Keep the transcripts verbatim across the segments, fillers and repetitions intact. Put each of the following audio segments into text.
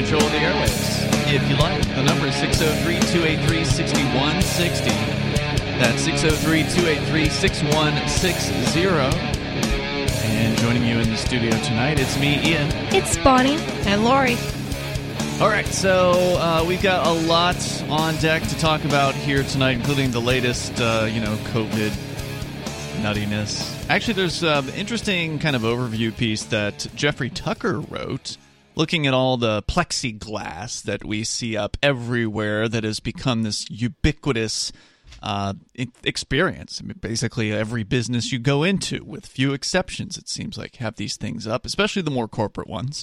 control of the airwaves, if you like. The number is six oh three, two eight three, six one six oh. That's six oh three, two eight three, six one six oh. And joining you in the studio tonight, it's me, Ian. It's Bonnie. And Lori. All right, so uh, we've got a lot on deck to talk about here tonight, including the latest, uh, you know, COVID nuttiness. Actually, there's an interesting kind of overview piece that Jeffrey Tucker wrote, looking at all the plexiglass that we see up everywhere that has become this ubiquitous uh, experience. I mean, basically, every business you go into, with few exceptions, it seems like, have these things up, especially the more corporate ones.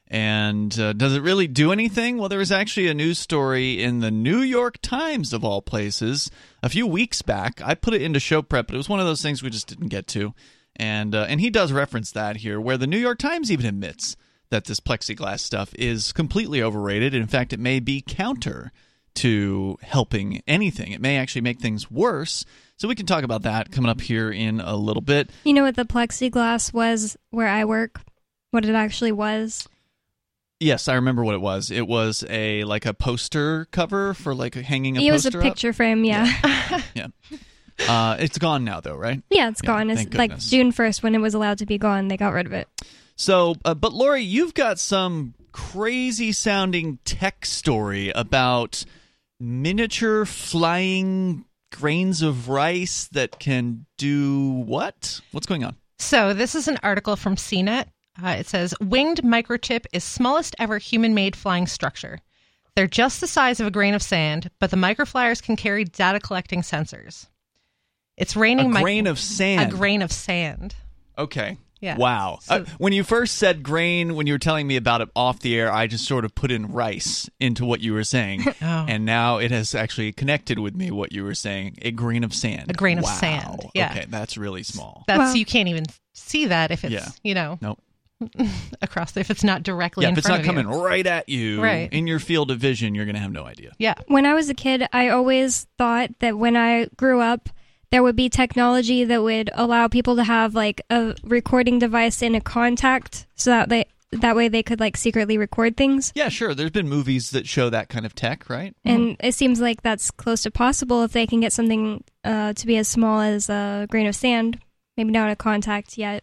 And uh, does it really do anything? Well, there was actually a news story in the New York Times, of all places, a few weeks back. I put it into show prep, but it was one of those things we just didn't get to. And uh, and he does reference that here, where the New York Times even admits that this plexiglass stuff is completely overrated. In fact, it may be counter to helping anything. It may actually make things worse. So we can talk about that coming up here in a little bit. You know what the plexiglass was where I work? What it actually was? Yes, I remember what it was. It was a like a poster cover for like hanging a it poster was a picture up. frame, yeah. Yeah. yeah. Uh, it's gone now, though, right? Yeah, it's yeah, gone. It's like goodness. June first when it was allowed to be gone. They got rid of it. So, uh, but Lori, you've got some crazy-sounding tech story about miniature flying grains of rice that can do what? What's going on? So this is an article from C net. Uh, it says, winged microchip is smallest ever human-made flying structure. They're just the size of a grain of sand, but the microflyers can carry data-collecting sensors. It's raining... A mi- grain of sand? A grain of sand. Okay. Yeah. Wow. So, uh, when you first said grain, when you were telling me about it off the air, I just sort of put in rice into what you were saying. oh. And now it has actually connected with me what you were saying. A grain of sand. A grain wow. of sand. Yeah. Okay, that's really small. That's Well, you can't even see that if it's, Yeah. you know, Nope. across, if it's not directly Yeah, in if it's front not of you. coming right at you Right. in your field of vision, you're going to have no idea. Yeah. When I was a kid, I always thought that when I grew up, there would be technology that would allow people to have like a recording device in a contact, so that they that way they could like secretly record things. Yeah, sure. There's been movies that show that kind of tech, right? And it seems like that's close to possible if they can get something uh, to be as small as a grain of sand. Maybe not a contact yet.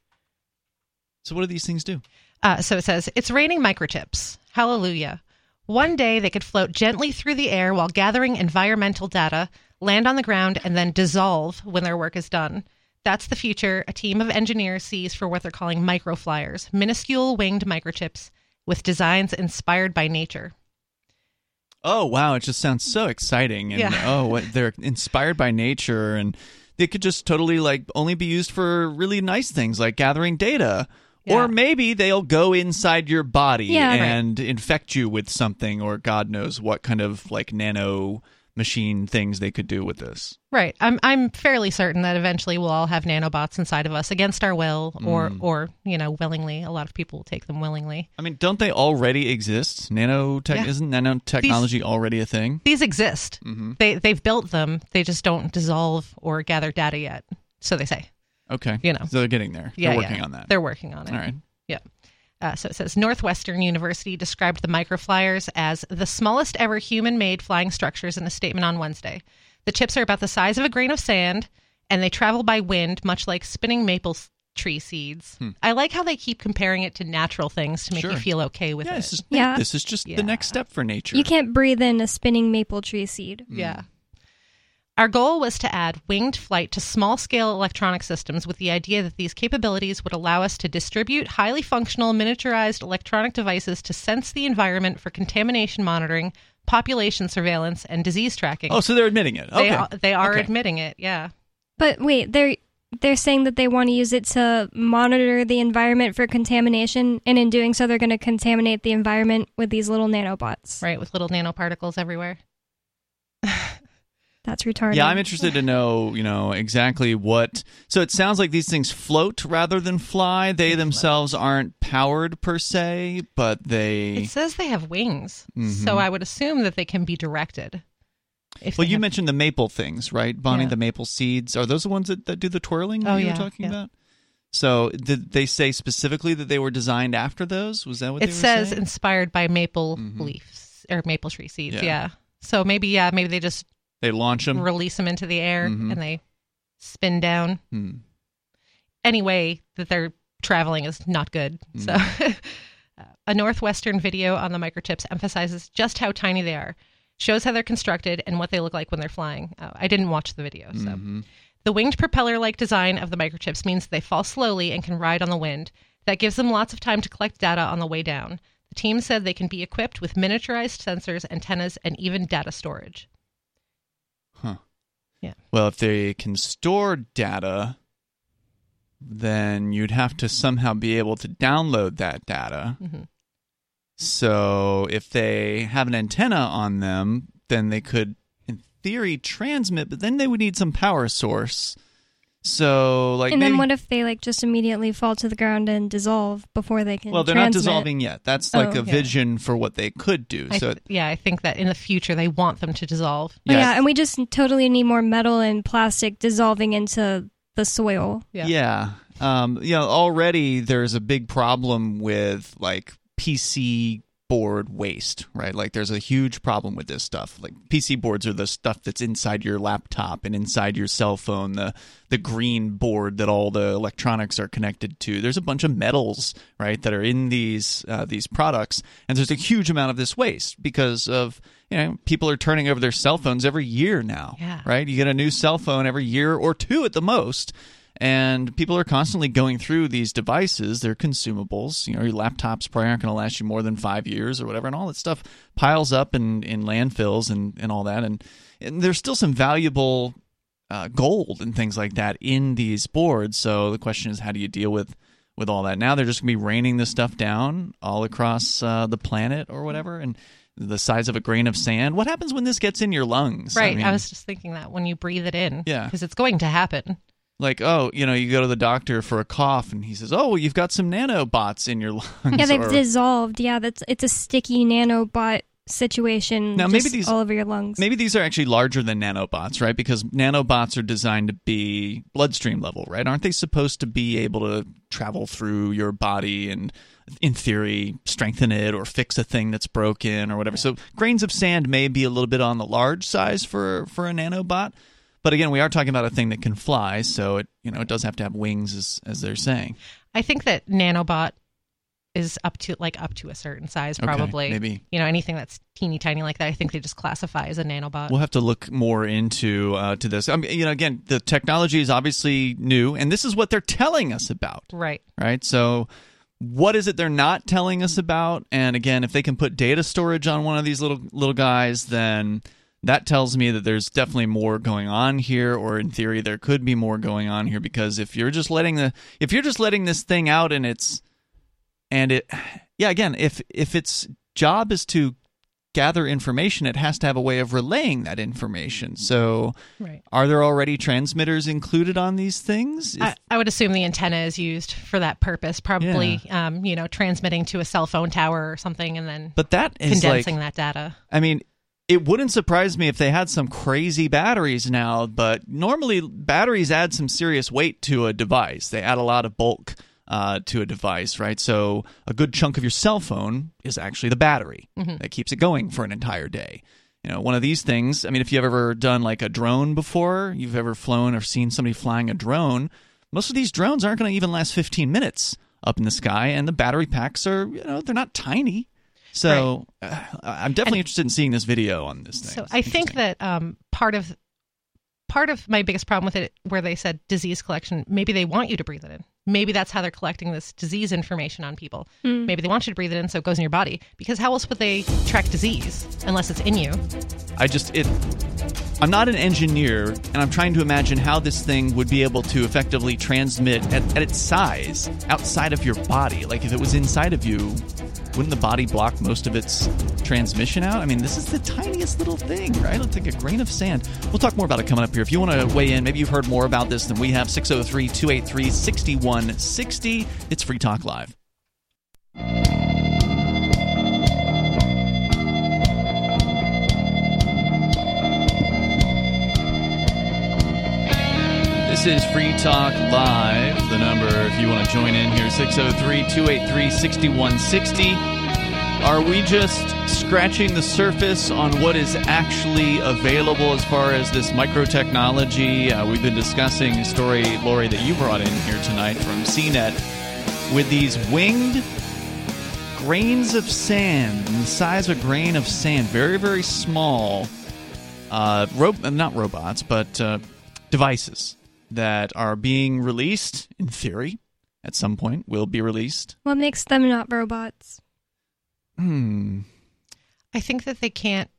So what do these things do? Uh, so it says, it's raining microchips. Hallelujah. One day they could float gently through the air while gathering environmental data, land on the ground, and then dissolve when their work is done. That's the future a team of engineers sees for what they're calling microflyers, minuscule winged microchips with designs inspired by nature. Oh, wow. It just sounds so exciting. And Yeah. oh, what, they're inspired by nature, and they could just totally like only be used for really nice things like gathering data. Yeah. Or maybe they'll go inside your body Yeah, right. and infect you with something, or God knows what kind of like nano machine things they could do with this. Right. I'm I'm fairly certain that eventually we'll all have nanobots inside of us against our will, or, Mm. or you know, willingly. A lot of people will take them willingly. I mean, don't they already exist? Nanotech Yeah. Isn't nanotechnology already a thing? These exist. Mm-hmm. They, they've built them. They just don't dissolve or gather data yet. So they say. Okay. You know. So they're getting there. Yeah, they're working yeah. on that. They're working on it. All right. Yeah. Uh, so it says Northwestern University described the microflyers as the smallest ever human-made flying structures in a statement on Wednesday. The chips are about the size of a grain of sand, and they travel by wind, much like spinning maple s- tree seeds. Hmm. I like how they keep comparing it to natural things to make Sure. you feel okay with Yeah, it. this is, Yeah. this is just Yeah. the next step for nature. You can't breathe in a spinning maple tree seed. Yeah. Our goal was to add winged flight to small-scale electronic systems with the idea that these capabilities would allow us to distribute highly functional, miniaturized electronic devices to sense the environment for contamination monitoring, population surveillance, and disease tracking. Oh, so they're admitting it. Okay. They are, they are Okay. admitting it, yeah. But wait, they're they're saying that they want to use it to monitor the environment for contamination, and in doing so, they're going to contaminate the environment with these little nanobots. Right, with little nanoparticles everywhere. That's retarded. Yeah, I'm interested to know, you know, exactly what... So it sounds like these things float rather than fly. They themselves aren't powered per se, but they... It says they have wings, Mhm. so I would assume that they can be directed. If Well, they you have- mentioned the maple things, right, Bonnie? Yeah. The maple seeds. Are those the ones that, that do the twirling that Oh, you yeah, were talking yeah. about? So did they say specifically that they were designed after those? Was that what it they were says saying? inspired by maple Mhm. leaves or maple tree seeds? Yeah. Yeah. So maybe yeah, maybe they just They launch them? release them into the air Mhm. and they spin down. Hmm. Any way that they're traveling is not good. Mm. So a Northwestern video on the microchips emphasizes just how tiny they are, shows how they're constructed and what they look like when they're flying. Oh, I didn't watch the video, so. Mhm. The winged propeller-like design of the microchips means they fall slowly and can ride on the wind. That gives them lots of time to collect data on the way down. The team said they can be equipped with miniaturized sensors, antennas, and even data storage. Huh. Yeah. Well, if they can store data, then you'd have to somehow be able to download that data. Mm-hmm. So if they have an antenna on them, then they could, in theory, transmit, but then they would need some power source. So, like, and maybe, then what if they like just immediately fall to the ground and dissolve before they can well, they're transmit? not dissolving yet. That's like Oh, a yeah. vision for what they could do. I So, th- yeah, I think that in the future they want them to dissolve. Oh, yeah, yeah, and we just totally need more metal and plastic dissolving into the soil. Yeah. Yeah. Um, you know, already there's a big problem with like P C board waste, right? Like there's a huge problem with this stuff. Like P C boards are the stuff that's inside your laptop and inside your cell phone, the the green board that all the electronics are connected to. There's a bunch of metals, right, that are in these uh, these products, and there's a huge amount of this waste because of, you know, people are turning over their cell phones every year now, Yeah. right? You get a new cell phone every year or two at the most. And people are constantly going through these devices. They're consumables. You know, your laptops probably aren't going to last you more than five years or whatever. And all that stuff piles up in, in landfills and, and all that. And, and there's still some valuable uh, gold and things like that in these boards. So the question is, how do you deal with, with all that? Now they're just going to be raining this stuff down all across uh, the planet or whatever. And the size of a grain of sand. What happens when this gets in your lungs? Right. I, mean, was just thinking that when you breathe it in. Yeah. Because it's going to happen. Like, oh, you know, you go to the doctor for a cough, and he says, "Oh, you've got some nanobots in your lungs." Yeah, they've or, dissolved. Yeah, that's it's a sticky nanobot situation. Now, just maybe these- all over your lungs. Maybe these are actually larger than nanobots, right? Because nanobots are designed to be bloodstream level, right? Aren't they supposed to be able to travel through your body and, in theory, strengthen it or fix a thing that's broken or whatever? So grains of sand may be a little bit on the large size for for a nanobot. But again, we are talking about a thing that can fly, so it, you know, it does have to have wings, as as they're saying. I think that nanobot is up to like up to a certain size, Okay, probably. maybe. You know, anything that's teeny tiny like that, I think they just classify as a nanobot. We'll have to look more into uh, to this. I mean, you know, again, the technology is obviously new, and this is what they're telling us about, Right. right? So, what is it they're not telling us about? And again, if they can put data storage on one of these little little guys, then that tells me that there's definitely more going on here, or in theory, there could be more going on here. Because if you're just letting the if you're just letting this thing out, and it's and it, yeah, again, if if its job is to gather information, it has to have a way of relaying that information. So, Right. are there already transmitters included on these things? If- I, I would assume the antenna is used for that purpose, probably, um, you know, transmitting to a cell phone tower or something and then but that is condensing like, that data. I mean, it wouldn't surprise me if they had some crazy batteries now, but normally batteries add some serious weight to a device. They add a lot of bulk uh, to a device, right? So a good chunk of your cell phone is actually the battery Mm-hmm. that keeps it going for an entire day. You know, one of these things, I mean, if you've ever done like a drone before, you've ever flown or seen somebody flying a drone, most of these drones aren't going to even last fifteen minutes up in the sky, and the battery packs are, you know, they're not tiny. So uh, I'm definitely And- interested in seeing this video on this thing. So It's I think interesting. that um, part of part of my biggest problem with it, where they said disease collection, maybe they want you to breathe it in. Maybe that's how they're collecting this disease information on people. Hmm. Maybe they want you to breathe it in so it goes in your body. Because how else would they track disease unless it's in you? I just it. I'm not an engineer, and I'm trying to imagine how this thing would be able to effectively transmit at, at its size outside of your body. Like if it was inside of you, wouldn't the body block most of its transmission out? I mean, this is the tiniest little thing, right? It's like a grain of sand. We'll talk more about it coming up here. If you want to weigh in, maybe you've heard more about this than we have. six oh three, two eight three, six one six oh. It's Free Talk Live. This is Free Talk Live. The number, if you want to join in here, six oh three, two eight three, six one six oh. Are we just scratching the surface on what is actually available as far as this microtechnology? Uh, we've been discussing a story, Lori, that you brought in here tonight from C net with these winged grains of sand, the size of a grain of sand, very, very small, uh, ro- not robots, but uh, devices that are being released, in theory, at some point, will be released. What makes them not robots? Hmm. I think that they can't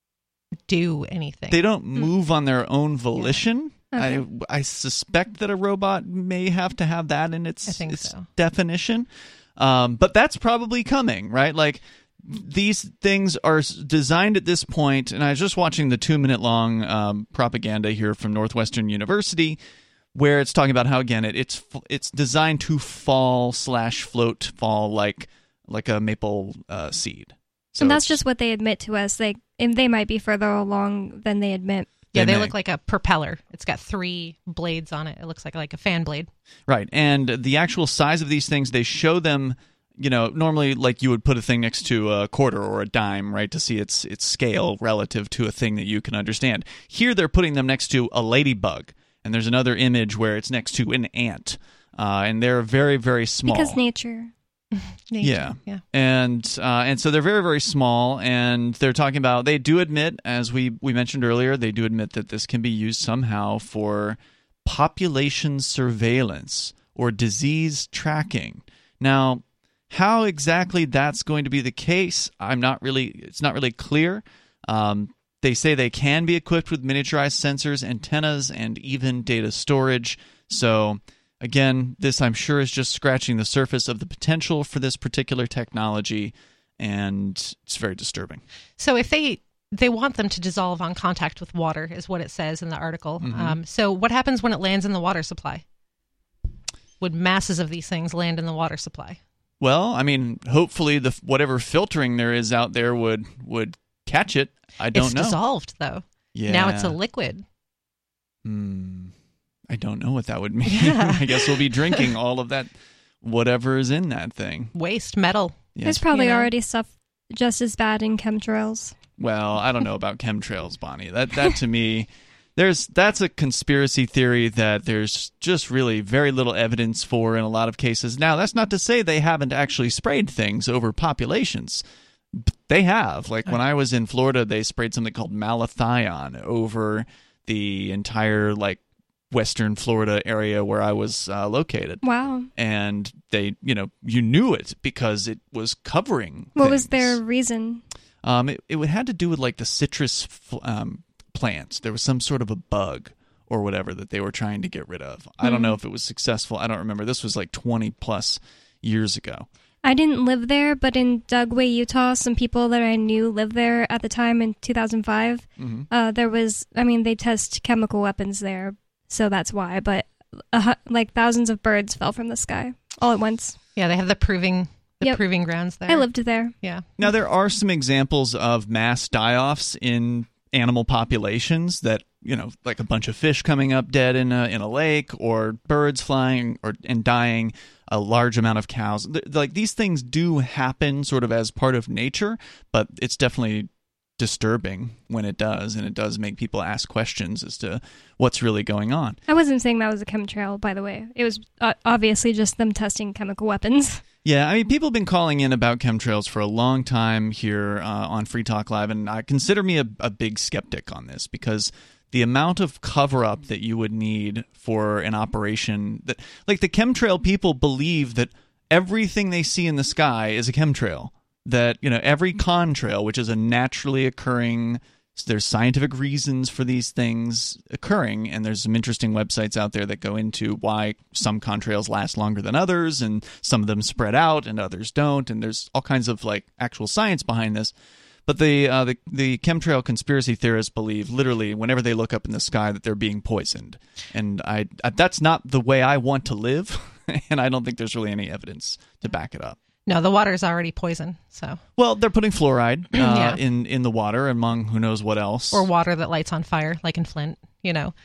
do anything. They don't move on their own volition. Yeah. Okay. I I suspect that a robot may have to have that in its, I think its so. definition. Um, but that's probably coming, right? Like, these things are designed at this point, and I was just watching the two-minute-long um, propaganda here from Northwestern University, where it's talking about how, again, it, it's it's designed to fall slash float, fall like like a maple uh, seed. So and that's just what they admit to us. They and they might be further along than they admit. Yeah, they they may. look like a propeller. It's got three blades on it. It looks like like a fan blade. Right, and the actual size of these things, they show them, you know, normally like you would put a thing next to a quarter or a dime, right, to see its its scale relative to a thing that you can understand. Here they're putting them next to a ladybug, and there's another image where it's next to an ant, uh, and they're very, very small. Because nature. Nature. Yeah, yeah. and uh, and so they're very, very small, and they're talking about, they do admit, as we, we mentioned earlier, they do admit that this can be used somehow for population surveillance or disease tracking. Now, how exactly that's going to be the case, I'm not really, it's not really clear. Um, they say they can be equipped with miniaturized sensors, antennas, and even data storage. So again, this I'm sure is just scratching the surface of the potential for this particular technology, and it's very disturbing. So if they they want them to dissolve on contact with water, is what it says in the article. Mm-hmm. Um, so what happens when it lands in the water supply? Would masses of these things land in the water supply? Well, I mean, hopefully the whatever filtering there is out there would would catch it. I don't it's know. It's dissolved, though. Yeah. Now it's a liquid. Hmm. I don't know what that would mean. Yeah. I guess we'll be drinking all of that, whatever is in that thing. Waste, metal. Yes. There's probably You know? already stuff just as bad in chemtrails. Well, I don't know about chemtrails, Bonnie. That that to me, there's that's a conspiracy theory that there's just really very little evidence for in a lot of cases. Now, that's not to say they haven't actually sprayed things over populations. They have. Like when I was in Florida, they sprayed something called malathion over the entire like Western Florida area where I was uh, located. Wow. And they, you know, you knew it because it was covering What things. was their reason? Um, it, it had to do with like the citrus um, plants. There was some sort of a bug or whatever that they were trying to get rid of. I don't know if it was successful. I don't remember. This was like twenty plus years ago. I didn't live there, but in Dugway, Utah, some people that I knew lived there at the time in two thousand five. Mm-hmm. Uh, there was, I mean, they test chemical weapons there, so that's why. But uh, like thousands of birds fell from the sky all at once. Yeah, they have the proving the Yep. proving grounds there. I lived there. Yeah. Now, there are some examples of mass die-offs in animal populations that, you know, like a bunch of fish coming up dead in a, in a lake, or birds flying or and dying, a large amount of cows. Like, these things do happen sort of as part of nature, but it's definitely disturbing when it does, and it does make people ask questions as to what's really going on. I wasn't saying that was a chemtrail, by the way. It was uh, obviously just them testing chemical weapons. Yeah, I mean, people have been calling in about chemtrails for a long time here uh, on Free Talk Live, and I consider me a, a big skeptic on this, because the amount of cover-up that you would need for an operation that, like, the chemtrail people believe that everything they see in the sky is a chemtrail. That, you know, every contrail, which is a naturally occurring, there's scientific reasons for these things occurring, and there's some interesting websites out there that go into why some contrails last longer than others, and some of them spread out and others don't, and there's all kinds of like actual science behind this. But the uh, the the chemtrail conspiracy theorists believe literally whenever they look up in the sky that they're being poisoned, and I, I that's not the way I want to live, and I don't think there's really any evidence to back it up. No, the water's already poison, so. Well, they're putting fluoride uh, Yeah. in, in the water, among who knows what else. Or water that lights on fire, like in Flint, you know. Hmm.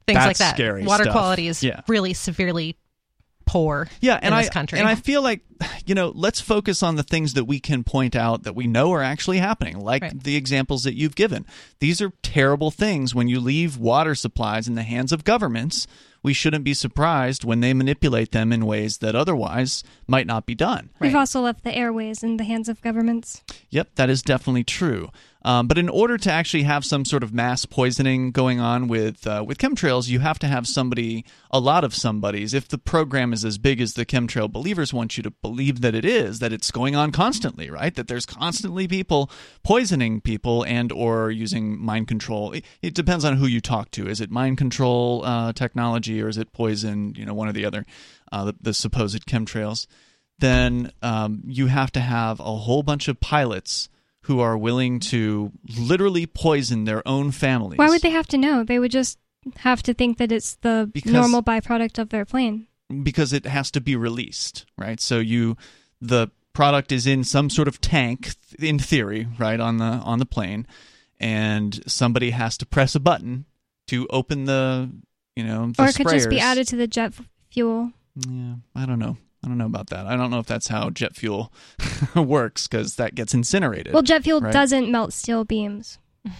Things That's like that. Scary Water stuff. quality is yeah. really severely poor yeah, and in I, this country. And I feel like, you know, let's focus on the things that we can point out that we know are actually happening, like Right. the examples that you've given. These are terrible things. When you leave water supplies in the hands of governments, we shouldn't be surprised when they manipulate them in ways that otherwise might not be done. We've Right. also left the airways in the hands of governments. Yep, that is definitely true. Um, but in order to actually have some sort of mass poisoning going on with uh, with chemtrails, you have to have somebody, a lot of somebodies. If the program is as big as the chemtrail believers want you to believe that it is, that it's going on constantly, right? That there's constantly people poisoning people and or using mind control. It, it depends on who you talk to. Is it mind control uh, technology or is it poison? You know, one or the other. Uh, the, the supposed chemtrails. Then um, you have to have a whole bunch of pilots who are willing to literally poison their own families. Why would they have to know? They would just have to think that it's the Because- normal byproduct of their plane. Because it has to be released, right? So you, the product is in some sort of tank, in theory, right, on the on the plane, and somebody has to press a button to open the, you know, the Or it could just be sprayers. added to the jet f- fuel. Yeah, I don't know. I don't know about that. I don't know if that's how jet fuel works, because that gets incinerated. Well, jet fuel right? doesn't melt steel beams.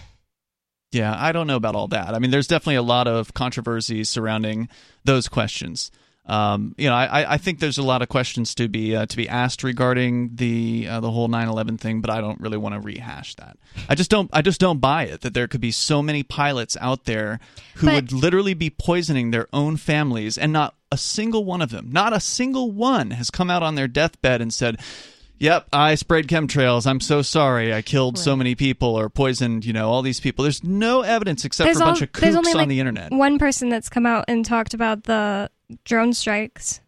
Yeah, I don't know about all that. I mean, there's definitely a lot of controversy surrounding those questions. Um, you know, I, I think there's a lot of questions to be uh, to be asked regarding the uh, the whole nine eleven thing, but I don't really want to rehash that. I just don't I just don't buy it that there could be so many pilots out there who But- would literally be poisoning their own families, and not a single one of them, not a single one has come out on their deathbed and said, "Yep, I sprayed chemtrails. I'm so sorry. I killed so Right. many people or poisoned, you know, all these people." There's no evidence except There's for a al- bunch of there's kooks only, on like, the internet. One person that's come out and talked about the drone strikes.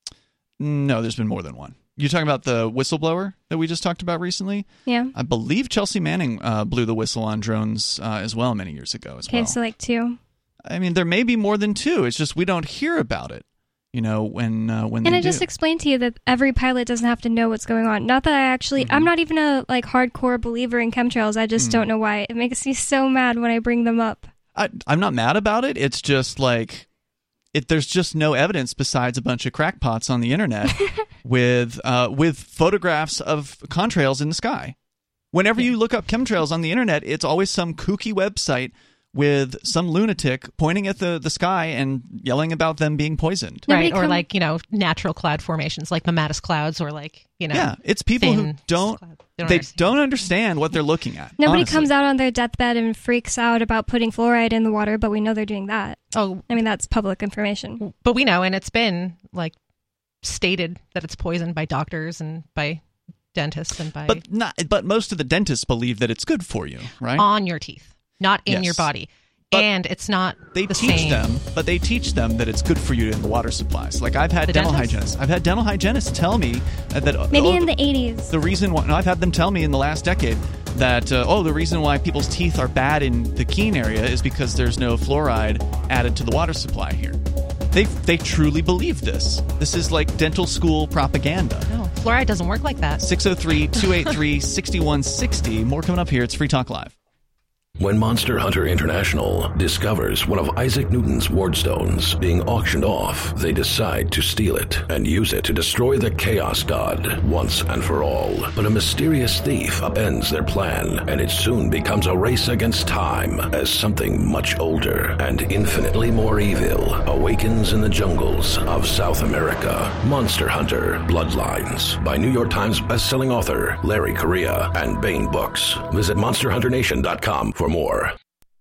No, there's been more than one. You're talking about the whistleblower that we just talked about recently? Yeah. I believe Chelsea Manning uh, blew the whistle on drones uh, as well many years ago as Okay, well. so like two. I mean, there may be more than two. It's just we don't hear about it, you know, when uh, when And they I just do. explained to you that every pilot doesn't have to know what's going on. Not that I actually, Mm-hmm. I'm not even a like hardcore believer in chemtrails. I just Mm. don't know why. It makes me so mad when I bring them up. I, I'm not mad about it. It's just like it. There's just no evidence besides a bunch of crackpots on the internet with uh, with photographs of contrails in the sky. Whenever you look up chemtrails on the internet, it's always some kooky website with some lunatic pointing at the, the sky and yelling about them being poisoned. Nobody right, or come- like, you know, natural cloud formations like mammatus clouds, or like, you know, Yeah, it's people who thin don't clouds. They don't they understand. don't understand what they're looking at. Nobody honestly. comes out on their deathbed and freaks out about putting fluoride in the water, but we know they're doing that. Oh, I mean, that's public information. but we know, and it's been like stated that it's poisoned by doctors and by dentists and by But not. But most of the dentists believe that it's good for you, right? on your teeth, not in Yes. your body. But and it's not They the teach same. them, but they teach them that it's good for you in the water supplies. Like I've had The dental dentists? hygienists. I've had dental hygienists tell me uh, that Maybe oh, in the eighties. the reason why no, I've had them tell me in the last decade that uh, oh the reason why people's teeth are bad in the Keene area is because there's no fluoride added to the water supply here. They they truly believe this. This is like dental school propaganda. No, fluoride doesn't work like that. six oh three, two eight three, six one six oh. More coming up here. It's Free Talk Live. When Monster Hunter International discovers one of Isaac Newton's wardstones being auctioned off, they decide to steal it and use it to destroy the Chaos God once and for all. But a mysterious thief upends their plan, and it soon becomes a race against time as something much older and infinitely more evil awakens in the jungles of South America. Monster Hunter Bloodlines by New York Times bestselling author Larry Correia and Baen Books. Visit monster hunter nation dot com for more.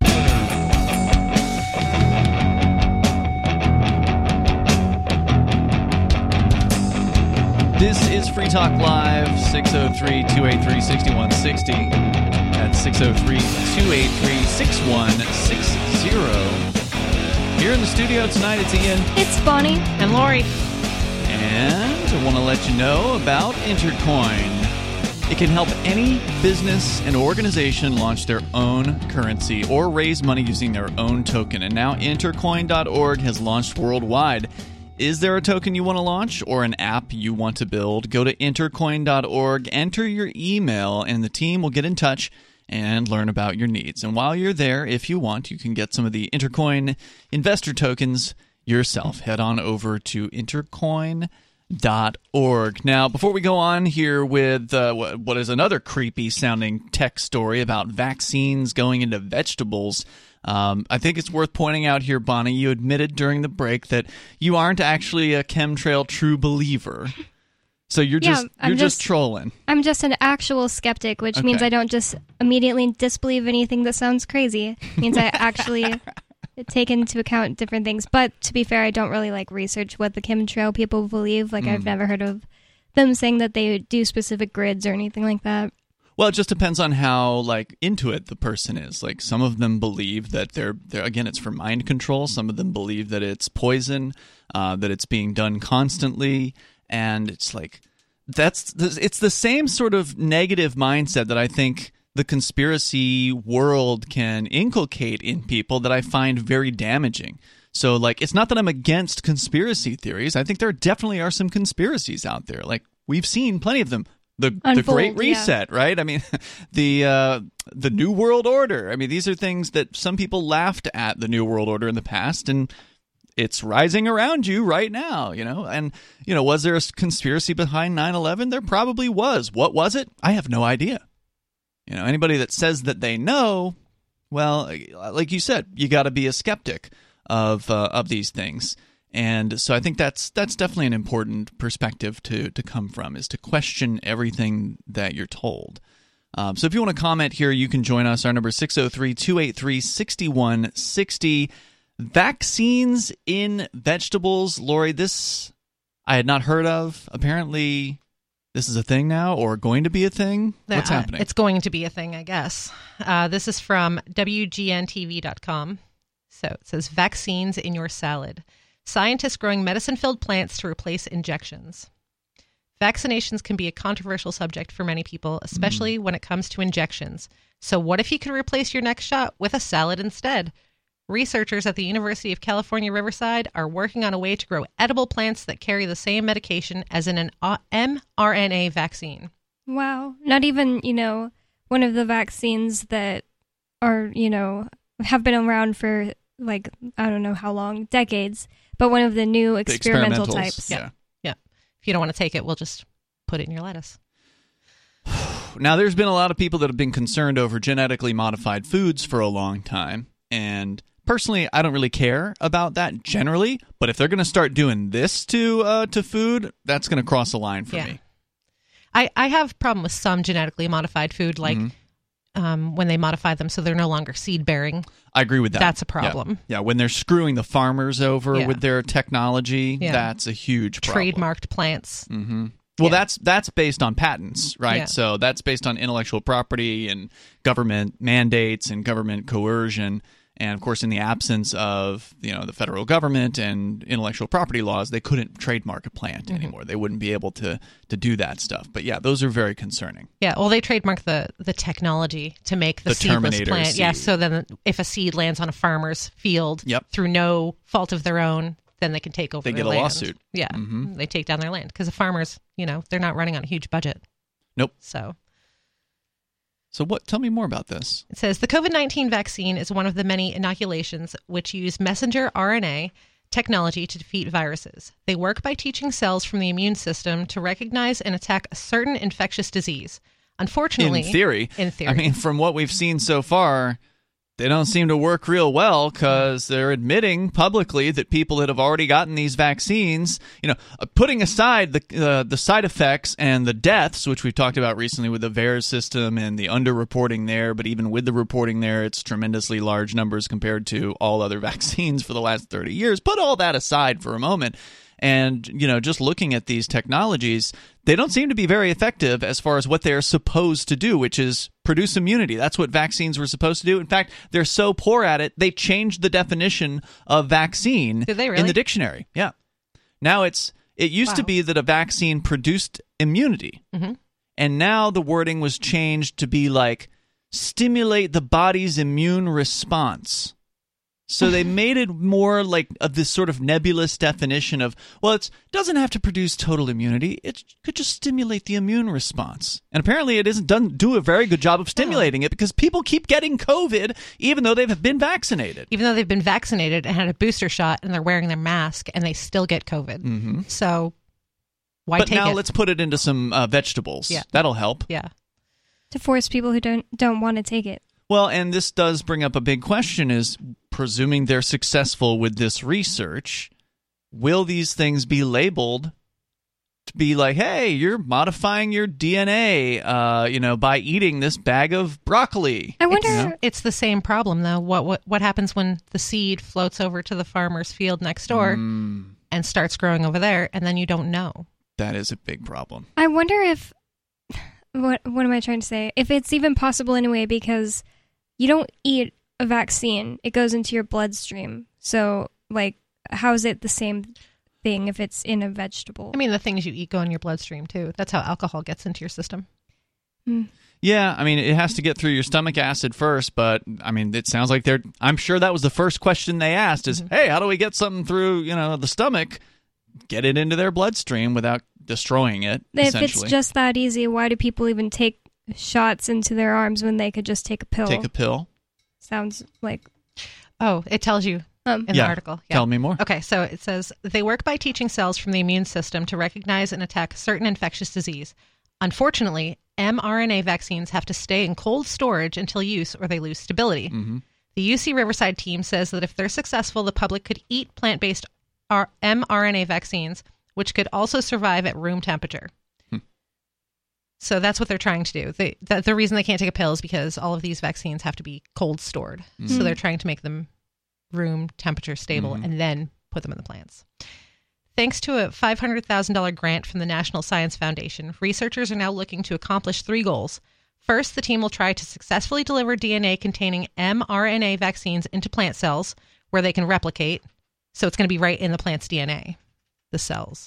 This is Free Talk Live, six oh three, two eight three, six one six oh. That's six oh three, two eight three, six one six oh. Here in the studio tonight, it's Ian. It's Bonnie. And Lori, And I want to let you know about Intercoin. It can help any business and organization launch their own currency or raise money using their own token. And now intercoin dot org has launched worldwide. Is there a token you want to launch or an app you want to build? Go to intercoin dot org, enter your email, and the team will get in touch and learn about your needs. And while you're there, if you want, you can get some of the Intercoin investor tokens yourself. Head on over to intercoin dot org. Now, before we go on here with uh, what is another creepy-sounding tech story about vaccines going into vegetables, um, I think it's worth pointing out here, Bonnie, you admitted during the break that you aren't actually a chemtrail true believer. So you're Yeah, just I'm you're just, just- trolling. I'm just an actual skeptic, which means Okay. I don't just immediately disbelieve anything that sounds crazy. It means I actually take into account different things. But to be fair, I don't really like research what the chemtrail people believe. Like I've never heard of them saying that they do specific grids or anything like that. Well, it just depends on how like into it the person is. Like some of them believe that they're, they're again, it's for mind control. Some of them believe that it's poison, uh, that it's being done constantly, and it's like that's it's the same sort of negative mindset that I think the conspiracy world can inculcate in people that I find very damaging. So, like, it's not that I'm against conspiracy theories. I think there definitely are some conspiracies out there. Like, we've seen plenty of them. The, the Unfold, Great yeah. Reset, right? I mean, the uh, the New World Order. I mean, these are things that some people laughed at the New World Order in the past, and it's rising around you right now, you know? And, you know, was there a conspiracy behind nine eleven? There probably was. What was it? I have no idea. You know, anybody that says that they know, well, like you said, you got to be a skeptic of uh, of these things. And so I think that's that's definitely an important perspective to to come from, is to question everything that you're told. Um, so if you want to comment here, you can join us. Our number is six oh three, two eight three, six one six oh. Vaccines in vegetables. Lori, this I had not heard of. Apparently this is a thing now, or going to be a thing? What's Uh, happening? It's going to be a thing, I guess. Uh, this is from W G N T V dot com. So it says, vaccines in your salad. Scientists growing medicine-filled plants to replace injections. Vaccinations can be a controversial subject for many people, especially Mm. when it comes to injections. So what if you could replace your next shot with a salad instead? Researchers at the University of California, Riverside are working on a way to grow edible plants that carry the same medication as in an mRNA vaccine. Wow. Not even, you know, one of the vaccines that are, you know, have been around for like, I don't know how long, decades, but one of the new The experimental experimentals, types. Yeah. Yeah. If you don't want to take it, we'll just put it in your lettuce. Now, there's been a lot of people that have been concerned over genetically modified foods for a long time, and personally, I don't really care about that generally, but if they're going to start doing this to uh, to food, that's going to cross a line for Yeah. me. I, I have a problem with some genetically modified food, like Mm-hmm. um, when they modify them so they're no longer seed bearing. I agree with that. That's a Yeah. problem. Yeah, when they're screwing the farmers over Yeah. with their technology, Yeah. that's a huge problem. Trademarked plants. Mm-hmm. Well, Yeah. that's that's based on patents, right? Yeah. So that's based on intellectual property and government mandates and government coercion. And of course, in the absence of, you know, the federal government and intellectual property laws, they couldn't trademark a plant Mm-hmm. anymore. They wouldn't be able to to do that stuff. But yeah, those are very concerning. Yeah, well, they trademark the, the technology to make the, The seedless Terminator plant. Yeah, seed. so then if a seed lands on a farmer's field Yep. through no fault of their own, then they can take over They their get a land. lawsuit. Yeah, Mhm. they take down their land because the farmers, you know, they're not running on a huge budget. Nope. So So what? Tell me more about this. it says the COVID nineteen vaccine is one of the many inoculations which use messenger R N A technology to defeat viruses. They work by teaching cells from the immune system to recognize and attack a certain infectious disease. Unfortunately, In theory, in theory, I mean, from what we've seen so far, they don't seem to work real well because they're admitting publicly that people that have already gotten these vaccines, you know, uh, putting aside the uh, the side effects and the deaths, which we've talked about recently with the V A E R S system and the underreporting there, but even with the reporting there, it's tremendously large numbers compared to all other vaccines for the last thirty years. Put all that aside for a moment. And, you know, just looking at these technologies, they don't seem to be very effective as far as what they're supposed to do, which is produce immunity. That's what vaccines were supposed to do. In fact, they're so poor at it, they changed the definition of vaccine Did they in really? the dictionary. Yeah. Now it's it used to Wow. be that a vaccine produced immunity. Mhm. And now the wording was changed to be like stimulate the body's immune response. So they made it more like of this sort of nebulous definition of, well, it doesn't have to produce total immunity. It could just stimulate the immune response. And apparently it isn't done do a very good job of stimulating it because people keep getting COVID even though they've been vaccinated. Even though they've been vaccinated and had a booster shot and they're wearing their mask and they still get COVID. Mm-hmm. So why but take it? But now let's put it into some uh, vegetables. Yeah. That'll help. Yeah. To force people who don't don't want to take it. Well, and this does bring up a big question is, presuming they're successful with this research, will these things be labeled to be like, hey, you're modifying your D N A, uh, you know, by eating this bag of broccoli? I wonder. It's, it's the same problem, though. What what what happens when the seed floats over to the farmer's field next door Mm, and starts growing over there, and then you don't know? that is a big problem. I wonder if what what am I trying to say? If it's even possible anyway, because you don't eat a vaccine; it goes into your bloodstream. So, like, how is it the same thing if it's in a vegetable? I mean, the things you eat go in your bloodstream too. That's how alcohol gets into your system. Mm. Yeah, I mean, it has to get through your stomach acid first, but, I mean, it sounds like they're... I'm sure that was the first question they asked is, mm-hmm. hey, how do we get something through, you know, the stomach, get it into their bloodstream without destroying it, If it's just that easy, why do people even take shots into their arms when they could just take a pill? Take a pill? Sounds like... Oh, it tells you um, in yeah. the article. Yeah. Tell me more. Okay, so it says, they work by teaching cells from the immune system to recognize and attack certain infectious disease. Unfortunately, mRNA vaccines have to stay in cold storage until use or they lose stability. Mm-hmm. The U C Riverside team says that if they're successful, the public could eat plant-based R- mRNA vaccines, which could also survive at room temperature. Hmm. So that's what they're trying to do. They, the, the reason they can't take a pill is because all of these vaccines have to be cold stored. Mm-hmm. So they're trying to make them room temperature stable Mm-hmm. and then put them in the plants. Thanks to a five hundred thousand dollars grant from the National Science Foundation, researchers are now looking to accomplish three goals. First, the team will try to successfully deliver D N A containing mRNA vaccines into plant cells where they can replicate. So it's going to be right in the plant's D N A, the cells.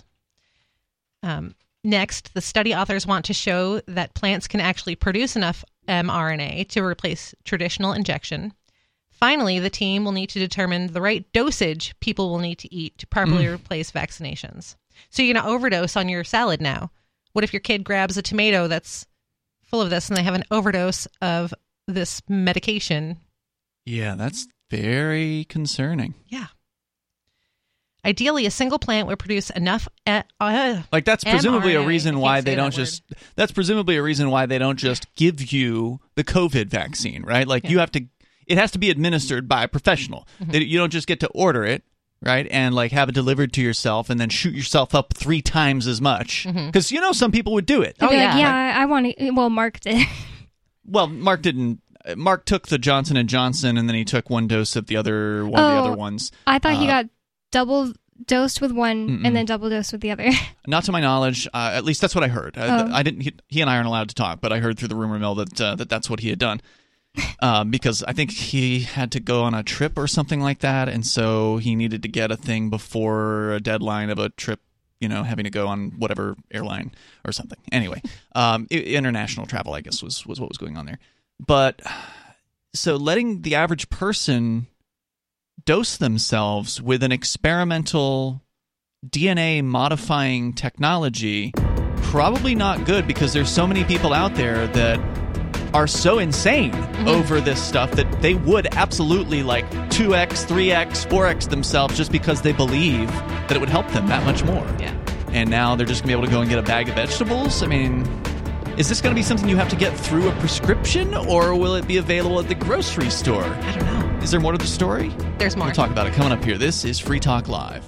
Um, next, the study authors want to show that plants can actually produce enough mRNA to replace traditional injection. Finally, the team will need to determine the right dosage people will need to eat to properly mm. replace vaccinations. So you're going to overdose on your salad now. What if your kid grabs a tomato that's full of this and they have an overdose of this medication? Yeah, that's very concerning. Yeah. Ideally, a single plant would produce enough. Uh, uh, like that's presumably mRNA. a reason why they don't just. That's presumably a reason why they don't just give you the COVID vaccine, right? Like yeah. you have to. It has to be administered by a professional. Mm-hmm. They, you don't just get to order it, right, and like have it delivered to yourself and then shoot yourself up three times as much. Because mm-hmm. you know some people would do it. Oh yeah, like, yeah. Right? I want to. Well, Mark did. Well, Mark didn't. Mark took the Johnson and Johnson, and then he took one dose of the other one oh, of the other ones. I thought uh, he got double dosed with one mm-mm. and then double dosed with the other. Not to my knowledge. Uh, at least that's what I heard. Oh. I, I didn't. He, he and I aren't allowed to talk, but I heard through the rumor mill that uh, that that's what he had done. Um, because I think he had to go on a trip or something like that, and so he needed to get a thing before a deadline of a trip, you know, having to go on whatever airline or something. Anyway, um, international travel, I guess, was, was what was going on there. But so letting the average person dose themselves with an experimental D N A modifying technology, probably not good because there's so many people out there that are so insane mm-hmm. over this stuff that they would absolutely like two X, three X, four X themselves just because they believe that it would help them that much more. Yeah. And now they're just going to be able to go and get a bag of vegetables? I mean, is this going to be something you have to get through a prescription, or will it be available at the grocery store? I don't know. Is there more to the story? There's more. We'll talk about it coming up here. This is Free Talk Live.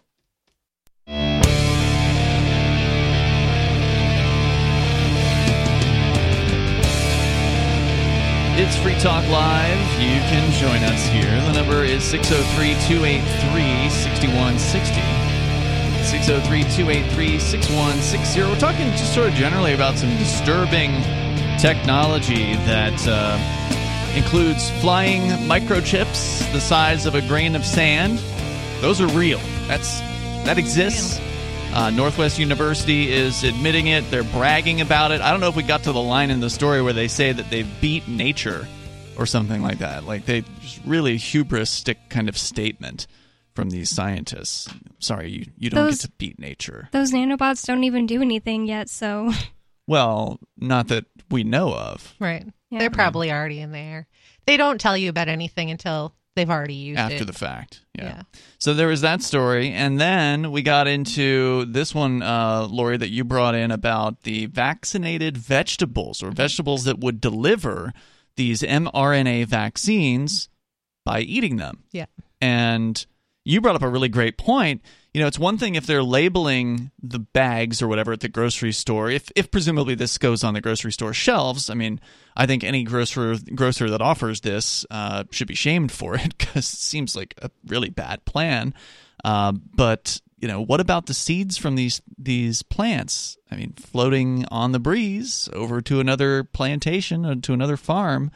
It's Free Talk Live. You can join us here. The number is six oh three, two eight three, six one six oh. six oh three, two eight three, six one six oh. We're talking just sort of generally about some disturbing technology that uh, includes flying microchips the size of a grain of sand. Those are real. That's That exists. Uh, Northwest University is admitting it. They're bragging about it. I don't know if we got to the line in the story where they say that they've beat nature or something like that. Like they just really hubristic kind of statement from these scientists. Sorry, you, you don't Those- get to beat nature. Those nanobots don't even do anything yet, so Well, not that we know of. Right. Yeah. They're probably already in there. They don't tell you about anything until they've already used After it. the fact. Yeah. Yeah. So there was that story. And then we got into this one, uh, Lori, that you brought in about the vaccinated vegetables or vegetables that would deliver these mRNA vaccines by eating them. Yeah. And you brought up a really great point. You know, it's one thing if they're labeling the bags or whatever at the grocery store, if if presumably this goes on the grocery store shelves. I mean, I think any grocer grocer that offers this uh, should be shamed for it because it seems like a really bad plan. Uh, but, you know, what about the seeds from these these plants? I mean, floating on the breeze over to another plantation or to another farm.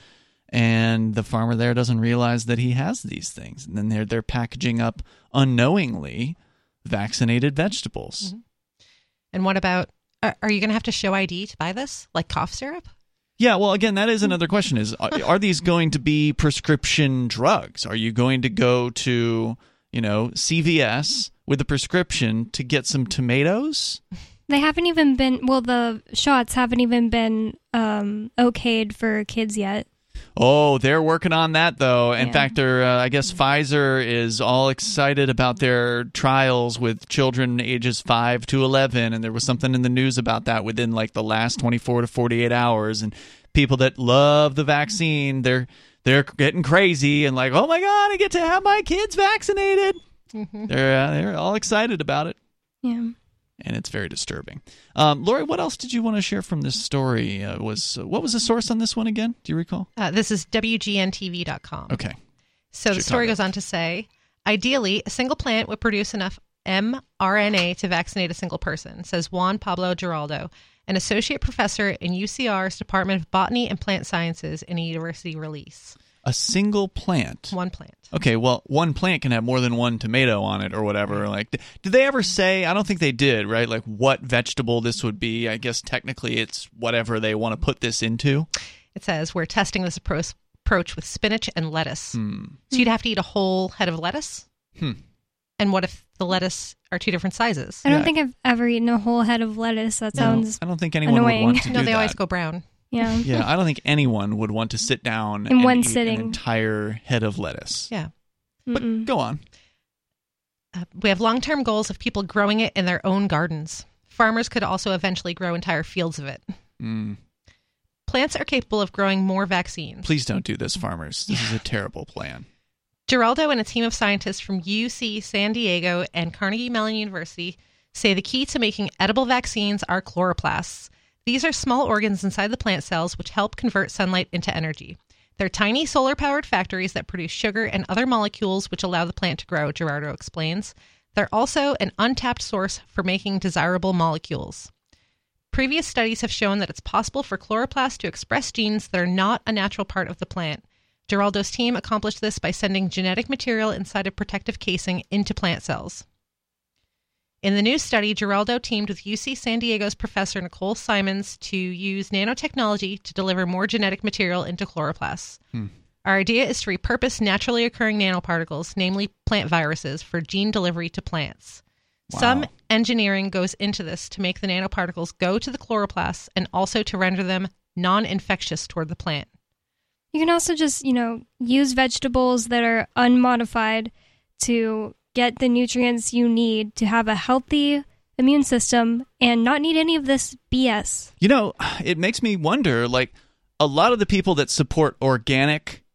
And the farmer there doesn't realize that he has these things. And then they're they're packaging up unknowingly vaccinated vegetables. Mm-hmm. And what about, are, are you going to have to show I D to buy this? Like cough syrup? Yeah, well, again, that is another question is, are, are these going to be prescription drugs? Are you going to go to, you know, C V S with a prescription to get some tomatoes? they haven't even been, well, the shots haven't even been um, okayed for kids yet. Oh, they're working on that, though. In Yeah. fact, they're, uh, I guess Pfizer is all excited about their trials with children ages five to eleven, and there was something in the news about that within like the last twenty-four to forty-eight hours, and people that love the vaccine, they're they're getting crazy and like, oh my God, I get to have my kids vaccinated. Mm-hmm. They're uh, they're all excited about it. Yeah. And it's very disturbing. Um, Lori, what else did you want to share from this story? Uh, was uh, what was the source on this one again? Do you recall? Uh, this is W G N T V dot com. Okay. So the story Chicago. goes on to say, ideally, a single plant would produce enough mRNA to vaccinate a single person, says Juan Pablo Giraldo, an associate professor in U C R's Department of Botany and Plant Sciences in a university release. A single plant. One plant. Okay, well, one plant can have more than one tomato on it or whatever. Like, did they ever say? I don't think they did, right? Like, what vegetable this would be? I guess technically it's whatever they want to put this into. It says, we're testing this appro- approach with spinach and lettuce. Hmm. So you'd have to eat a whole head of lettuce? Hmm. And what if the lettuce are two different sizes? I don't Yeah. think I've ever eaten a whole head of lettuce. That No, sounds, I don't think anyone annoying. would want to No, do they that. always go brown. yeah. Yeah, I don't think anyone would want to sit down In and one eat sitting. an entire head of lettuce. Yeah. But Mm-mm. go on. Uh, we have long-term goals of people growing it in their own gardens. Farmers could also eventually grow entire fields of it. Mm. Plants are capable of growing more vaccines. Please don't do this, farmers. This is a terrible plan. Giraldo and a team of scientists from U C San Diego and Carnegie Mellon University say the key to making edible vaccines are chloroplasts. These are small organs inside the plant cells which help convert sunlight into energy. They're tiny solar-powered factories that produce sugar and other molecules which allow the plant to grow, Giraldo explains. They're also an untapped source for making desirable molecules. Previous studies have shown that it's possible for chloroplasts to express genes that are not a natural part of the plant. Giraldo's team accomplished this by sending genetic material inside a protective casing into plant cells. In the new study, Giraldo teamed with U C San Diego's professor Nicole Simons to use nanotechnology to deliver more genetic material into chloroplasts. Hmm. Our idea is to repurpose naturally occurring nanoparticles, namely plant viruses, for gene delivery to plants. Wow. Some engineering goes into this to make the nanoparticles go to the chloroplasts and also to render them non-infectious toward the plant. You can also just, you know, use vegetables that are unmodified to get the nutrients you need to have a healthy immune system and not need any of this B S. You know, it makes me wonder, like, a lot of the people that support organic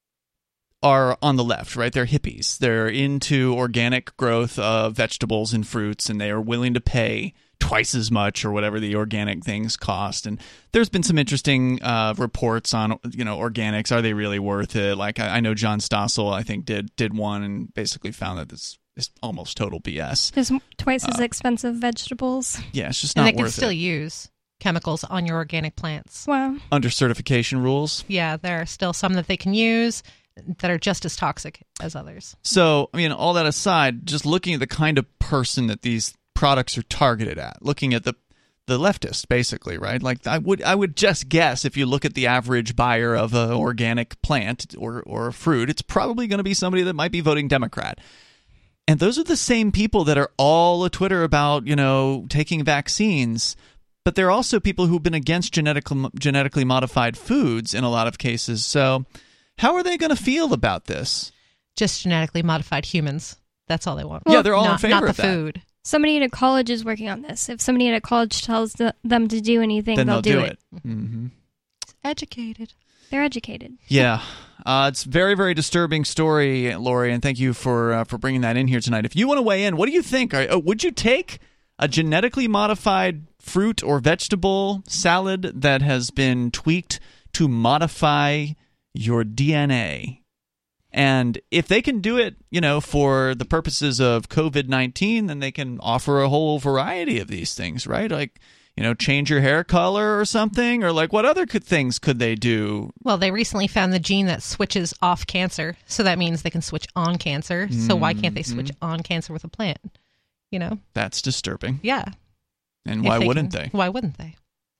are on the left, right? They're hippies. They're into organic growth of vegetables and fruits, and they are willing to pay twice as much or whatever the organic things cost. And there's been some interesting uh, reports on, you know, organics. Are they really worth it? Like, I, I know John Stossel, I think, did did one and basically found that this is almost total B S. There's twice as Uh, expensive vegetables. Yeah, it's just And not they can worth still it. use chemicals on your organic plants. Wow. Under certification rules. Yeah, there are still some that they can use that are just as toxic as others. So, I mean, all that aside, just looking at the kind of person that these products are targeted at, looking at the the leftists, basically, right? Like I would I would just guess if you look at the average buyer of an organic plant or or fruit, it's probably going to be somebody that might be voting Democrat. And those are the same people that are all a Twitter about, you know, taking vaccines. But they're also people who've been against genetically genetically modified foods in a lot of cases. So how are they going to feel about this? Just genetically modified humans. That's all they want. Yeah, they're all not, in favor not the of that. food. Somebody at a college is working on this. If somebody at a college tells the, them to do anything, Then they'll, they'll do do it. it. Mm-hmm. Educated. They're educated. Yeah, uh, it's a very, very disturbing story, Lori, and thank you for uh, for bringing that in here tonight. If you want to weigh in, what do you think? Are, uh, would you take a genetically modified fruit or vegetable salad that has been tweaked to modify your D N A? And if they can do it, you know, for the purposes of COVID nineteen, then they can offer a whole variety of these things, right? Like, you know, change your hair color or something, or like what other could, things could they do? Well, they recently found the gene that switches off cancer, so that means they can switch on cancer. So why can't they switch on cancer with a plant? You know? That's disturbing. Yeah. And If why they wouldn't can- they? Why wouldn't they?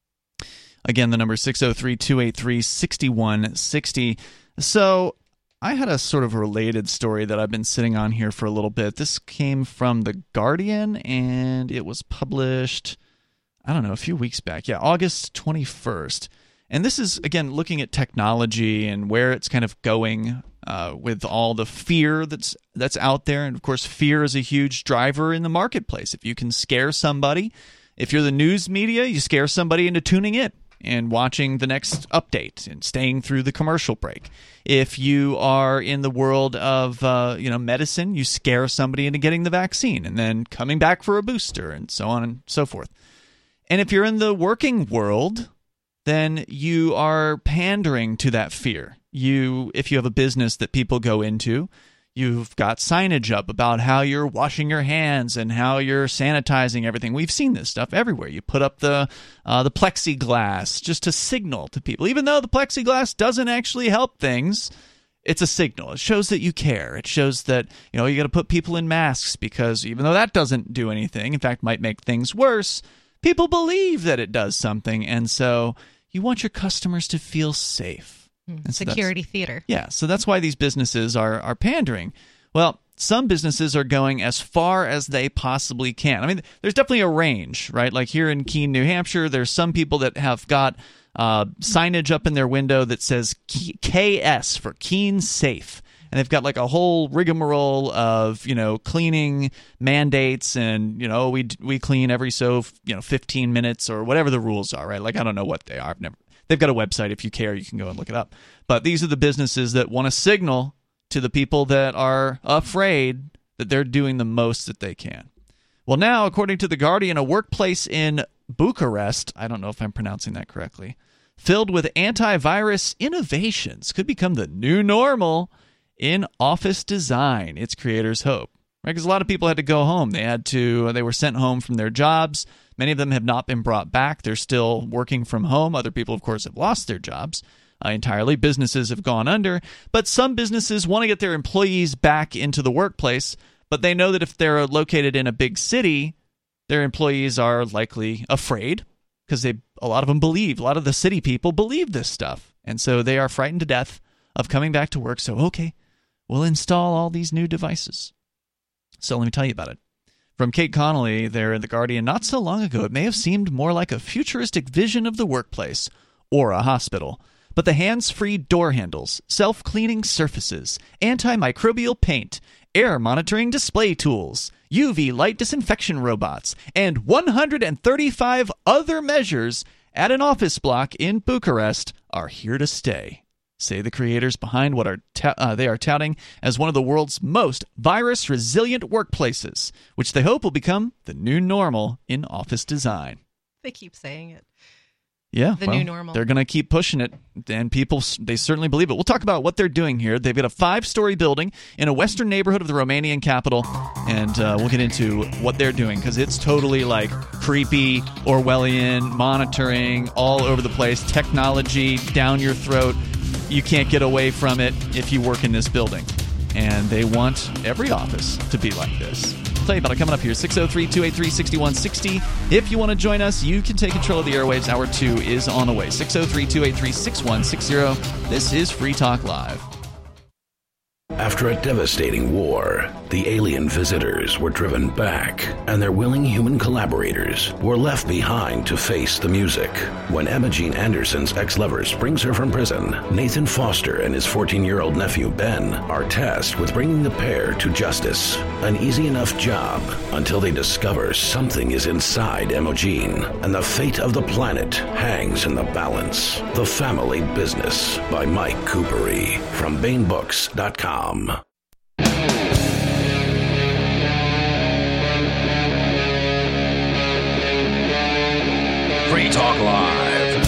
Again, the number is six oh three, two eight three, six one six oh. So I had a sort of related story that I've been sitting on here for a little bit. This came from The Guardian, and it was published, I don't know, a few weeks back. Yeah, August twenty-first. And this is, again, looking at technology and where it's kind of going uh, with all the fear that's that's out there. And, of course, fear is a huge driver in the marketplace. If you can scare somebody, if you're the news media, you scare somebody into tuning in and watching the next update and staying through the commercial break. If you are in the world of uh, you know medicine, you scare somebody into getting the vaccine and then coming back for a booster and so on and so forth. And if you're in the working world, then you are pandering to that fear. You, if you have a business that people go into, you've got signage up about how you're washing your hands and how you're sanitizing everything. We've seen this stuff everywhere. You put up the uh, the plexiglass just to signal to people. Even though the plexiglass doesn't actually help things, it's a signal. It shows that you care. It shows that, you know, you got to put people in masks because even though that doesn't do anything, in fact, might make things worse, people believe that it does something. And so you want your customers to feel safe. And so Security theater. Yeah, so that's why these businesses are are pandering. Well, some businesses are going as far as they possibly can. I mean, there's definitely a range, right? Like here in Keene, New Hampshire, there's some people that have got uh, signage up in their window that says K S for Keene Safe. And they've got like a whole rigmarole of, you know, cleaning mandates and, you know, we we clean every so, you know, fifteen minutes or whatever the rules are, right? Like, I don't know what they are. I've never... They've got a website. If you care, you can go and look it up. But these are the businesses that want to signal to the people that are afraid that they're doing the most that they can. Well, now, according to The Guardian, a workplace in Bucharest, I don't know if I'm pronouncing that correctly, filled with antivirus innovations could become the new normal in office design, its creators hope. Right? Because a lot of people had to go home. They had to. They were sent home from their jobs. Many of them have not been brought back. They're still working from home. Other people, of course, have lost their jobs uh, entirely. Businesses have gone under. But some businesses want to get their employees back into the workplace, but they know that if they're located in a big city, their employees are likely afraid because they a lot of them believe, a lot of the city people believe this stuff. And so they are frightened to death of coming back to work. So, okay, we'll install all these new devices. So let me tell you about it. From Kate Connolly there in The Guardian, not so long ago, it may have seemed more like a futuristic vision of the workplace or a hospital. But the hands-free door handles, self-cleaning surfaces, antimicrobial paint, air monitoring display tools, U V light disinfection robots, and one hundred thirty-five other measures at an office block in Bucharest are here to stay, say the creators behind what are ta- uh, they are touting as one of the world's most virus-resilient workplaces, which they hope will become the new normal in office design. They keep saying it. Yeah, the well, new normal. They're going to keep pushing it, and people, they certainly believe it. We'll talk about what they're doing here. They've got a five-story building in a western neighborhood of the Romanian capital, and uh, we'll get into what they're doing, because it's totally like creepy, Orwellian, monitoring all over the place, technology down your throat. You can't get away from it if you work in this building. And they want every office to be like this. We'll tell you about it coming up here, six oh three, two eight three, six one six oh. If you want to join us, you can take control of the airwaves. Hour two is on the way, six oh three, two eight three, six one six oh. This is Free Talk Live. After a devastating war, the alien visitors were driven back, and their willing human collaborators were left behind to face the music. When Emma Jean Anderson's ex-lover brings her from prison, Nathan Foster and his fourteen-year-old nephew Ben are tasked with bringing the pair to justice. An easy enough job until they discover something is inside Emma Jean, and the fate of the planet hangs in the balance. The Family Business by Mike Coopery from Bain Books dot com. Free Talk Live.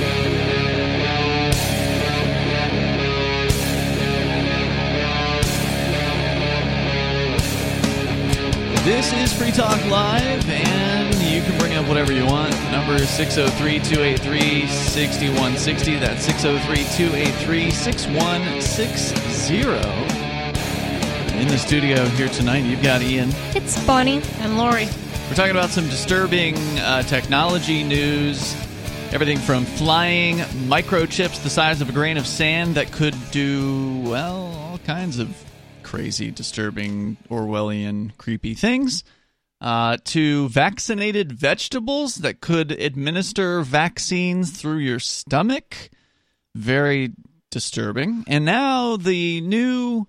This is Free Talk Live, and you can bring up whatever you want. The number is six oh three, two eight three, six one six oh. That's six oh three, two eight three, six one six oh. In the studio here tonight, you've got Ian. It's Bonnie. And Lori. We're talking about some disturbing uh, technology news. Everything from flying microchips the size of a grain of sand that could do, well, all kinds of crazy, disturbing, Orwellian, creepy things, uh, to vaccinated vegetables that could administer vaccines through your stomach. Very disturbing. And now the new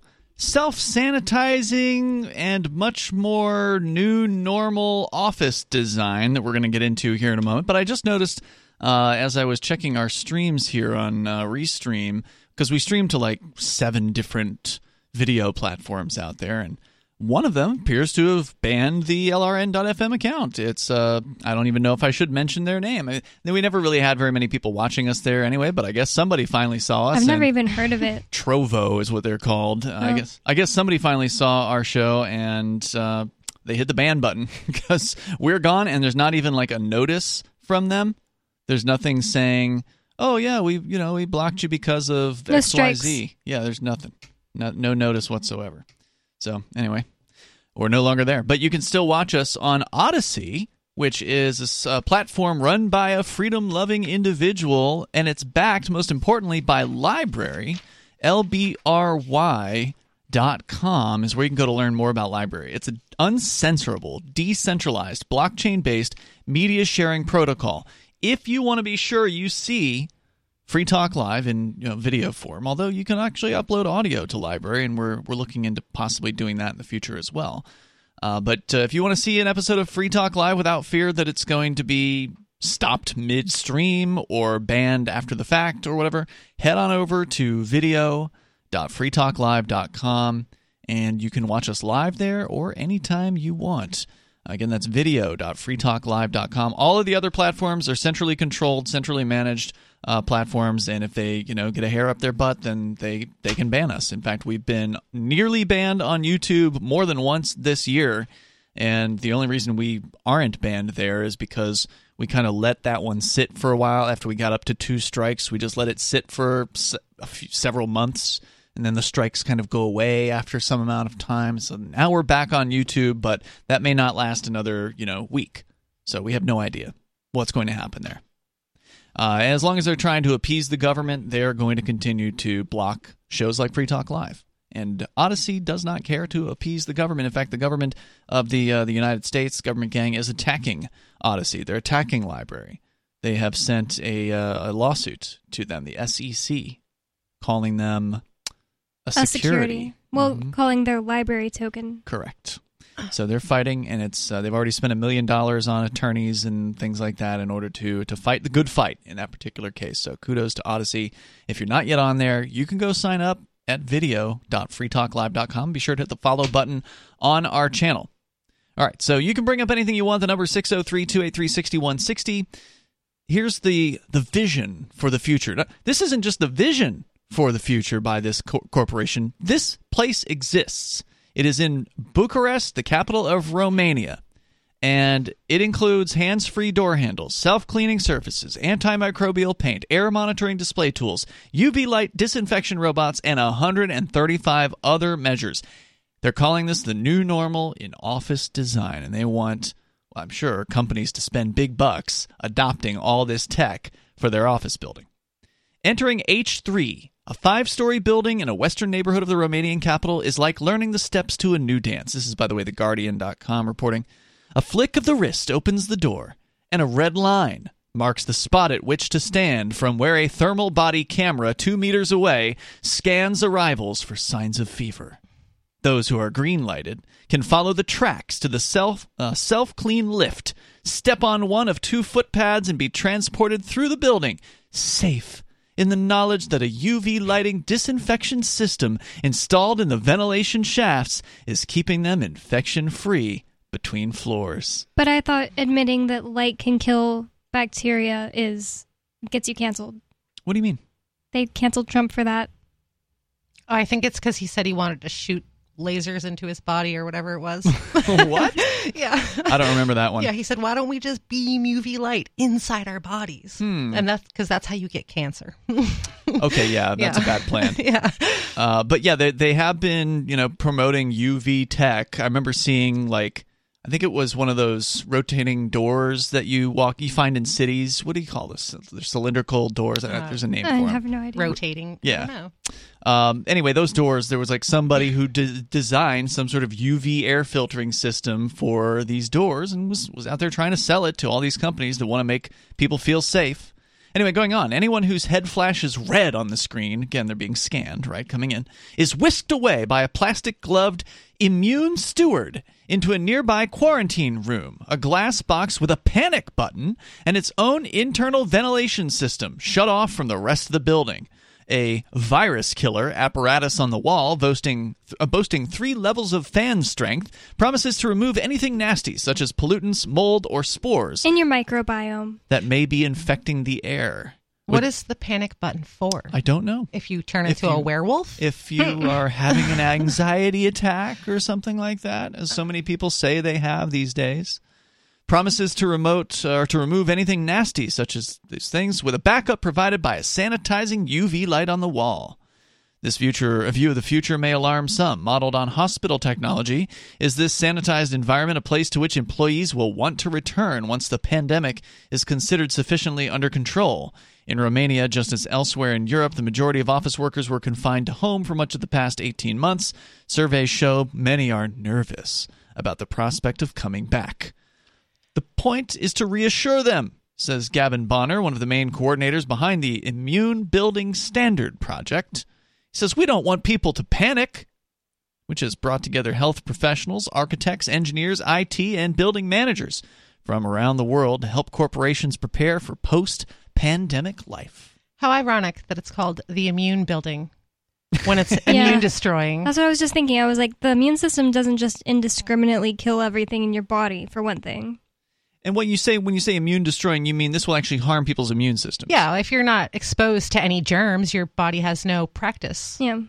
self-sanitizing and much more new normal office design that we're going to get into here in a moment. But I just noticed uh, as I was checking our streams here on uh, Restream, because we stream to like seven different video platforms out there, and one of them appears to have banned the L R N dot F M account. It's, uh, I don't even know if I should mention their name. I, we never really had very many people watching us there anyway, but I guess somebody finally saw us. I've never even heard of it. Trovo is what they're called. Uh, oh. I guess I guess somebody finally saw our show, and uh, they hit the ban button because we're gone, and there's not even like a notice from them. There's nothing saying, oh, yeah, we you know we blocked you because of no X Y Z. strikes. Yeah, there's nothing. No, no notice whatsoever. So, anyway, we're no longer there. But you can still watch us on Odyssey, which is a, a platform run by a freedom-loving individual, and it's backed, most importantly, by Library. L B R Y dot com is where you can go to learn more about Library. It's an uncensorable, decentralized, blockchain-based media sharing protocol. If you want to be sure you see Free Talk Live in you know, video form, although you can actually upload audio to Library, and we're we're looking into possibly doing that in the future as well. Uh, but uh, if you want to see an episode of Free Talk Live without fear that it's going to be stopped midstream or banned after the fact or whatever, head on over to video dot free talk live dot com, and you can watch us live there or anytime you want. Again, that's video dot free talk live dot com. All of the other platforms are centrally controlled, centrally managed uh, platforms, and if they, you know, get a hair up their butt, then they, they can ban us. In fact, we've been nearly banned on YouTube more than once this year, and the only reason we aren't banned there is because we kind of let that one sit for a while after we got up to two strikes. We just let it sit for a few, several months, and then the strikes kind of go away after some amount of time. So now we're back on YouTube, but that may not last another, you know, week. So we have no idea what's going to happen there. Uh, as long as they're trying to appease the government, they're going to continue to block shows like Free Talk Live. And Odyssey does not care to appease the government. In fact, the government of the uh, the United States, government gang, is attacking Odyssey. They're attacking Library. They have sent a, uh, a lawsuit to them, the S E C, calling them a security. A security. Well, mm-hmm. calling their library token. Correct. So they're fighting, and it's uh, they've already spent a million dollars on attorneys and things like that in order to to fight the good fight in that particular case. So kudos to Odyssey. If you're not yet on there, you can go sign up at video dot free talk live dot com. Be sure to hit the follow button on our channel. All right, so you can bring up anything you want. The number is six oh three, two eight three, six one six oh. Here's the the vision for the future. This isn't just the vision for the future by this co- corporation. This place exists. It is in Bucharest, the capital of Romania, and it includes hands-free door handles, self-cleaning surfaces, antimicrobial paint, air monitoring display tools, U V light disinfection robots, and one hundred thirty-five other measures. They're calling this the new normal in office design, and they want, well, I'm sure, companies to spend big bucks adopting all this tech for their office building. Entering H three, a five-story building in a western neighborhood of the Romanian capital, is like learning the steps to a new dance. This is, by the way, the Guardian dot com reporting. A flick of the wrist opens the door, and a red line marks the spot at which to stand from where a thermal body camera two meters away scans arrivals for signs of fever. Those who are green-lighted can follow the tracks to the self, uh, self-clean lift, step on one of two footpads, and be transported through the building, safe, in the knowledge that a U V lighting disinfection system installed in the ventilation shafts is keeping them infection-free between floors. But I thought admitting that light can kill bacteria is gets you canceled. What do you mean? They canceled Trump for that. Oh, I think it's because he said he wanted to shoot lasers into his body or whatever it was. What? Yeah. I don't remember that one. Yeah, he said, why don't we just beam U V light inside our bodies? Hmm. And that's because that's how you get cancer. Okay, yeah, that's Yeah. a bad plan. Yeah. Uh, but yeah, they they have been, you know, promoting U V tech. I remember seeing, like, I think it was one of those rotating doors that you walk, you find in cities. What do you call this? They're cylindrical doors. Uh, There's a name I for them. have no idea. Rotating. Yeah. I don't know. Um, anyway, those doors, there was like somebody who de- designed some sort of U V air filtering system for these doors and was, was out there trying to sell it to all these companies that want to make people feel safe. Anyway, going on, anyone whose head flashes red on the screen, again, they're being scanned, right, coming in, is whisked away by a plastic-gloved immune steward into a nearby quarantine room, a glass box with a panic button and its own internal ventilation system shut off from the rest of the building. A virus killer apparatus on the wall, boasting, uh, boasting three levels of fan strength, promises to remove anything nasty, such as pollutants, mold, or spores, In your microbiome. that may be infecting the air. What is the panic button for? I don't know. If you turn If into a you- werewolf? If you are having an anxiety attack or something like that, as so many people say they have these days. Promises to remote or uh, to remove anything nasty, such as these things, with a backup provided by a sanitizing U V light on the wall. This future, a view of the future may alarm some. Modeled on hospital technology, is this sanitized environment a place to which employees will want to return once the pandemic is considered sufficiently under control? In Romania, just as elsewhere in Europe, the majority of office workers were confined to home for much of the past eighteen months. Surveys show many are nervous about the prospect of coming back. The point is to reassure them, says Gavin Bonner, one of the main coordinators behind the Immune Building Standard Project. He says, we don't want people to panic, which has brought together health professionals, architects, engineers, I T, and building managers from around the world to help corporations prepare for post-pandemic life. How ironic that it's called the immune building when it's Yeah. immune destroying. That's what I was just thinking. I was like, the immune system doesn't just indiscriminately kill everything in your body, for one thing. And what you say when you say immune destroying, you mean this will actually harm people's immune systems. Yeah, if you're not exposed to any germs, your body has no practice. Yeah.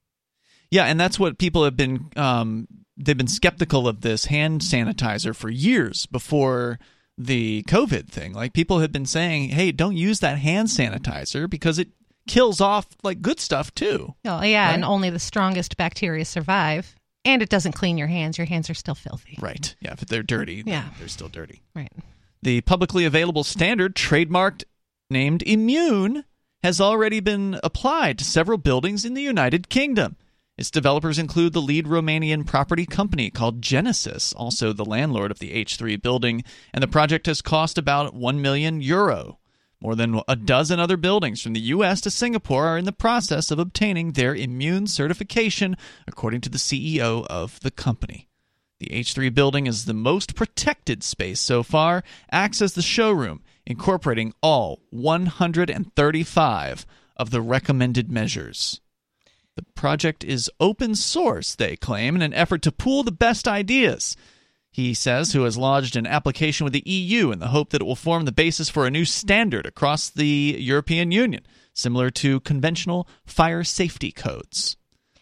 Yeah, and that's what people have been, um, they've been skeptical of this hand sanitizer for years before the COVID thing. Like, people have been saying, hey, don't use that hand sanitizer because it kills off, like, good stuff, too. Oh, yeah, Right? and only the strongest bacteria survive. And it doesn't clean your hands. Your hands are still filthy. Right. Yeah, if they're dirty, Yeah. they're still dirty. Right. The publicly available standard, trademarked, named Immune, has already been applied to several buildings in the United Kingdom. Its developers include the lead Romanian property company called Genesis, also the landlord of the H three building, and the project has cost about one million euro. More than a dozen other buildings from the U S to Singapore are in the process of obtaining their immune certification, according to the C E O of the company. The H three building is the most protected space so far, acts as the showroom, incorporating all one hundred thirty-five of the recommended measures. The project is open source, they claim, in an effort to pool the best ideas. He says, who has lodged an application with the E U in the hope that it will form the basis for a new standard across the European Union, similar to conventional fire safety codes.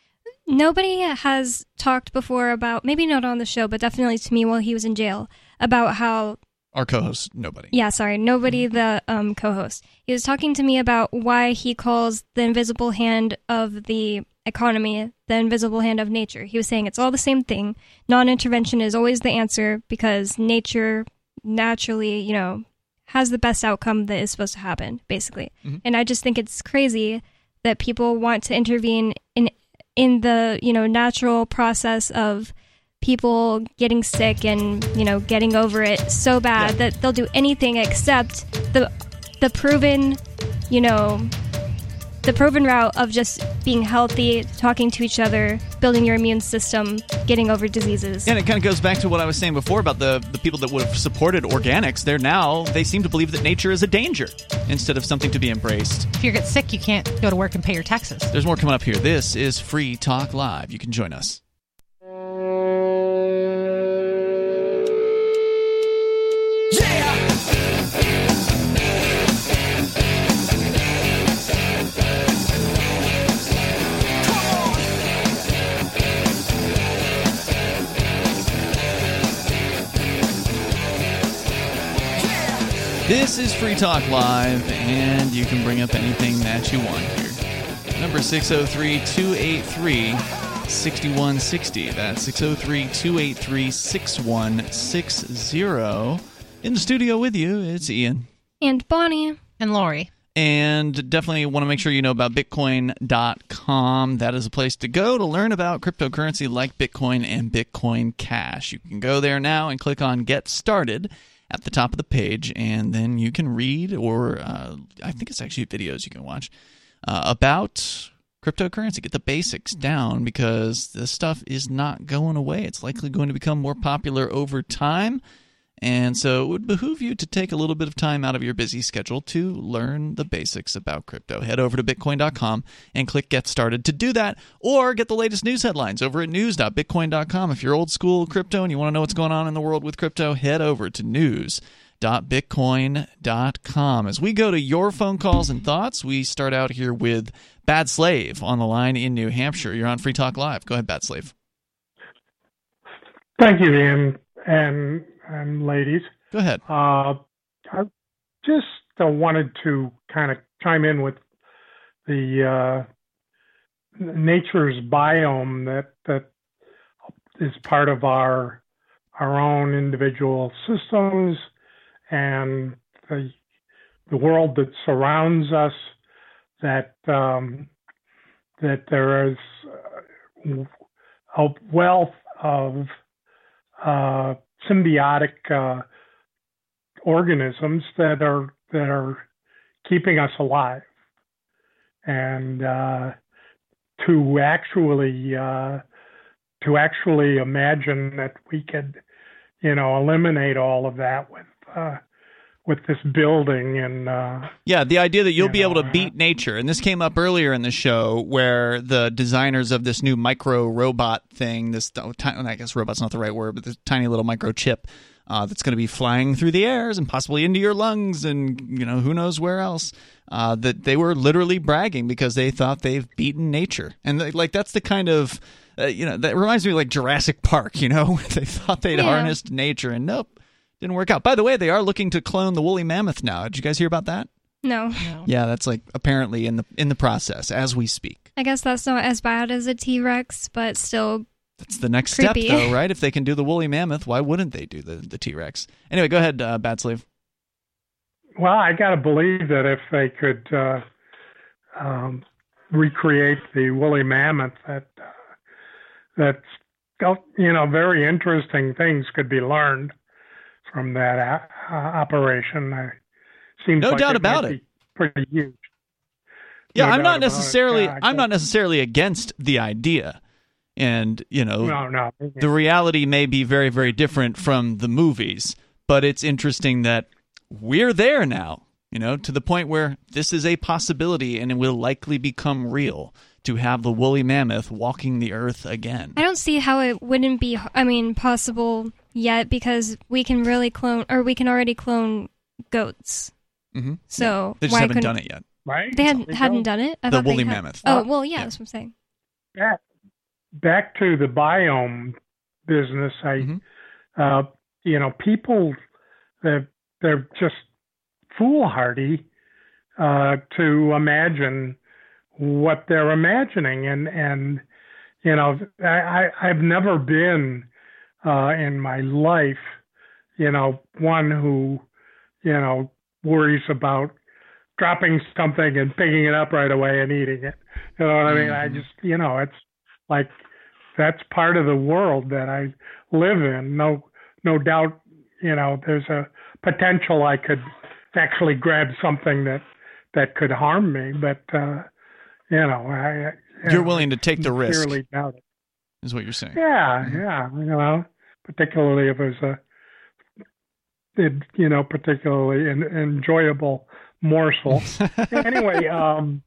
Nobody has talked before about, maybe not on the show, but definitely to me while he was in jail, about how, Our co-host, nobody. yeah, sorry, nobody, the um, co-host. He was talking to me about why he calls the invisible hand of the economy, the invisible hand of nature. He was saying it's all the same thing. Non-intervention is always the answer because nature naturally, you know, has the best outcome that is supposed to happen, basically. Mm-hmm. And I just think it's crazy that people want to intervene in in the, you know, natural process of people getting sick and, you know, getting over it so bad yeah. that they'll do anything except the the proven, you know, the proven route of just being healthy, talking to each other, building your immune system, getting over diseases. Yeah, and it kind of goes back to what I was saying before about the, the people that would have supported organics. They're now, they seem to believe that nature is a danger instead of something to be embraced. If you get sick, you can't go to work and pay your taxes. There's more coming up here. This is Free Talk Live. You can join us. This is Free Talk Live, and you can bring up anything that you want here. Number six oh three, two eight three, six one six oh. That's six oh three, two eight three, six one six oh. In the studio with you, it's Ian. And Bonnie. And Lori. And definitely want to make sure you know about Bitcoin dot com. That is a place to go to learn about cryptocurrency like Bitcoin and Bitcoin Cash. You can go there now and click on Get Started at the top of the page, and then you can read, or uh, I think it's actually videos you can watch, uh, about cryptocurrency. Get the basics down because this stuff is not going away. It's likely going to become more popular over time, and so it would behoove you to take a little bit of time out of your busy schedule to learn the basics about crypto. Head over to Bitcoin dot com and click Get Started to do that, or get the latest news headlines over at news dot bitcoin dot com. If you're old school crypto and you want to know what's going on in the world with crypto, head over to news dot bitcoin dot com. As we go to your phone calls and thoughts, we start out here with Bad Slave on the line in New Hampshire. You're on Free Talk Live. Go ahead, Bad Slave. Thank you, Ian, and and ladies. Go ahead. Uh, I just uh, wanted to kind of chime in with the uh, nature's biome that that is part of our our own individual systems and the the world that surrounds us. That um, that there is a wealth of uh, symbiotic uh, organisms that are that are keeping us alive, and uh, to actually uh, to actually imagine that we could, you know, eliminate all of that with uh, with this building and uh, yeah, the idea that you'll be know, able to beat nature, and this came up earlier in the show where the designers of this new micro robot thing, this I guess robot's not the right word, but this tiny little microchip uh, that's going to be flying through the airs and possibly into your lungs and, you know, who knows where else. Uh, that they were literally bragging because they thought they've beaten nature, and they, like that's the kind of uh, you know, that reminds me of like Jurassic Park. You know, they thought they'd yeah. harnessed nature, and nope. Didn't work out. By the way, they are looking to clone the woolly mammoth now. Did you guys hear about that? No. no. Yeah, that's like apparently in the in the process as we speak. I guess that's not as bad as a T-Rex, but still That's the next creepy. step, though, right? If they can do the woolly mammoth, why wouldn't they do the, the T-Rex? Anyway, go ahead, uh, Bad Slave. Well, I got to believe that if they could uh, um, recreate the woolly mammoth, that uh, that you know, very interesting things could be learned from that uh, operation. Uh, seems no like doubt it about might it. Be pretty huge. Yeah, no I'm not about necessarily yeah, I'm not necessarily against the idea. And, you know, no, no. the reality may be very, very different from the movies, but it's interesting that we're there now, you know, to the point where this is a possibility and it will likely become real to have the woolly mammoth walking the earth again. I don't see how it wouldn't be, I mean, possible yet, because we can really clone, or we can already clone goats. Mm-hmm. So yeah. They just why haven't done it yet. Right? They hadn't, hadn't done it? I the thought woolly they had. mammoth. Oh, well, yeah, yeah, that's what I'm saying. Back, back to the biome business, I, mm-hmm. uh, you know, people, they're, they're just foolhardy uh, to imagine what they're imagining. And, and you know, I, I, I've never been uh, in my life, you know, one who, you know, worries about dropping something and picking it up right away and eating it. You know what I mean? Mm-hmm. I just, you know, it's like that's part of the world that I live in. No, no doubt, you know, there's a potential I could actually grab something that, that could harm me. But, uh, you know, I, you you're know, willing to take the risk, doubt it. Is what you're saying. Yeah, yeah. You know, particularly if it's a, it, you know, particularly an enjoyable morsel. Anyway, um,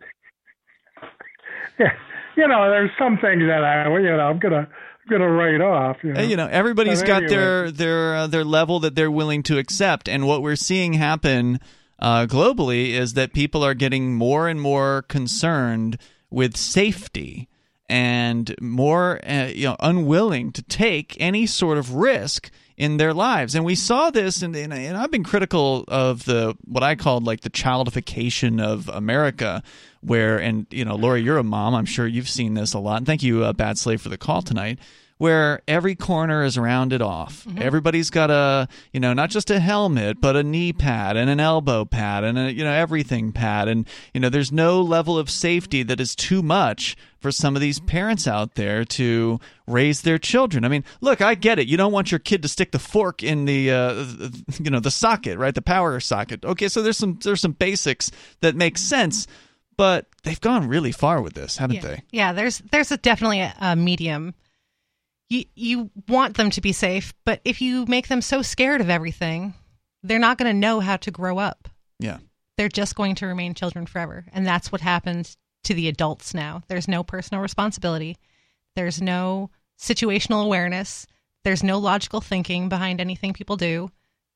yeah, you know, there's some things that I, you know, I'm gonna, I'm gonna write off. You know, you know everybody's but got anyway. their their uh, their level that they're willing to accept, and what we're seeing happen uh, globally is that people are getting more and more concerned with safety and more, uh, you know, unwilling to take any sort of risk in their lives. And we saw this, and, and, and I've been critical of the what I called like the childification of America, where, and you know, Lori, you're a mom, I'm sure you've seen this a lot, and thank you, uh, Bad Slave, for the call tonight, where every corner is rounded off. Mm-hmm. Everybody's got a, you know, not just a helmet, but a knee pad and an elbow pad and a, you know, everything pad. And, you know, there's no level of safety that is too much for some of these parents out there to raise their children. I mean, look, I get it. You don't want your kid to stick the fork in the, uh, you know, the socket, right? The power socket. Okay, so there's some there's some basics that make sense, but they've gone really far with this, haven't yeah. they? Yeah, there's there's a, definitely a, a medium. You you want them to be safe, but if you make them so scared of everything, they're not going to know how to grow up. Yeah. They're just going to remain children forever. And that's what happens to the adults now. There's no personal responsibility. There's no situational awareness. There's no logical thinking behind anything people do.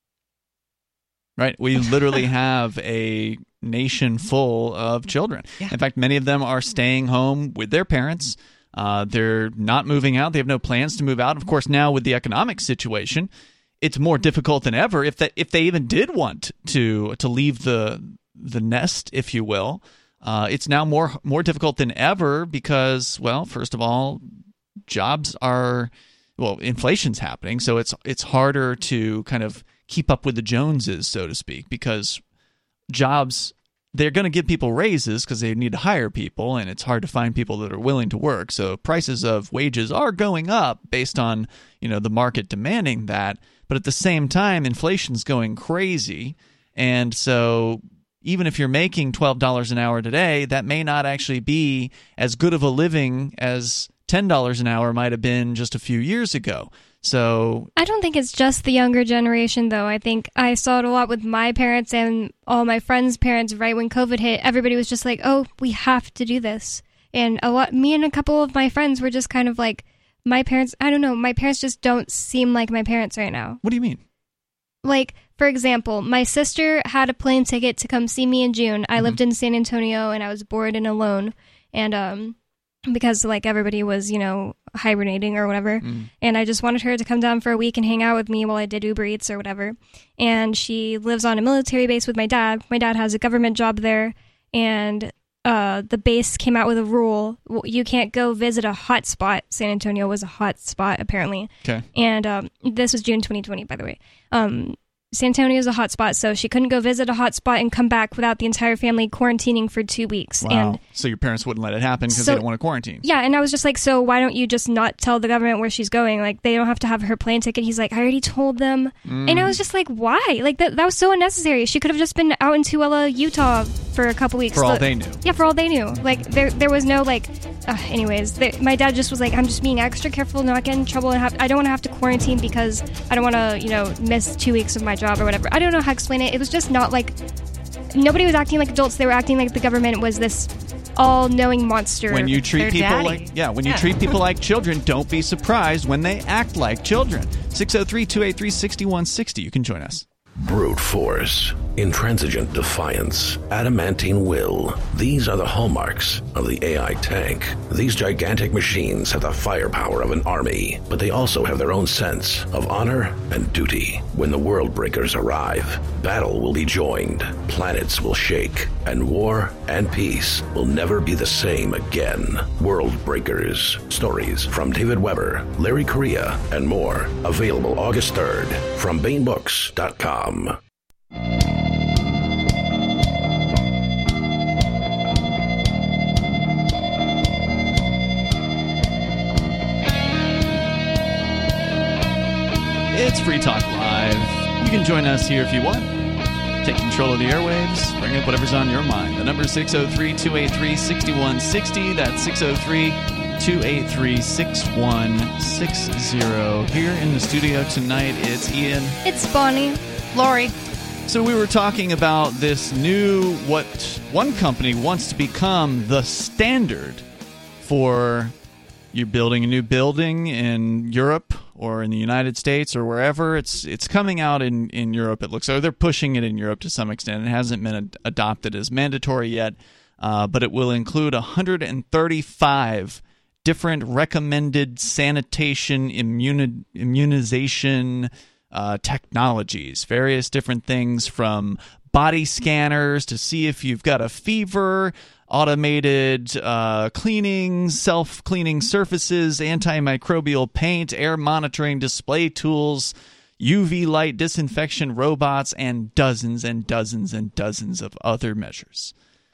Right. We literally have a nation full of children. Yeah. In fact, many of them are staying home with their parents. Uh, they're not moving out. They have no plans to move out. Of course, now with the economic situation, it's more difficult than ever. If that, if they even did want to to leave the the nest, if you will, uh, it's now more more difficult than ever because, well, first of all, jobs are well, inflation's happening, so it's it's harder to kind of keep up with the Joneses, so to speak, because jobs. They're going to give people raises because they need to hire people, and it's hard to find people that are willing to work. So prices of wages are going up based on, you know, the market demanding that. But at the same time, inflation's going crazy. And so even if you're making twelve dollars an hour today, that may not actually be as good of a living as ten dollars an hour might have been just a few years ago. So I don't think it's just the younger generation, though. I think I saw it a lot with my parents and all my friends' parents. Right when COVID hit, everybody was just like, "Oh, we have to do this." And a lot, me and a couple of my friends were just kind of like, "My parents, I don't know, my parents just don't seem like my parents right now." What do you mean? Like, for example, my sister had a plane ticket to come see me in June. I mm-hmm. lived in San Antonio, and I was bored and alone, and um. because like everybody was, you know, hibernating or whatever. Mm. And I just wanted her to come down for a week and hang out with me while I did Uber Eats or whatever. And she lives on a military base with my dad. My dad has a government job there. And uh, the base came out with a rule. You can't go visit a hot spot. San Antonio was a hot spot, apparently. Okay. And um, this was June twenty twenty, by the way. Um, San Antonio is a hot spot, so she couldn't go visit a hot spot and come back without the entire family quarantining for two weeks. Wow. And so your parents wouldn't let it happen because so, they don't want to quarantine. Yeah, and I was just like, so why don't you just not tell the government where she's going? Like, they don't have to have her plane ticket. He's like, I already told them. Mm. And I was just like, why? Like, that, that was so unnecessary. She could have just been out in Tooele, Utah for a couple weeks. For all so, they knew. Yeah, for all they knew. Like, there there was no, like, uh, anyways, they, my dad just was like, I'm just being extra careful, not get in trouble, and have, I don't want to have to quarantine because I don't want to, you know, miss two weeks of my job or whatever. I don't know how to explain it. It was just not like, nobody was acting like adults. They were acting like the government was this all-knowing monster. When you treat Their people daddy. like yeah, when yeah. you treat people like children, don't be surprised when they act like children. six oh three, two eight three, six one six oh. You can join us. Brute force. intransigent defiance, adamantine will. These are the hallmarks of the A I tank. These gigantic machines have the firepower of an army, but they also have their own sense of honor and duty. When the world breakers arrive, battle will be joined, planets will shake, and war and peace will never be the same again. World Breakers. Stories from David Weber, Larry Correia, and more. Available August third from Baen Books dot com. It's Free Talk Live. You can join us here if you want. Take control of the airwaves. Bring up whatever's on your mind. The number is six oh three, two eight three, six one six oh. That's six oh three, two eight three, six one six zero. Here in the studio tonight, it's Ian. It's Bonnie. Lori. So we were talking about this new, what one company wants to become the standard for you building a new building in Europe or in the United States or wherever. It's it's coming out in, in Europe, it looks like. They're pushing it in Europe to some extent. It hasn't been ad- adopted as mandatory yet, uh, but it will include one hundred thirty-five different recommended sanitation immuni- immunization uh, technologies, various different things from body scanners to see if you've got a fever, automated uh, cleaning, self-cleaning surfaces, antimicrobial paint, air monitoring display tools, U V light disinfection robots, and dozens and dozens and dozens of other measures.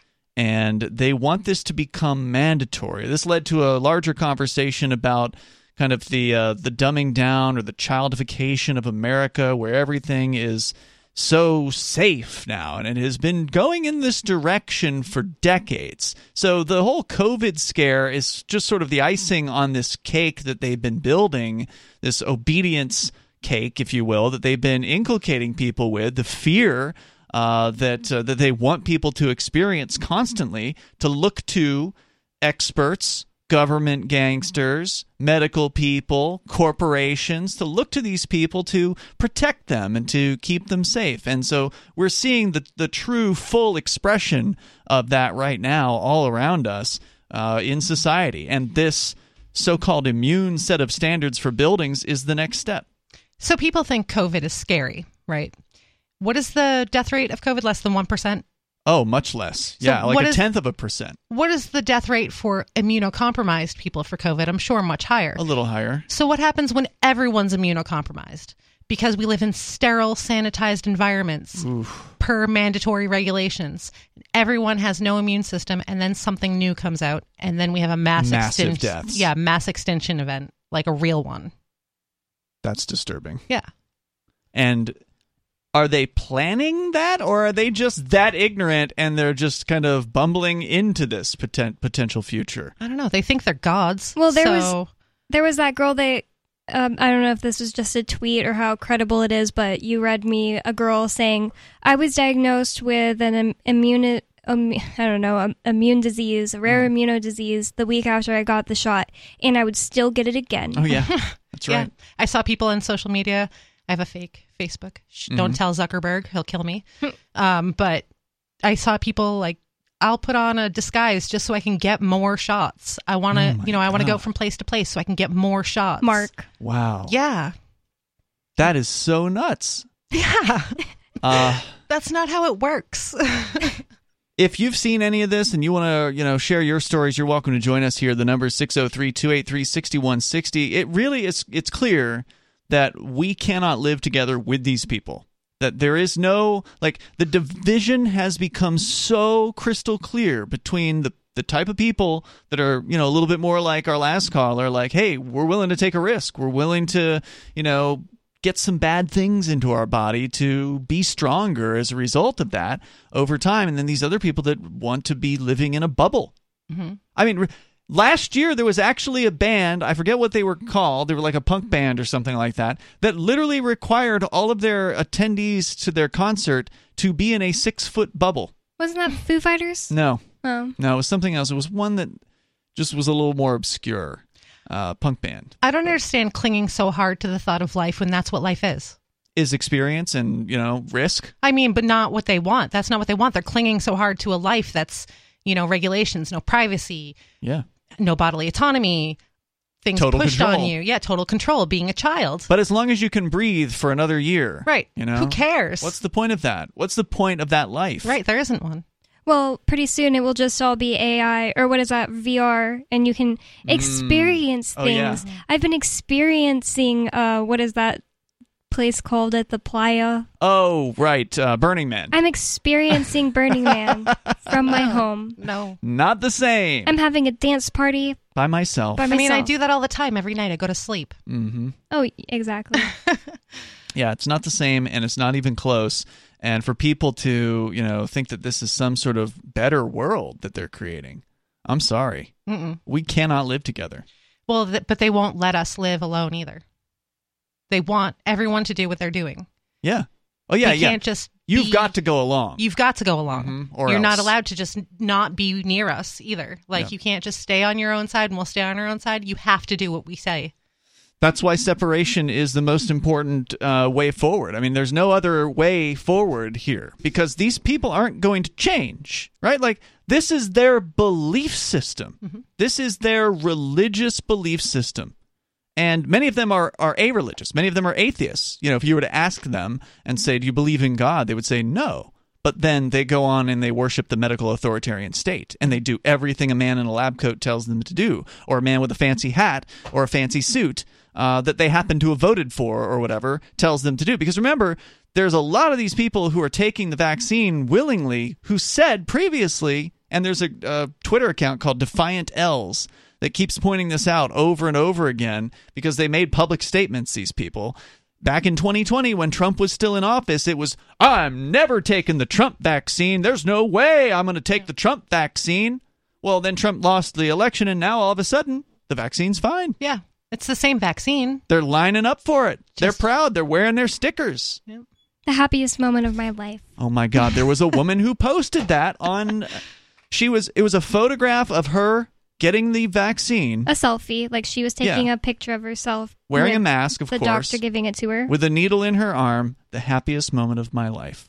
And they want this to become mandatory. This led to a larger conversation about kind of the uh, the dumbing down or the childification of America, where everything is so safe now, and it has been going in this direction for decades. So the whole COVID scare is just sort of the icing on this cake that they've been building, this obedience cake, if you will, that they've been inculcating people with, the fear uh, that uh, that they want people to experience constantly, to look to experts, government gangsters, medical people, corporations, to look to these people to protect them and to keep them safe. And so we're seeing the the true, full expression of that right now all around us uh, in society. And this so-called immune set of standards for buildings is the next step. So people think COVID is scary, right? What is the death rate of COVID? Less than one percent? Oh, much less. So yeah, like what a is- tenth of a percent. What is the death rate for immunocompromised people for COVID? I'm sure much higher. A little higher. So what happens when everyone's immunocompromised? Because we live in sterile, sanitized environments Oof. per mandatory regulations. Everyone has no immune system, and then something new comes out, and then we have a mass Massive extinction. deaths. Yeah, mass extinction event, like a real one. That's disturbing. Yeah. And are they planning that, or are they just that ignorant and they're just kind of bumbling into this poten- potential future? I don't know. They think they're gods. Well, there so... was there was that girl that um, I don't know if this was just a tweet or how credible it is, but you read me a girl saying I was diagnosed with an im- immune um, I don't know um, immune disease, a rare mm. immunodisease, the week after I got the shot, and I would still get it again. Oh yeah, that's right. Yeah. I saw people on social media. I have a fake Facebook. Shh, mm-hmm. Don't tell Zuckerberg. He'll kill me. um, but I saw people like, I'll put on a disguise just so I can get more shots. I want to, oh you know, I want to God. go from place to place so I can get more shots. Mark. Wow. Yeah. That is so nuts. Yeah. Uh, That's not how it works. If you've seen any of this and you want to, you know, share your stories, you're welcome to join us here. The number is six oh three, two eight three, six one six oh. It really is, it's clear that we cannot live together with these people. That there is no, like, the division has become so crystal clear between the, the type of people that are, you know, a little bit more like our last caller, like, hey, we're willing to take a risk. We're willing to, you know, get some bad things into our body to be stronger as a result of that over time. And then these other people that want to be living in a bubble. Mm-hmm. I mean, last year, there was actually a band, I forget what they were called, they were like a punk band or something like that, that literally required all of their attendees to their concert to be in a six-foot bubble. Wasn't that Foo Fighters? No. Oh. No, it was something else. It was one that just was a little more obscure. Uh, punk band. I don't understand clinging so hard to the thought of life when that's what life is. is experience and, you know, risk. I mean, but not what they want. That's not what they want. They're clinging so hard to a life that's, you know, regulations, no privacy, Yeah. no bodily autonomy, things Total pushed control. on you. Yeah, total control, being a child. But as long as you can breathe for another year. Right. You know? Who cares? What's the point of that? What's the point of that life? Right, there isn't one. Well, pretty soon it will just all be A I, or what is that, V R, and you can experience Oh, yeah. things. I've been experiencing, uh, what is that place called at the Playa? Oh, right. Uh, Burning Man. I'm experiencing Burning Man from my home. No. Not the same. I'm having a dance party By myself. by I myself. mean, I do that all the time. Every night I go to sleep. Mm-hmm. Oh, exactly. Yeah, it's not the same, and it's not even close. And for people to, you know, think that this is some sort of better world that they're creating, I'm sorry. Mm-mm. We cannot live together. Well, th- but they won't let us live alone either. They want everyone to do what they're doing. Yeah. Oh, yeah, we yeah. can't just You've be- got to go along. You've got to go along. Mhm, or You're not else. allowed to just not be near us either. Like, Yeah. you can't just stay on your own side and we'll stay on our own side. You have to do what we say. That's why separation is the most important uh, way forward. I mean, there's no other way forward here because these people aren't going to change, right? Like, this is their belief system. Mm-hmm. This is their religious belief system. And many of them are, are a-religious. Many of them are atheists. You know, if you were to ask them and say, do you believe in God? They would say no. But then they go on and they worship the medical authoritarian state. And they do everything a man in a lab coat tells them to do. Or a man with a fancy hat or a fancy suit uh, that they happen to have voted for or whatever tells them to do. Because remember, there's a lot of these people who are taking the vaccine willingly who said previously, and there's a, a Twitter account called Defiant L's that keeps pointing this out over and over again because they made public statements, these people. Back in twenty twenty, when Trump was still in office, it was, I'm never taking the Trump vaccine. There's no way I'm going to take the Trump vaccine. Well, then Trump lost the election, and now all of a sudden, the vaccine's fine. Yeah. It's the same vaccine. They're lining up for it. Just- They're proud. They're wearing their stickers. The happiest moment of my life. Oh, my God. There was a woman who posted that on... She was. It was a photograph of her getting the vaccine. A selfie, like she was taking Yeah. a picture of herself. Wearing with a mask, of the course. doctor giving it to her. With a needle in her arm. The happiest moment of my life.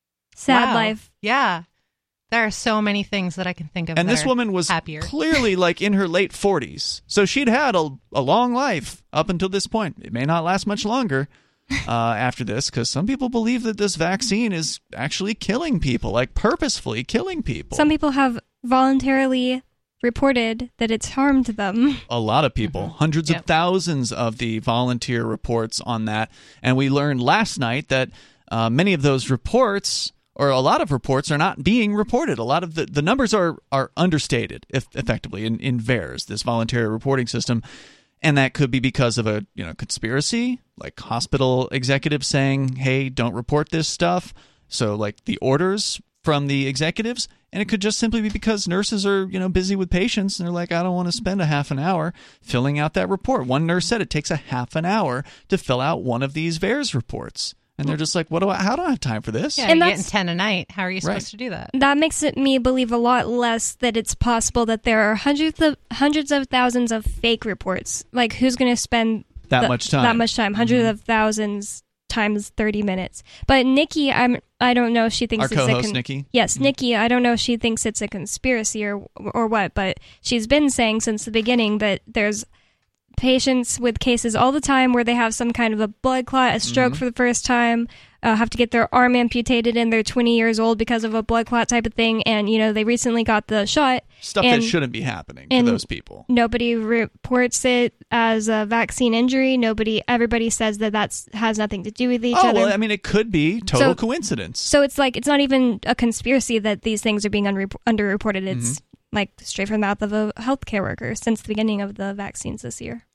Sad Wow. life. Yeah. There are so many things that I can think of. And that this are woman was happier. clearly like in her late forties. So she'd had a, a long life up until this point. It may not last much longer uh, after this because some people believe that this vaccine is actually killing people, like purposefully killing people. Some people have voluntarily reported that it's harmed them. A lot of people, Mm-hmm. hundreds Yep. of thousands of the volunteer reports on that. And we learned last night that uh, many of those reports, or a lot of reports, are not being reported. A lot of the, the numbers are, are understated, if, effectively, in, in V A E R S, this voluntary reporting system. And that could be because of a you know conspiracy, like hospital executives saying, hey, don't report this stuff. So like the orders from the executives. And it could just simply be because nurses are, you know, busy with patients and they're like, I don't want to spend a half an hour filling out that report. One nurse said it takes a half an hour to fill out one of these V A E R S reports. And they're just like, what do I, how do I have time for this? Yeah, And you're that's- getting ten a night. How are you supposed Right. to do that? That makes it me believe a lot less that it's possible that there are hundreds of hundreds of thousands of fake reports. Like, who's going to spend That the- much time. That much time, 100s Mhm. of thousands times thirty minutes. But Nikki, I'm I don't know if she thinks Our it's a co-host, con- Nikki? Yes, Mhm. Nikki. I don't know if she thinks it's a conspiracy or or what, but she's been saying since the beginning that there's patients with cases all the time where they have some kind of a blood clot, a stroke Mhm. for the first time, uh, have to get their arm amputated, and they're twenty years old because of a blood clot type of thing, and you know they recently got the shot. Stuff and that shouldn't be happening to and those people. Nobody reports it as a vaccine injury. Nobody, everybody says that that's has nothing to do with each Oh, other. well, I mean, it could be total So- coincidence. So it's like it's not even a conspiracy that these things are being unre- underreported. It's Mm-hmm. like straight from the mouth of a healthcare worker since the beginning of the vaccines this year.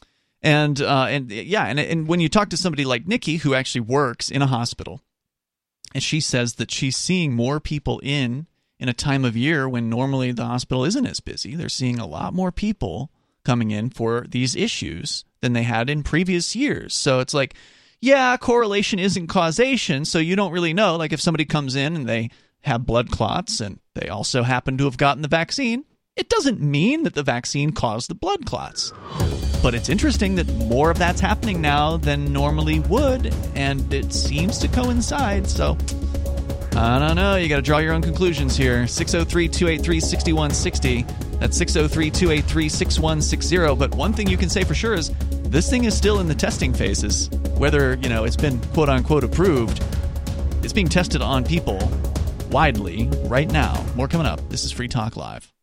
And uh, and yeah, and and when you talk to somebody like Nikki, who actually works in a hospital, and she says that she's seeing more people in in a time of year when normally the hospital isn't as busy. They're seeing a lot more people coming in for these issues than they had in previous years. So it's like, yeah, correlation isn't causation, so you don't really know. Like if somebody comes in and they have blood clots and they also happen to have gotten the vaccine, it doesn't mean that the vaccine caused the blood clots. But it's interesting that more of that's happening now than normally would, and it seems to coincide, so I don't know. You got to draw your own conclusions here. six oh three, two eight three, six one six oh. That's six oh three, two eight three, six one six oh. But one thing you can say for sure is this thing is still in the testing phases. Whether, you know, it's been quote-unquote approved, it's being tested on people widely right now. More coming up. This is Free Talk Live.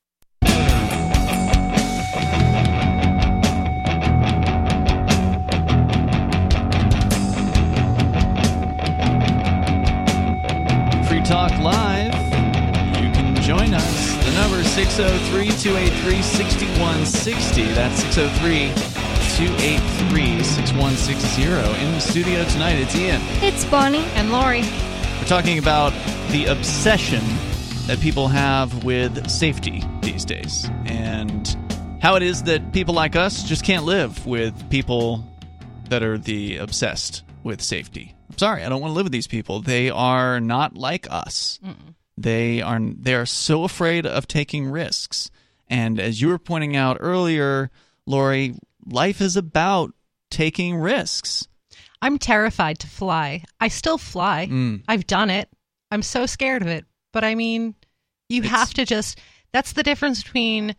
Free Talk Live. You can join us. The number is six oh three, two eight three, six one six oh. That's six oh three, two eight three, six one six oh. In the studio tonight, it's Ian. It's Bonnie. And Lori. We're talking about the obsession that people have with safety these days and how it is that people like us just can't live with people that are the obsessed with safety. I'm sorry, I don't want to live with these people. They are not like us. Mm-mm. They are they are so afraid of taking risks. And as you were pointing out earlier, Lori, life is about taking risks. I'm terrified to fly. I still fly. Mm. I've done it. I'm so scared of it. But I mean, you it's, have to just, that's the difference between,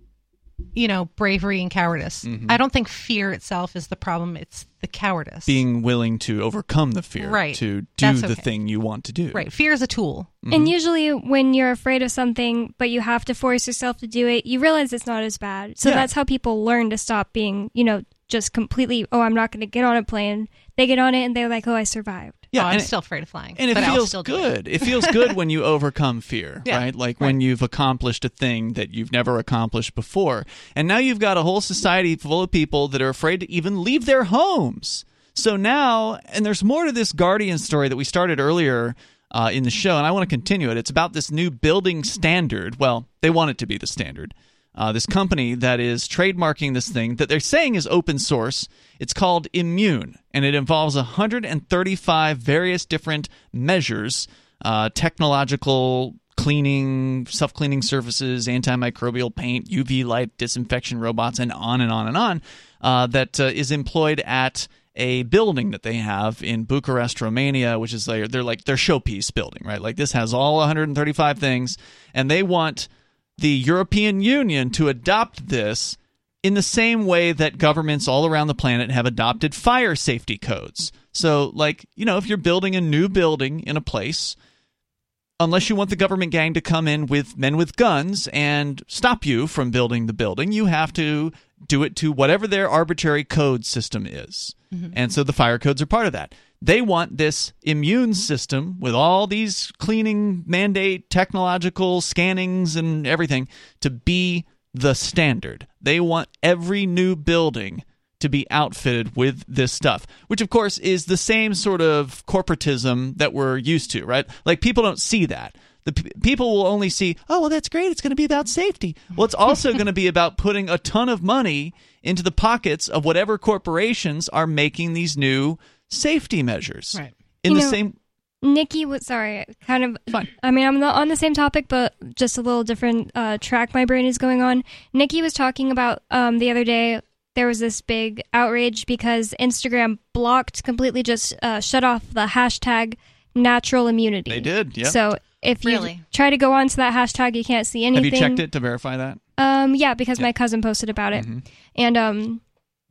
you know, bravery and cowardice. Mm-hmm. I don't think fear itself is the problem. It's the cowardice. Being willing to overcome the fear. Right. To do that's the okay. thing you want to do. Right. Fear is a tool. Mm-hmm. And usually when you're afraid of something, but you have to force yourself to do it, you realize it's not as bad. So yeah. that's how people learn to stop being, you know, just completely, oh, I'm not going to get on a plane. They get on it and they're like, oh, I survived. Yeah, oh, I'm still afraid of flying. And it but feels I'll still good. It. it feels good when you overcome fear, yeah, right? Like right. when you've accomplished a thing that you've never accomplished before. And now you've got a whole society full of people that are afraid to even leave their homes. So now, and there's more to this Guardian story that we started earlier uh, in the show, and I want to continue it. It's about this new building standard. Well, they want it to be the standard. Uh, this company that is trademarking this thing that they're saying is open source. It's called Immune, and it involves one hundred thirty-five various different measures, uh, technological cleaning, self-cleaning surfaces, antimicrobial paint, U V light disinfection robots, and on and on and on, uh, that uh, is employed at a building that they have in Bucharest, Romania, which is like, they're like their showpiece building, right? Like this has all one hundred thirty-five things, and they want the European Union to adopt this in the same way that governments all around the planet have adopted fire safety codes. So, like, you know, if you're building a new building in a place, unless you want the government gang to come in with men with guns and stop you from building the building, you have to do it to whatever their arbitrary code system is. Mm-hmm. And so the fire codes are part of that. They want this immune system with all these cleaning mandate, technological scannings and everything to be the standard. They want every new building to be outfitted with this stuff, which of course is the same sort of corporatism that we're used to, right? Like people don't see that. The p- people will only see, oh, well, that's great. It's going to be about safety. Well, it's also going to be about putting a ton of money into the pockets of whatever corporations are making these new safety measures. Right. In you the know, same... Nikki was, sorry, kind of, Fine. I mean, I'm not on the same topic, but just a little different uh, track my brain is going on. Nikki was talking about um, the other day, there was this big outrage because Instagram blocked, completely just uh, shut off the hashtag natural immunity. They did, yeah. So if you really? try to go onto that hashtag, you can't see anything. Have you checked it to verify that? Um, yeah, because yeah. my cousin posted about it. Mm-hmm. And um,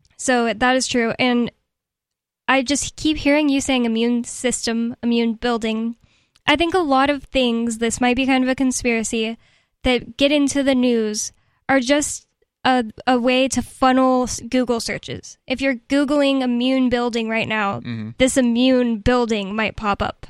so that is true. And I just keep hearing you saying immune system, immune building. I think a lot of things, this might be kind of a conspiracy, that get into the news are just a, a way to funnel Google searches. If you're Googling immune building right now, mm-hmm. this immune building might pop up.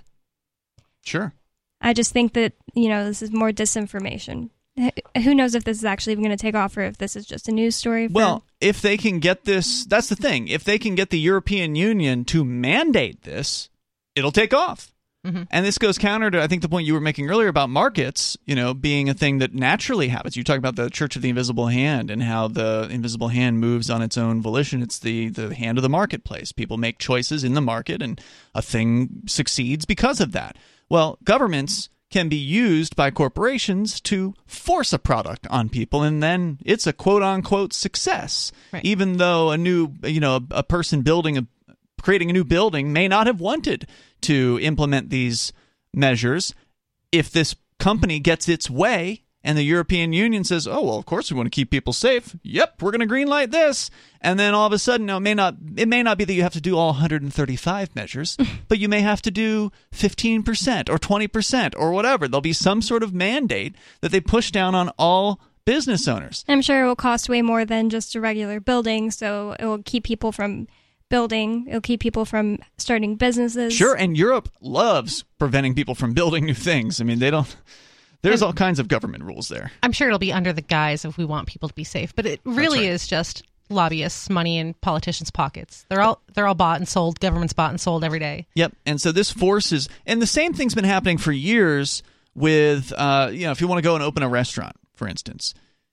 Sure. I just think that, you know, this is more disinformation. Who knows if this is actually even going to take off or if this is just a news story? For... Well, if they can get this, that's the thing. If they can get the European Union to mandate this, it'll take off. Mm-hmm. And this goes counter to, I think, the point you were making earlier about markets, you know, being a thing that naturally happens. You talk about the Church of the Invisible Hand and how the invisible hand moves on its own volition. It's the, the hand of the marketplace. People make choices in the market and a thing succeeds because of that. Well, governments can be used by corporations to force a product on people, and then it's a quote-unquote success. Right. Even though a new, you know, a, a person building a creating a new building may not have wanted to implement these measures. If this company gets its way and the European Union says, oh, well, of course we want to keep people safe. Yep, we're going to green light this. And then all of a sudden, now, it may not it may not be that you have to do all one hundred thirty-five measures, but you may have to do fifteen percent or twenty percent or whatever. There'll be some sort of mandate that they push down on all business owners. I'm sure it will cost way more than just a regular building, so it will keep people from building. It'll keep people from starting businesses. Sure, and Europe loves preventing people from building new things. I mean, they don't... There's all kinds of government rules there. I'm sure it'll be under the guise of we want people to be safe, but it really right. is just lobbyists' money in politicians' pockets. They're all they're all bought and sold. Government's bought and sold every day. Yep, and so this forces... And the same thing's been happening for years with, uh, you know, if you want to go and open a restaurant, for instance.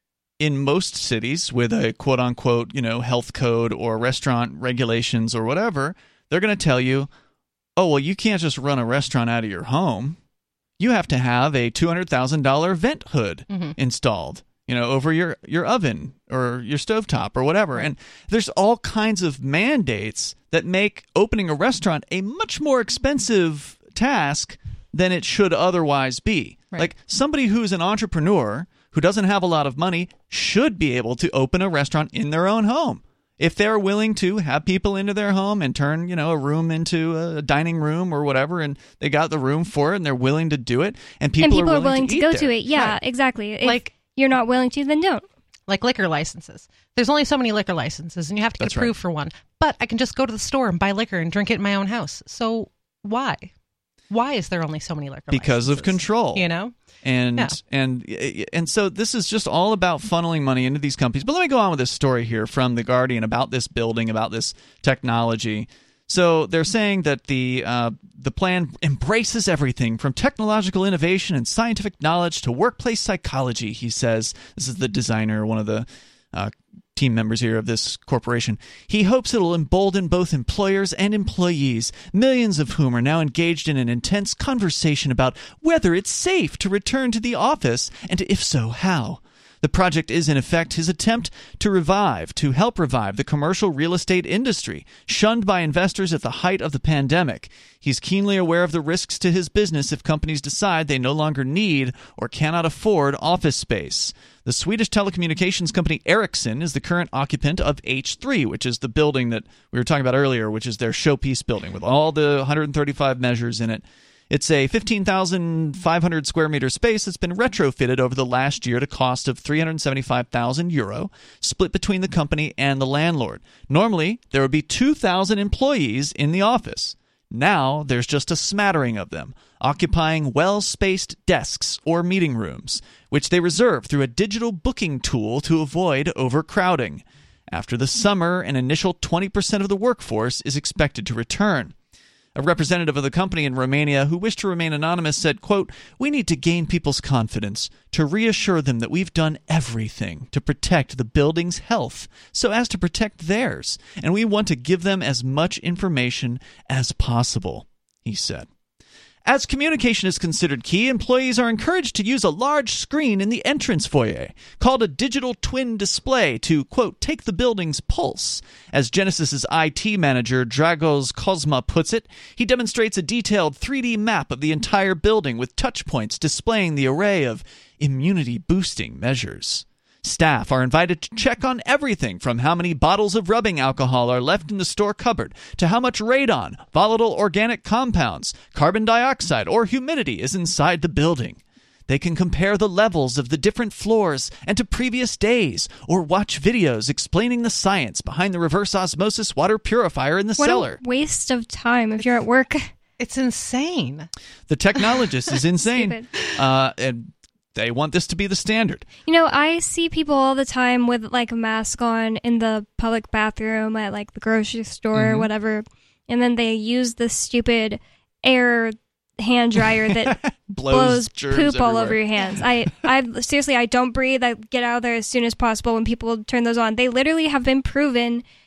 In most cities with a quote-unquote, you know, health code or restaurant regulations or whatever, they're going to tell you, oh, well, you can't just run a restaurant out of your home. You have to have a two hundred thousand dollars vent hood mm-hmm. installed, you know, over your, your oven or your stovetop or whatever. And there's all kinds of mandates that make opening a restaurant a much more expensive task than it should otherwise be. Right. Like somebody who's an entrepreneur who doesn't have a lot of money should be able to open a restaurant in their own home. If they're willing to have people into their home and turn, you know, a room into a dining room or whatever, and they got the room for it and they're willing to do it, and people, and people are willing, willing to, to, go to to it. Yeah, right. Exactly. If like you're not willing to, then don't. Like liquor licenses. There's only so many liquor licenses, and you have to get That's approved right. for one. But I can just go to the store and buy liquor and drink it in my own house. So why? Why is there only so many liquor because licenses? Of control. You know? And yeah. and and so this is just all about funneling money into these companies. But let me go on with this story here from The Guardian about this building, about this technology. So they're saying that the uh, the plan embraces everything from technological innovation and scientific knowledge to workplace psychology, he says. This is the designer, one of the uh, team members here of this corporation. He hopes it'll embolden both employers and employees, millions of whom are now engaged in an intense conversation about whether it's safe to return to the office, and if so, how. The project is, in effect, his attempt to revive, to help revive the commercial real estate industry, shunned by investors at the height of the pandemic. He's keenly aware of the risks to his business if companies decide they no longer need or cannot afford office space. The Swedish telecommunications company Ericsson is the current occupant of H three, which is the building that we were talking about earlier, which is their showpiece building with all the one hundred thirty-five measures in it. It's a fifteen thousand five hundred square meter space that's been retrofitted over the last year at a cost of three hundred seventy-five thousand euro, split between the company and the landlord. Normally, there would be two thousand employees in the office. Now, there's just a smattering of them, occupying well-spaced desks or meeting rooms, which they reserve through a digital booking tool to avoid overcrowding. After the summer, an initial twenty percent of the workforce is expected to return. A representative of the company in Romania who wished to remain anonymous said, quote, "We need to gain people's confidence, to reassure them that we've done everything to protect the building's health so as to protect theirs, and we want to give them as much information as possible," he said. As communication is considered key, employees are encouraged to use a large screen in the entrance foyer, called a digital twin display, to, quote, take the building's pulse. As Genesis's I T manager, Dragos Kozma, puts it, he demonstrates a detailed three D map of the entire building with touch points displaying the array of immunity-boosting measures. Staff are invited to check on everything from how many bottles of rubbing alcohol are left in the store cupboard to how much radon, volatile organic compounds, carbon dioxide, or humidity is inside the building. They can compare the levels of the different floors and to previous days, or watch videos explaining the science behind the reverse osmosis water purifier in the what cellar. A waste of time if you're at work. It's insane. The technologist is insane. Stupid. Uh, and They want this to be the standard. You know, I see people all the time with like a mask on in the public bathroom at like the grocery store mm-hmm. or whatever, and then they use the stupid air hand dryer that blows, blows poop everywhere. all over your hands. I, I seriously, I don't breathe. I get out of there as soon as possible when people turn those on. They literally have been proven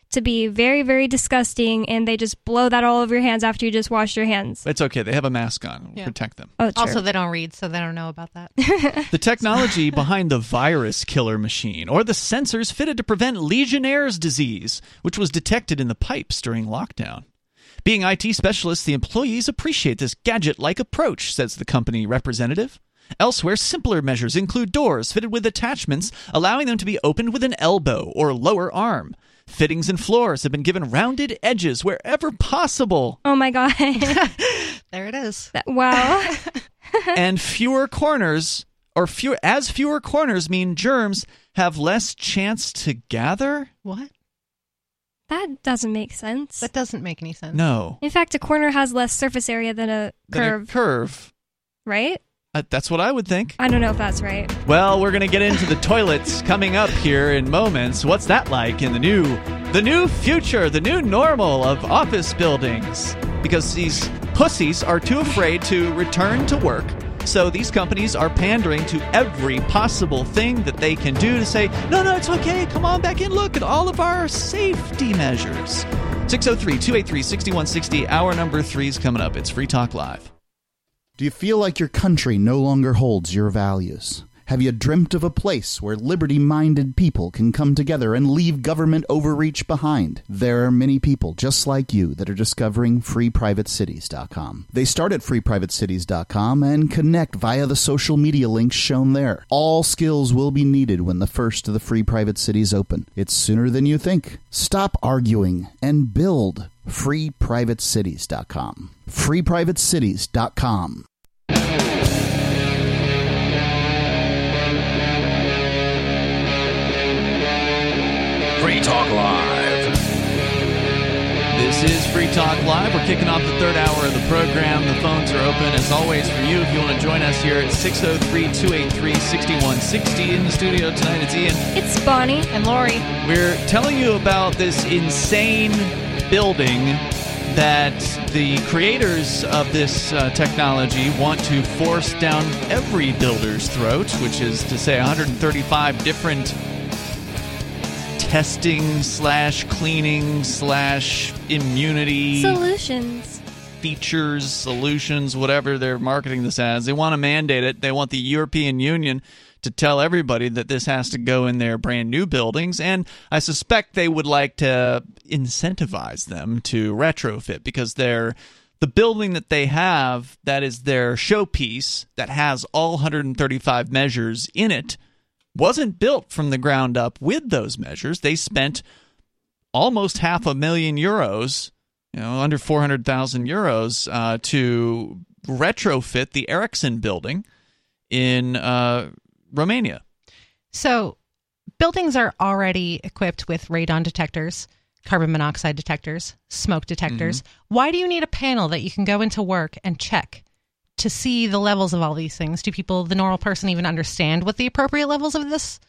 to be very, very disgusting, and they just blow that all over your hands after you just wash your hands. It's okay. They have a mask on. Yeah. Protect them. Oh, true. Also, they don't read, so they don't know about that. The technology behind the virus killer machine, or the sensors fitted to prevent Legionnaire's disease, which was detected in the pipes during lockdown. Being I T specialists, the employees appreciate this gadget-like approach, says the company representative. Elsewhere, simpler measures include doors fitted with attachments, allowing them to be opened with an elbow or lower arm. Fittings and floors have been given rounded edges wherever possible. Oh my god. There it is. That- wow. And fewer corners, or fewer, as fewer corners mean germs have less chance to gather? What? That doesn't make sense. That doesn't make any sense. No. In fact, a corner has less surface area than a Than a curve, curve. right? Uh, that's what I would think. I don't know if that's right. Well, we're going to get into the toilets coming up here in moments. What's that like in the new the new future, the new normal of office buildings? Because these pussies are too afraid to return to work. So these companies are pandering to every possible thing that they can do to say, no, no, it's okay. Come on back in. Look at all of our safety measures. six oh three, two eight three, six one six oh. Hour number three is coming up. It's Free Talk Live. Do you feel like your country no longer holds your values? Have you dreamt of a place where liberty-minded people can come together and leave government overreach behind? There are many people just like you that are discovering free private cities dot com. They start at free private cities dot com and connect via the social media links shown there. All skills will be needed when the first of the free private cities open. It's sooner than you think. Stop arguing and build free private cities dot com. free private cities dot com. Free Talk Live. This is Free Talk Live. We're kicking off the third hour of the program. The phones are open, as always, for you. If you want to join us here at six oh three, two eight three, six one six oh. In the studio tonight, it's Ian. It's Bonnie. And Lori. We're telling you about this insane building that the creators of this uh, technology want to force down every builder's throat, which is to say one hundred thirty-five different testing slash cleaning slash immunity Solutions. features, solutions, whatever they're marketing this as. They want to mandate it. They want the European Union to tell everybody that this has to go in their brand new buildings, and I suspect they would like to incentivize them to retrofit, because they're the building that they have that is their showpiece that has all one hundred thirty-five measures in it wasn't built from the ground up with those measures. They spent almost half a million euros, you know, under four hundred thousand euros, uh, to retrofit the Ericsson building in uh, Romania. So buildings are already equipped with radon detectors, carbon monoxide detectors, smoke detectors. Mm-hmm. Why do you need a panel that you can go into work and check to see the levels of all these things? Do people, the normal person, even understand what the appropriate levels of this,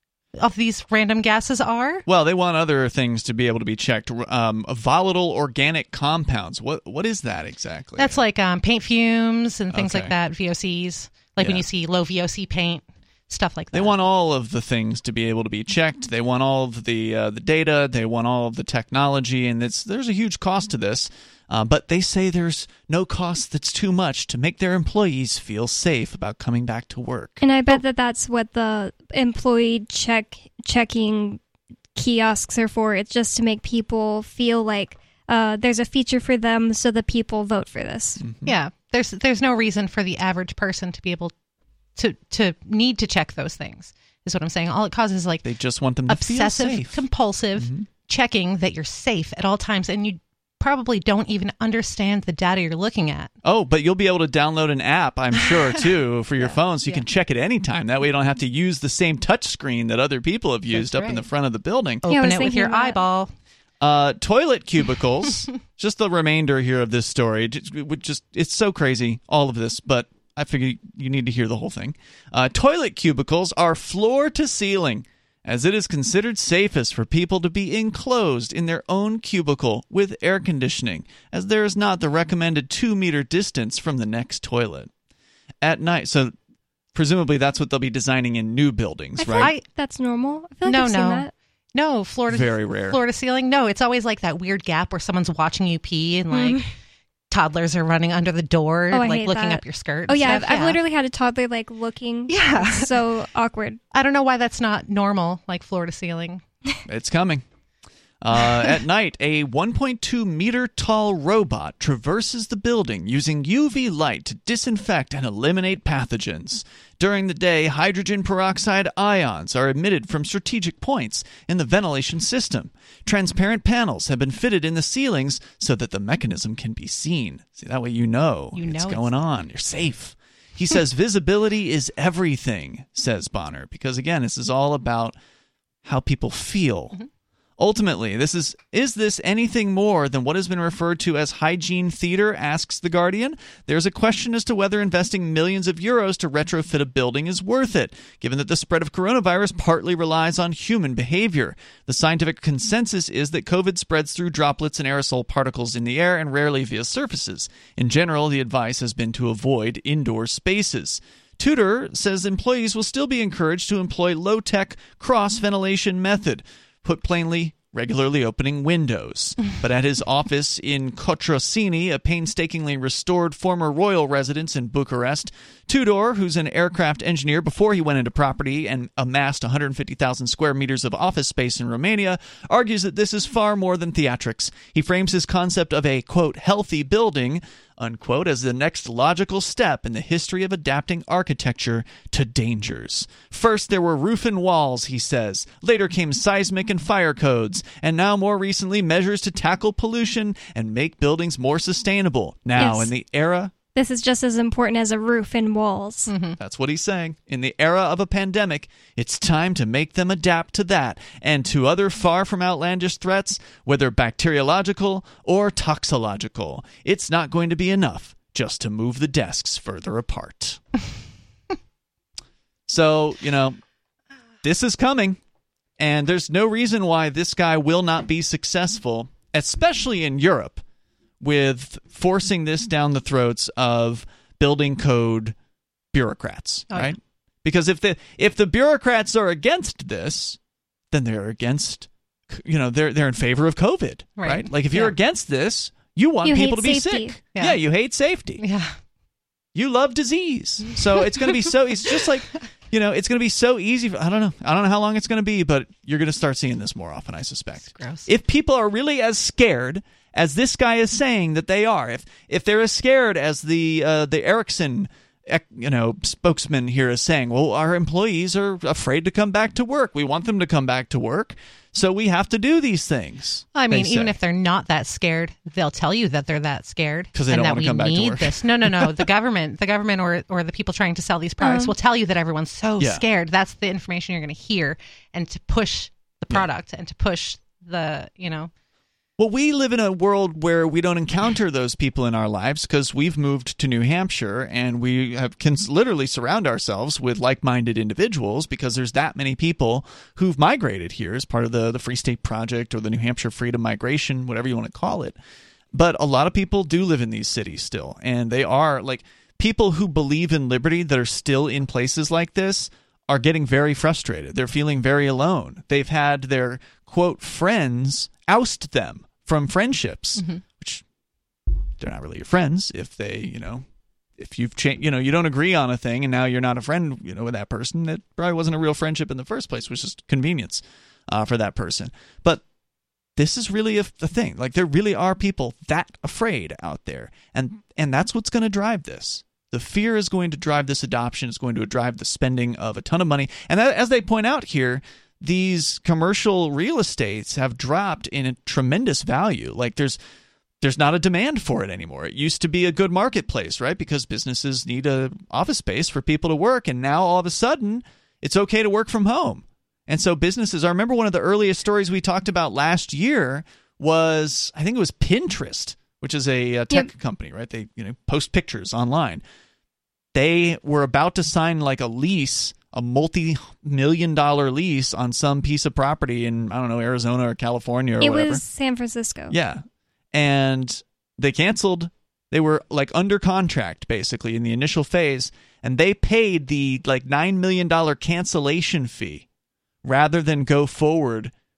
of these random gases are? Well, they want other things to be able to be checked. Um, volatile organic compounds. What what is that exactly? That's like um, paint fumes and things Okay. like that. V O Cs, like Yeah. when you see low V O C paint, stuff like that. They want all of the things to be able to be checked. They want all of the uh, the data. They want all of the technology, and it's, there's a huge cost to this. Uh, but they say there's no cost that's too much to make their employees feel safe about coming back to work. And I bet that that's what the employee check checking kiosks are for. It's just to make people feel like uh, there's a feature for them, so the people vote for this. Mm-hmm. Yeah, there's there's no reason for the average person to be able to to need to check those things, is what I'm saying. All it causes is like They just want them to obsessive, feel safe. compulsive Mhm. checking that you're safe at all times, and you probably don't even understand the data you're looking at. Oh, but you'll be able to download an app, I'm sure, too, for your phone, so you yeah. can check it anytime. That way you don't have to use the same touch screen that other people have used That's up in the right. front of the building. Yeah, I Open was it with thinking your that. eyeball. Uh, toilet cubicles, just the remainder here of this story. Just, it would just It's so crazy, all of this, but I figure you need to hear the whole thing. Uh, toilet cubicles are floor to ceiling, as it is considered safest for people to be enclosed in their own cubicle with air conditioning, as there is not the recommended two-meter distance from the next toilet. At night, so presumably that's what they'll be designing in new buildings, I feel right? like that's normal. I feel like No, I've seen no. that. No, floor to Very rare. Floor to ceiling. No, it's always like that weird gap where someone's watching you pee and like Mhm. toddlers are running under the door, Oh, I like hate looking that. up your skirt. Oh and yeah, I've, stuff. I've literally had a toddler like looking. Yeah. It's so awkward. I don't know why that's not normal, like floor to ceiling. It's coming. Uh, at night, a one point two meter tall robot traverses the building using U V light to disinfect and eliminate pathogens. During the day, hydrogen peroxide ions are emitted from strategic points in the ventilation system. Transparent panels have been fitted in the ceilings so that the mechanism can be seen. See, that way you know You know it's it's going on. You're safe. He says visibility is everything, says Bonner, because again, this is all about how people feel. Mm-hmm. Ultimately, this is is this anything more than what has been referred to as hygiene theater, asks The Guardian. There's a question as to whether investing millions of euros to retrofit a building is worth it, given that the spread of coronavirus partly relies on human behavior. The scientific consensus is that COVID spreads through droplets and aerosol particles in the air and rarely via surfaces. In general, the advice has been to avoid indoor spaces. Tudor says employees will still be encouraged to employ low-tech cross-ventilation method. Put plainly, regularly opening windows. But at his office in Cotroceni, a painstakingly restored former royal residence in Bucharest, Tudor, who's an aircraft engineer before he went into property and amassed one hundred fifty thousand square meters of office space in Romania, argues that this is far more than theatrics. He frames his concept of a, quote, healthy building, unquote, as the next logical step in the history of adapting architecture to dangers. First, there were roof and walls, he says. Later came seismic and fire codes, and now more recently measures to tackle pollution and make buildings more sustainable. Now, Yes. in the era... This is just as important as a roof and walls. Mm-hmm. That's what he's saying. In the era of a pandemic, it's time to make them adapt to that and to other far from outlandish threats, whether bacteriological or toxological. It's not going to be enough just to move the desks further apart. So, you know, this is coming, and there's no reason why this guy will not be successful, especially in Europe, with forcing this down the throats of building code bureaucrats, Oh, right? yeah. Because if the if the bureaucrats are against this, then they're against, you know, they're they're in favor of COVID, right? Right. Like if you're Yeah. against this, you want You people hate to be safety. sick. Yeah. Yeah, you hate safety. Yeah. You love disease. So it's going to be so, it's just like, you know, it's going to be so easy. For, I don't know. I don't know how long it's going to be, but you're going to start seeing this more often, I suspect. Gross. If people are really as scared as this guy is saying that they are, if if they're as scared as the uh, the Ericsson, you know, spokesman here is saying, well, our employees are afraid to come back to work. We want them to come back to work, so we have to do these things. I mean, they even say. if they're not that scared, they'll tell you that they're that scared 'Cause they and don't that wanna we come back to need work. this. No, no, no. The government, the government, or or the people trying to sell these products Um. will tell you that everyone's so Yeah. scared. That's the information you're going to hear, and to push the product and to push the, you know. Well, we live in a world where we don't encounter those people in our lives because we've moved to New Hampshire and we have can literally surround ourselves with like-minded individuals because there's that many people who've migrated here as part of the, the Free State Project or the New Hampshire Freedom Migration, whatever you want to call it. But a lot of people do live in these cities still, and they are like people who believe in liberty that are still in places like this are getting very frustrated. They're feeling very alone. They've had their, quote, friends oust them from friendships, Mm-hmm. which they're not really your friends if they, you know, if you've changed, you know, you don't agree on a thing and now you're not a friend, you know, with that person, it probably wasn't a real friendship in the first place, which is convenience uh, for that person. But this is really a, a thing. Like there really are people that afraid out there, and and that's what's going to drive this. The fear is going to drive this adoption. It's going to drive the spending of a ton of money. And as they point out here, these commercial real estates have dropped in a tremendous value. Like there's there's not a demand for it anymore. It used to be a good marketplace, right? Because businesses need a office space for people to work, and now all of a sudden it's okay to work from home. And so businesses, I remember one of the earliest stories we talked about last year was, I think it was Pinterest, which is a, a tech Yep. company, right? They, you know, post pictures online. They were about to sign like a lease, a multi-million dollar lease on some piece of property in, I don't know, Arizona or California or It whatever. was San Francisco. Yeah. And they canceled. They were like under contract basically in the initial phase, and they paid the like nine million dollars cancellation fee rather than go forward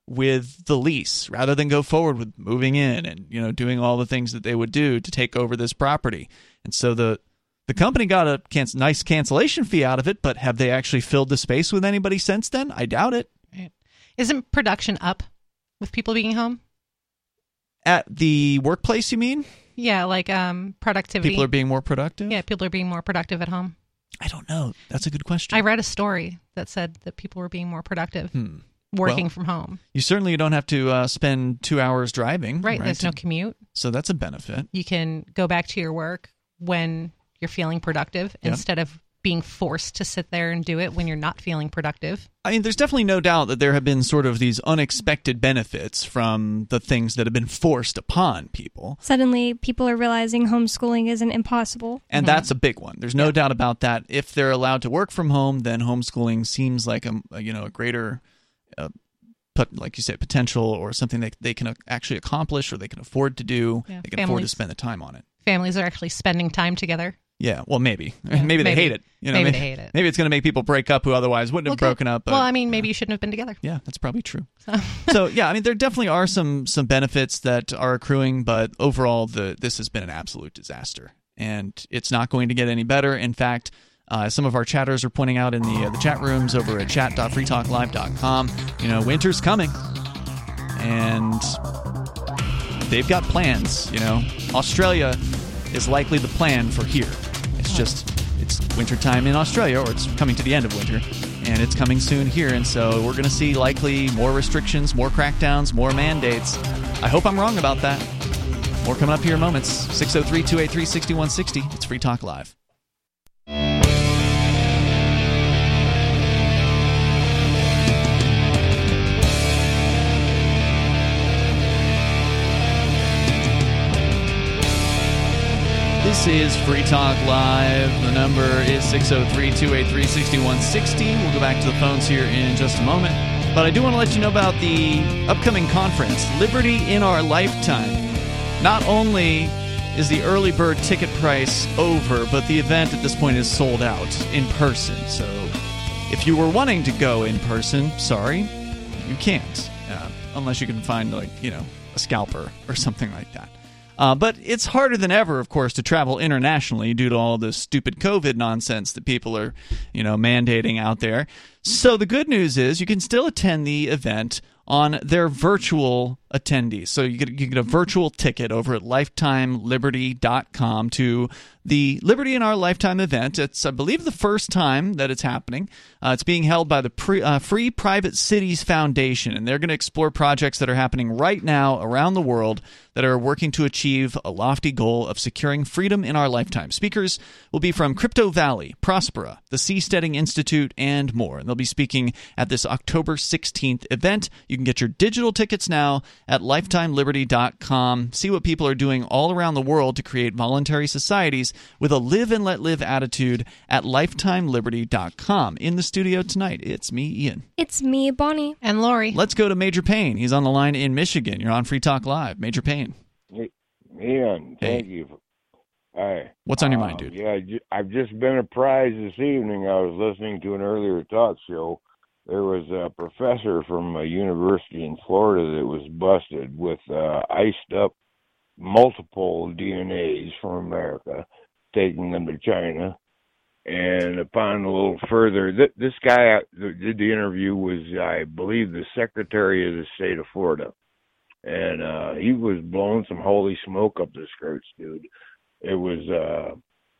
with the lease rather than go forward with moving in and, you know, doing all the things that they would do to take over this property. And so the the company got a can- nice cancellation fee out of it, but have they actually filled the space with anybody since then? I doubt it. Right. Isn't production up with people being home? At the workplace, you mean? Yeah, like um, productivity. People are being more productive? Yeah, people are being more productive at home. I don't know. That's a good question. I read a story that said that people were being more productive Hmm. working Well, from home. You certainly don't have to uh, spend two hours driving. Right, right? there's no commute. So that's a benefit. You can go back to your work when you're feeling productive Yep. instead of being forced to sit there and do it when you're not feeling productive. I mean, there's definitely no doubt that there have been sort of these unexpected benefits from the things that have been forced upon people. Suddenly, people are realizing homeschooling isn't impossible. And Mm-hmm. that's a big one. There's no doubt about that. If they're allowed to work from home, then homeschooling seems like a, a you know a greater, uh, put like you said, potential or something that they can actually accomplish or they can afford to do. Yeah, they can afford to families- spend the time on it. Families are actually spending time together. Yeah, well, maybe. Yeah, maybe they maybe. hate it. You know, Maybe they hate it. Maybe it's going to make people break up who otherwise wouldn't have Well, good. broken up. But, well, I mean, maybe you shouldn't have been together. yeah, that's probably true. So. So yeah, I mean, there definitely are some some benefits that are accruing, but overall, the this has been an absolute disaster, and it's not going to get any better. In fact, uh, some of our chatters are pointing out in the uh, the chat rooms over at chat dot free talk live dot com, you know, winter's coming, and they've got plans. You know, Australia is likely the plan for here. It's just it's wintertime in Australia, or it's coming to the end of winter, and it's coming soon here. And so we're going to see likely more restrictions, more crackdowns, more mandates. I hope I'm wrong about that. More coming up here in moments. six oh three, two eight three, six one six oh. It's Free Talk Live. This is Free Talk Live. The number is six oh three, two eight three, six one six oh. We'll go back to the phones here in just a moment. But I do want to let you know about the upcoming conference, Liberty in Our Lifetime. Not only is the early bird ticket price over, but the event at this point is sold out in person. So if you were wanting to go in person, sorry, you can't. Uh, unless you can find, like, you know, a scalper or something like that. Uh, but it's harder than ever, of course, to travel internationally due to all this stupid COVID nonsense that people are, you know, mandating out there. So the good news is you can still attend the event on their virtual attendees. So you get, you get a virtual ticket over at lifetime liberty dot com to the Liberty in Our Lifetime event. It's, I believe, the first time that it's happening. Uh, it's being held by the Pre, uh, Free Private Cities Foundation, and they're going to explore projects that are happening right now around the world that are working to achieve a lofty goal of securing freedom in our lifetime. Speakers will be from Crypto Valley, Prospera, the Seasteading Institute, and more. And they'll be speaking at this October sixteenth event. You can get your digital tickets now at lifetime liberty dot com. See what people are doing all around the world to create voluntary societies with a live and let live attitude at lifetime liberty dot com. In the studio tonight, it's me, Ian. It's me, Bonnie. And Lori. Let's go to Major Payne. He's on the line in Michigan. You're on Free Talk Live. Major Payne. Hey, Ian, thank Hey. you. Hi. What's on your Uh, mind, dude? Yeah, I ju- I've just been apprised this evening. I was listening to an earlier talk show. There was a professor from a university in Florida that was busted with uh, iced up multiple D N As from America, taking them to China. And upon a little further, th- this guy that did the interview was, I believe, the Secretary of the State of Florida. And uh, he was blowing some holy smoke up the skirts, dude. It was uh,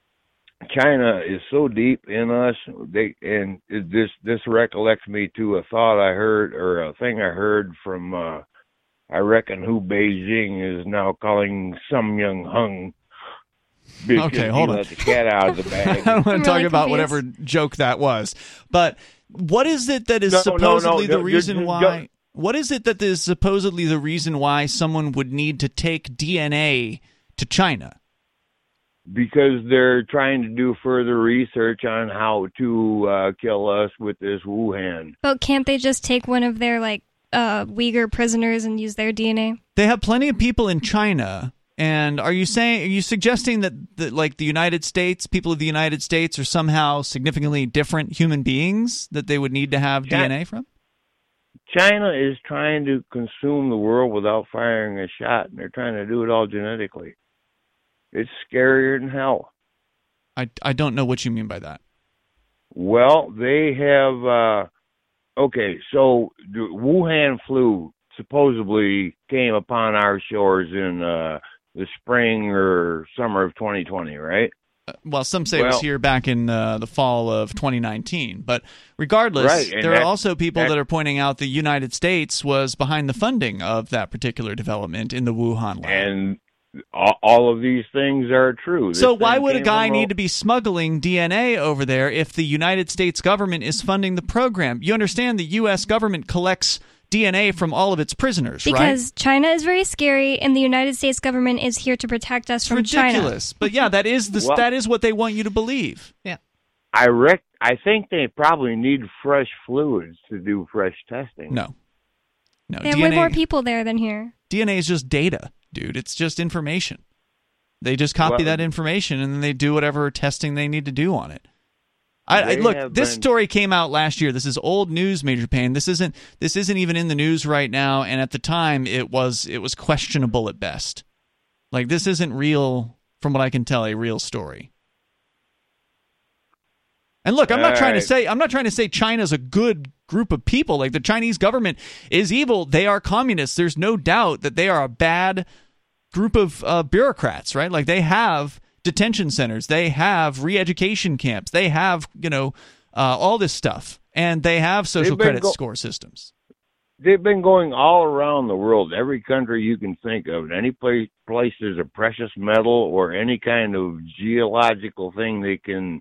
China is so deep in us. They and it, this this recollects me to a thought I heard or a thing I heard from uh, I reckon who Beijing is now calling Some Young Hung. because Okay, he hold on. let the cat out of the bag. I don't want I'm to talk really about confused. whatever joke that was. But what is it that is No, no, no, supposedly no, the reason you're- why... you're- What is it that is supposedly the reason why someone would need to take D N A to China? Because they're trying to do further research on how to uh, kill us with this Wuhan. But can't they just take one of their, like, uh, Uyghur prisoners and use their D N A? They have plenty of people in China. And are you saying, are you suggesting that, that, like, the United States, people of the United States are somehow significantly different human beings that they would need to have China- D N A from? China is trying to consume the world without firing a shot, and they're trying to do it all genetically. It's scarier than hell. I, I don't know what you mean by that. Well, they have, uh, okay, so the Wuhan flu supposedly came upon our shores in uh, the spring or summer of twenty twenty, right? Uh, well, some say well, it was here back in uh, the fall of twenty nineteen. But regardless, right, there that, are also people that, that are pointing out the United States was behind the funding of that particular development in the Wuhan lab. And all, all of these things are true. This so why thing would a came guy from need to be smuggling D N A over there if the United States government is funding the program? You understand the U S government collects D N A from all of its prisoners, because right? Because China is very scary, and the United States government is here to protect us it's from ridiculous. China. But yeah, that is the well, that is what they want you to believe. Yeah. I rec- I think they probably need fresh fluids to do fresh testing. No. No. They have D N A, way more people there than here. D N A is just data, dude. It's just information. They just copy well, that information and then they do whatever testing they need to do on it. I, I, They look, have this been- story came out last year. This is old news, Major Payne. This isn't this isn't even in the news right now. And at the time, it was it was questionable at best. Like, this isn't real, from what I can tell, a real story. And look, I'm not All trying to right. say I'm not trying to say China's a good group of people. Like, the Chinese government is evil. They are communists. There's no doubt that they are a bad group of uh, bureaucrats, right? Like, they have detention centers, they have re-education camps, they have, you know, uh, all this stuff, and they have social been credit go- score systems. They've been going all around the world, every country you can think of, any place, place there's a precious metal or any kind of geological thing they can,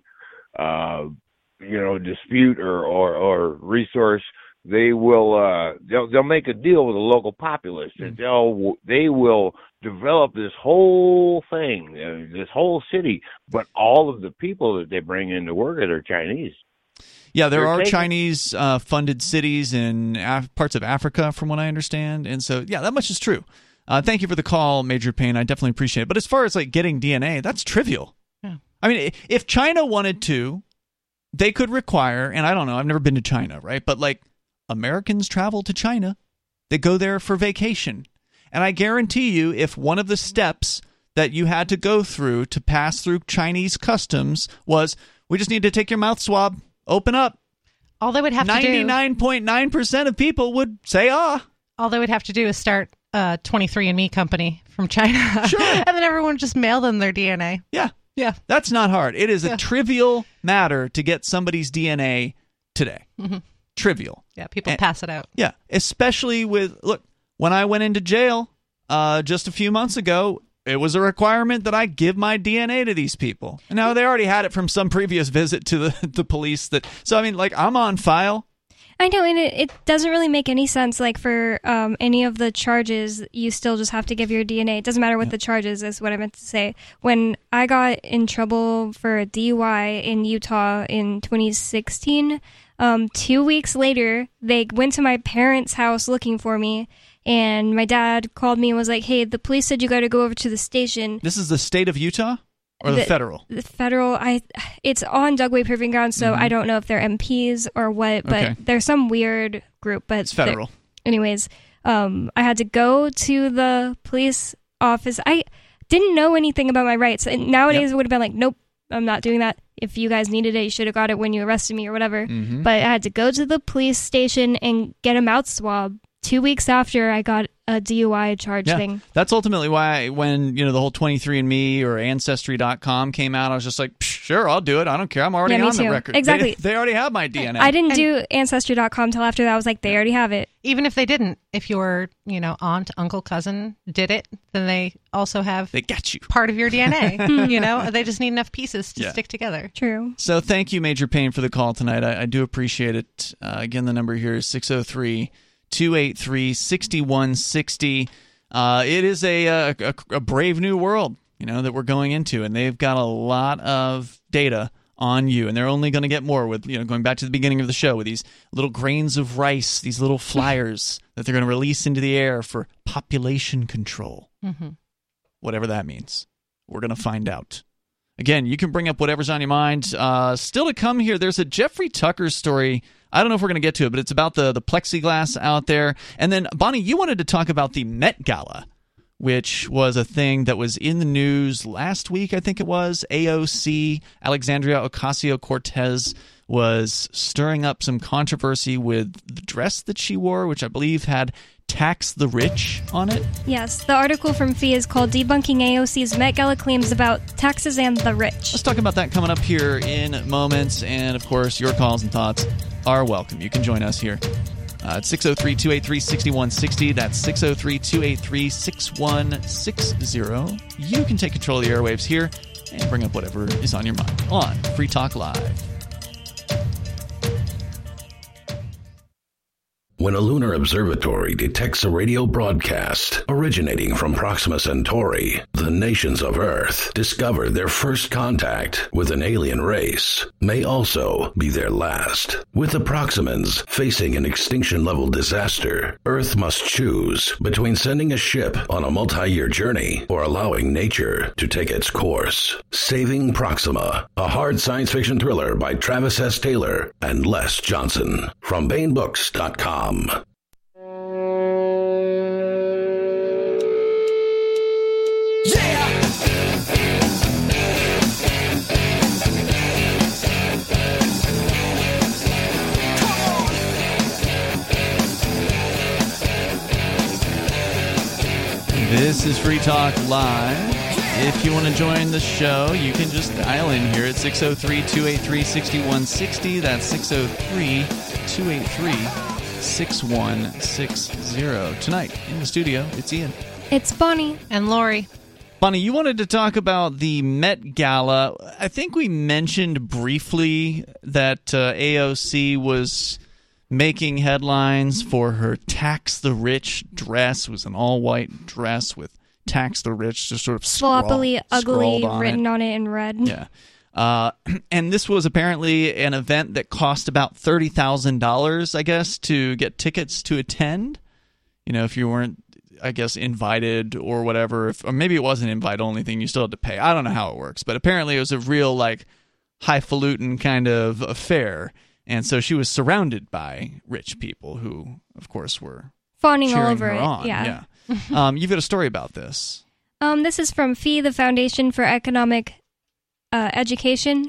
uh, you know, dispute or, or, or resource. They will, uh, they'll, they'll make a deal with the local populace and they'll, they will develop this whole thing, uh, this whole city, but all of the people that they bring in to work it are Chinese. Yeah, there They're are taking- Chinese uh, funded cities in Af- parts of Africa, from what I understand, and so yeah, that much is true. Uh, thank you for the call, Major Payne. I definitely appreciate it. But as far as like getting D N A, that's trivial. Yeah. I mean, if China wanted to, they could require, and I don't know, I've never been to China, right? But like, Americans travel to China, they go there for vacation, and I guarantee you, if one of the steps that you had to go through to pass through Chinese customs was, we just need to take your mouth swab. Open up. All they would have to do, ninety-nine point nine percent of people would say, ah. all they would have to do is start a twenty-three and me company from China. Sure. And then everyone would just mail them their D N A. Yeah. Yeah. That's not hard. It is a Yeah. trivial matter to get somebody's D N A today. Mm-hmm. Trivial. Yeah, people And- pass it out. Yeah. Especially with, look, when I went into jail uh, just a few months ago, it was a requirement that I give my D N A to these people. And now they already had it from some previous visit to the, the police. That so, I mean, like, I'm on file. I know, and it, it doesn't really make any sense. Like, for um, any of the charges, you still just have to give your D N A. It doesn't matter what Yeah. the charges is, what I meant to say. When I got in trouble for a D U I in Utah in twenty sixteen, um, two weeks later, they went to my parents' house looking for me, and my dad called me and was like, hey, the police said you got to go over to the station. This is the state of Utah or the, The- federal? The federal, I, it's on Dugway Proving Ground, so Mhm. I don't know if they're M Ps or what, but Okay. they're some weird group. But It's federal. anyways, um, I had to go to the police office. I didn't know anything about my rights. And nowadays, it would have been like, nope, I'm not doing that. If you guys needed it, you should have got it when you arrested me or whatever. Mhm. But I had to go to the police station and get a mouth swab. Two weeks after I got a D U I charge Yeah, thing. that's ultimately why when, you know, the whole twenty-three and me or Ancestry dot com came out, I was just like, "Psh, sure, I'll do it. I don't care. I'm already Yeah, me on the too. record. Exactly. They, they already have my D N A. I didn't And- do Ancestry dot com till after that. I was like, they already have it. Even if they didn't, if your, you know, aunt, uncle, cousin did it, then they also have They got you. part of your D N A. You know, they just need enough pieces to Yeah. stick together. True. So thank you, Major Payne, for the call tonight. I, I do appreciate it. Uh, again, the number here is six oh three, two eight three, six one six oh. Uh, it is a, a, a, a brave new world, you know, that we're going into, and they've got a lot of data on you, and they're only going to get more with, you know, going back to the beginning of the show with these little grains of rice, these little flyers that they're going to release into the air for population control. Mm-hmm. Whatever that means. We're going to find out. Again, you can bring up whatever's on your mind. Uh, still to come here, there's a Jeffrey Tucker story I don't know if we're going to get to it, but it's about the, the plexiglass out there. And then, Bonnie, you wanted to talk about the Met Gala, which was a thing that was in the news last week, I think it was. A O C, Alexandria Ocasio-Cortez, was stirring up some controversy with the dress that she wore, which I believe had "Tax the Rich" on it. Yes, the article from Fee is called "Debunking A O C's Met Gala Claims About Taxes and the Rich." Let's talk about that coming up here in moments. And, of course, your calls and thoughts are welcome. You can join us here uh, at six oh three, two eight three, six one six oh. That's six oh three, two eight three, six one six oh. You can take control of the airwaves here and bring up whatever is on your mind on Free Talk Live. When a lunar observatory detects a radio broadcast originating from Proxima Centauri, the nations of Earth discover their first contact with an alien race may also be their last. With the Proximans facing an extinction-level disaster, Earth must choose between sending a ship on a multi-year journey or allowing nature to take its course. Saving Proxima, a hard science fiction thriller by Travis S. Taylor and Les Johnson from Baen Books dot com. This is Free Talk Live. If you want to join the show, you can just dial in here at six oh three, two eight three, six one six oh. That's six oh three, two eight three, six one six oh. Tonight in the studio, it's Ian. It's Bonnie. And Lori. Bonnie, you wanted to talk about the Met Gala. I think we mentioned briefly that uh, A O C was making headlines for her Tax the Rich dress. It was an all-white dress with Tax the Rich just sort of sloppily, scrawl, ugly, on written it. on it in red. Yeah. Uh, and this was apparently an event that cost about thirty thousand dollars, I guess, to get tickets to attend. You know, if you weren't, I guess, invited or whatever, if, or maybe it wasn't an invite-only thing, you still had to pay. I don't know how it works, but apparently it was a real, like, highfalutin kind of affair. And so she was surrounded by rich people who, of course, were fawning all cheering over her it. on. Yeah. yeah. um, you've got a story about this. Um, this is from Fee, the Foundation for Economic uh, Education,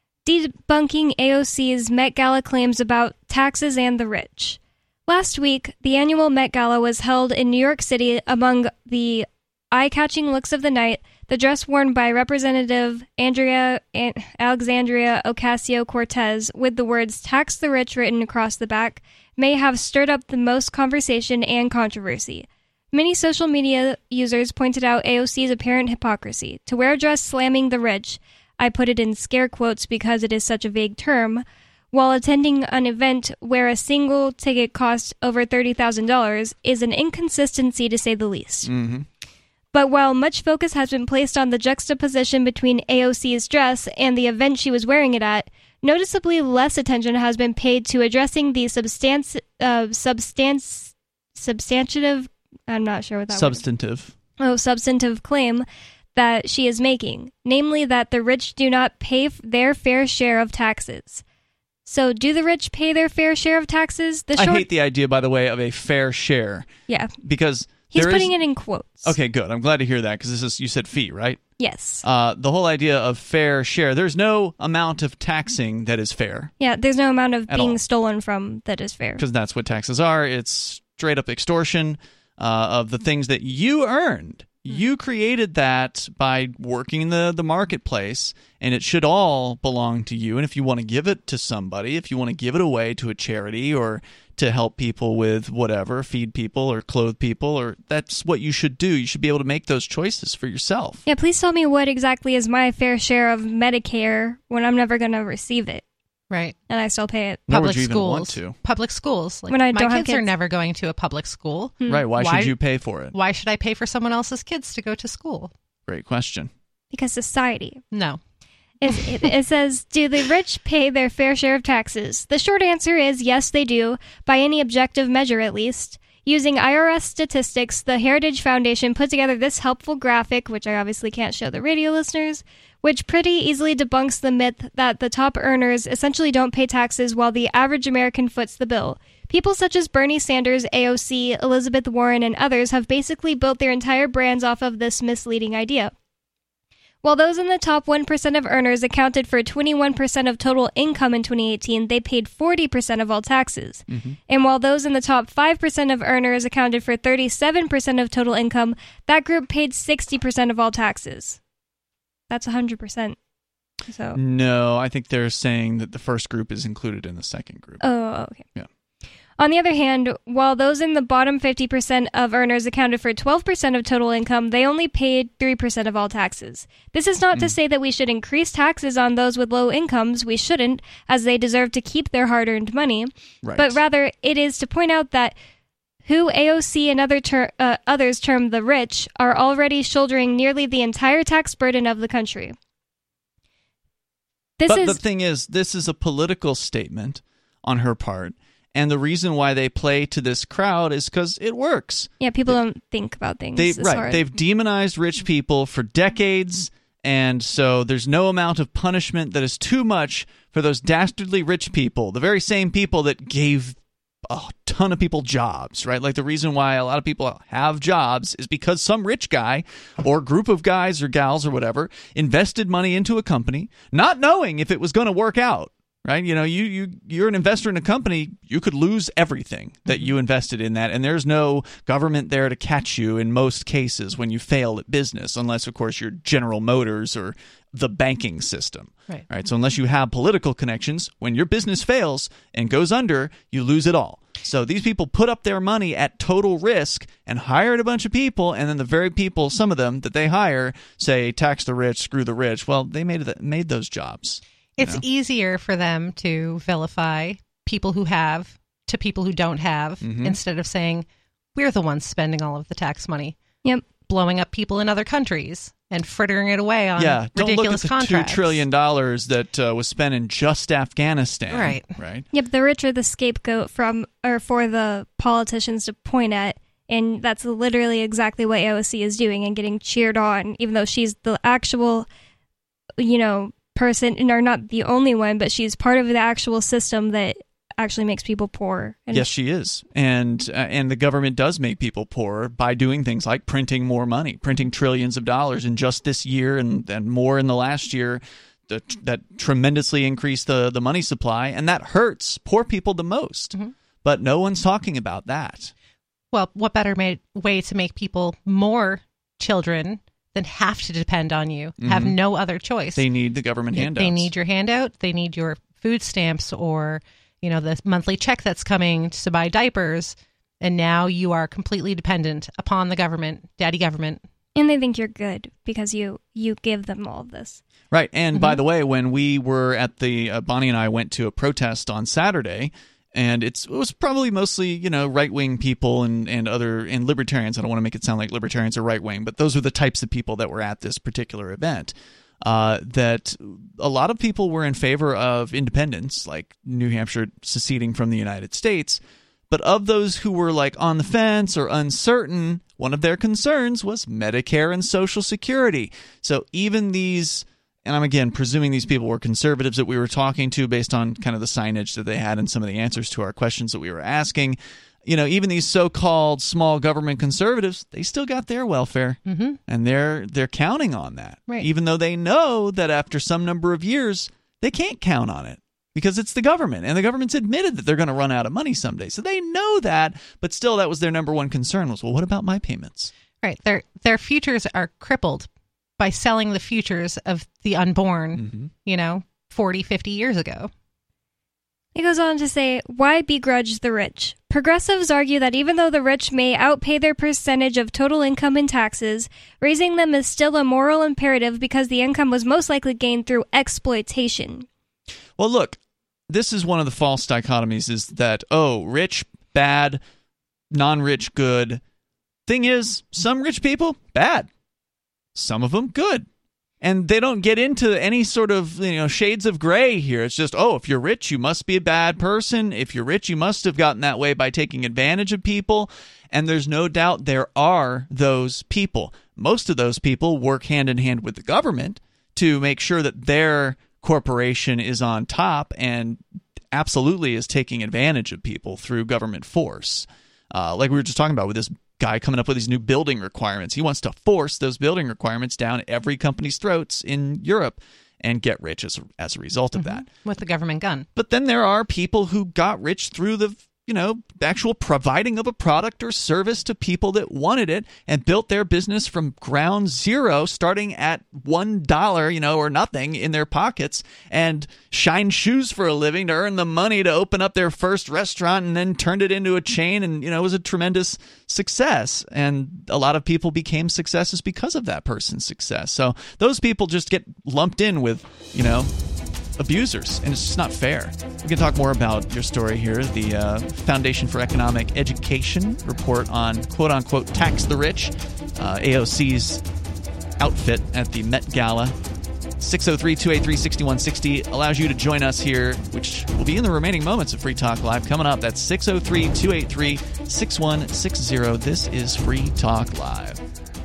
debunking A O C's Met Gala claims about taxes and the rich. Last week, the annual Met Gala was held in New York City. Among the eye-catching looks of the night, the dress worn by Representative Andrea Alexandria Ocasio-Cortez with the words "Tax the Rich" written across the back may have stirred up the most conversation and controversy. Many social media users pointed out A O C's apparent hypocrisy. To wear a dress slamming the rich, I put it in scare quotes because it is such a vague term, while attending an event where a single ticket costs over thirty thousand dollars is an inconsistency to say the least. Mm-hmm. But while much focus has been placed on the juxtaposition between A O C's dress and the event she was wearing it at, noticeably less attention has been paid to addressing the substance, uh, substance, substantive, I'm not sure what that Substantive. word is. Oh, substantive claim that she is making, namely that the rich do not pay f- their fair share of taxes. So do the rich pay their fair share of taxes? The I short- hate the idea, by the way, of a fair share. Yeah. Because He's there putting is... it in quotes. Okay, good. I'm glad to hear that because this is, you said fee, right? Yes. Uh, the whole idea of fair share, there's no amount of taxing that is fair. Yeah, there's no amount of At being all. stolen from that is fair. Because that's what taxes are. It's straight up extortion uh, of the things that you earned. You created that by working the, the marketplace, and it should all belong to you. And if you want to give it to somebody, if you want to give it away to a charity or to help people with whatever, feed people or clothe people, or that's what you should do. You should be able to make those choices for yourself. Yeah, please tell me what exactly is my fair share of Medicare when I'm never going to receive it. Right. And I still pay it. Nor Public would you even schools. want to. Public schools. Like, When I my don't have kids, are kids. never going to a public school. Right. Why, Why- should you pay for it? Why should I pay for someone else's kids to go to school? Great question. Because society. No. It, it, it says, do the rich pay their fair share of taxes? The short answer is yes, they do, by any objective measure at least. Using I R S statistics, the Heritage Foundation put together this helpful graphic, which I obviously can't show the radio listeners, which pretty easily debunks the myth that the top earners essentially don't pay taxes while the average American foots the bill. People such as Bernie Sanders, A O C, Elizabeth Warren, and others have basically built their entire brands off of this misleading idea. While those in the top one percent of earners accounted for twenty-one percent of total income in twenty eighteen, they paid forty percent of all taxes. Mm-hmm. And while those in the top five percent of earners accounted for thirty-seven percent of total income, that group paid sixty percent of all taxes. That's one hundred percent. So No, I think they're saying that the first group is included in the second group. Oh, okay. Yeah. On the other hand, while those in the bottom fifty percent of earners accounted for twelve percent of total income, they only paid three percent of all taxes. This is not mm. to say that we should increase taxes on those with low incomes. We shouldn't, as they deserve to keep their hard-earned money. Right. But rather, it is to point out that who A O C and other ter- uh, others term the rich are already shouldering nearly the entire tax burden of the country. This but is- the thing is, this is a political statement on her part. And the reason why they play to this crowd is because it works. Yeah, people they, don't think about things. They, this right. hard. They've demonized rich people for decades, and so there's no amount of punishment that is too much for those dastardly rich people, the very same people that gave a ton of people jobs, right? Like the reason why a lot of people have jobs is because some rich guy or group of guys or gals or whatever invested money into a company, not knowing if it was going to work out. Right, you know, you you you're an investor in a company. You could lose everything that you invested in that, and there's no government there to catch you in most cases when you fail at business, unless, of course, you're General Motors or the banking system. Right. Right. So unless you have political connections, when your business fails and goes under, you lose it all. So these people put up their money at total risk and hired a bunch of people, and then the very people, some of them that they hire, say tax the rich, screw the rich. Well, they made it, made those jobs. It's know? easier for them to vilify people who have to people who don't have mm-hmm. instead of saying, we're the ones spending all of the tax money. Yep. Blowing up people in other countries and frittering it away on yeah, ridiculous don't look at the contracts. two trillion dollars that uh, was spent in just Afghanistan. Right. Right. Yep, the rich are the scapegoat from or for the politicians to point at. And that's literally exactly what A O C is doing and getting cheered on, even though she's the actual, you know, person, and are not the only one, but she's part of the actual system that actually makes people poor. And yes, she is. And uh, and the government does make people poorer by doing things like printing more money, printing trillions of dollars in just this year and, and more in the last year. The, that tremendously increased the, the money supply, and that hurts poor people the most. Mm-hmm. But no one's talking about that. Well, what better made, way to make people more children than have to depend on you, mm-hmm. have no other choice. They need the government handouts. They need your handout. They need your food stamps or, you know, the monthly check that's coming to buy diapers. And now you are completely dependent upon the government, daddy government. And they think you're good because you, you give them all of this. Right. And mm-hmm. by the way, when we were at the, uh, Bonnie and I went to a protest on Saturday, and it's, it was probably mostly, you know, right-wing people and, and other and libertarians. I don't want to make it sound like libertarians are right-wing, but those are the types of people that were at this particular event. Uh, that a lot of people were in favor of independence, like New Hampshire seceding from the United States. But of those who were like on the fence or uncertain, one of their concerns was Medicare and Social Security. So even these... And I'm, again, presuming these people were conservatives that we were talking to based on kind of the signage that they had and some of the answers to our questions that we were asking. You know, even these so-called small government conservatives, they still got their welfare. Mm-hmm. And they're they're counting on that. Right. Even though they know that after some number of years, they can't count on it because it's the government. And the government's admitted that they're going to run out of money someday. So they know that. But still, that was their number one concern was, well, what about my payments? Right. Their, their futures are crippled by selling the futures of the unborn, mm-hmm. you know, forty, fifty years ago. It goes on to say, why begrudge the rich? Progressives argue that even though the rich may outpay their percentage of total income in taxes, raising them is still a moral imperative because the income was most likely gained through exploitation. Well, look, this is one of the false dichotomies is that, oh, rich, bad, non-rich, good. Thing is, some rich people, bad. Some of them good. And they don't get into any sort of, you know, shades of gray here. It's just, oh, if you're rich, you must be a bad person. If you're rich, you must have gotten that way by taking advantage of people. And there's no doubt there are those people. Most of those people work hand in hand with the government to make sure that their corporation is on top and absolutely is taking advantage of people through government force. Uh, like we were just talking about with this guy coming up with these new building requirements. He wants to force those building requirements down every company's throats in Europe and get rich as, as a result of mm-hmm. that. With the government gun. But then there are people who got rich through the, you know, actual providing of a product or service to people that wanted it and built their business from ground zero, starting at one dollar, you know, or nothing in their pockets, and shined shoes for a living to earn the money to open up their first restaurant and then turned it into a chain. And, you know, it was a tremendous success. And a lot of people became successes because of that person's success. So those people just get lumped in with, you know, abusers, and it's just not fair. We can talk more about your story here. The uh, Foundation for Economic Education report on quote-unquote tax the rich, uh, A O C's outfit at the Met Gala. six oh three, two eight three, six one six oh allows you to join us here, which will be in the remaining moments of Free Talk Live. Coming up, that's six oh three, two eight three, six one six oh. This is Free Talk Live.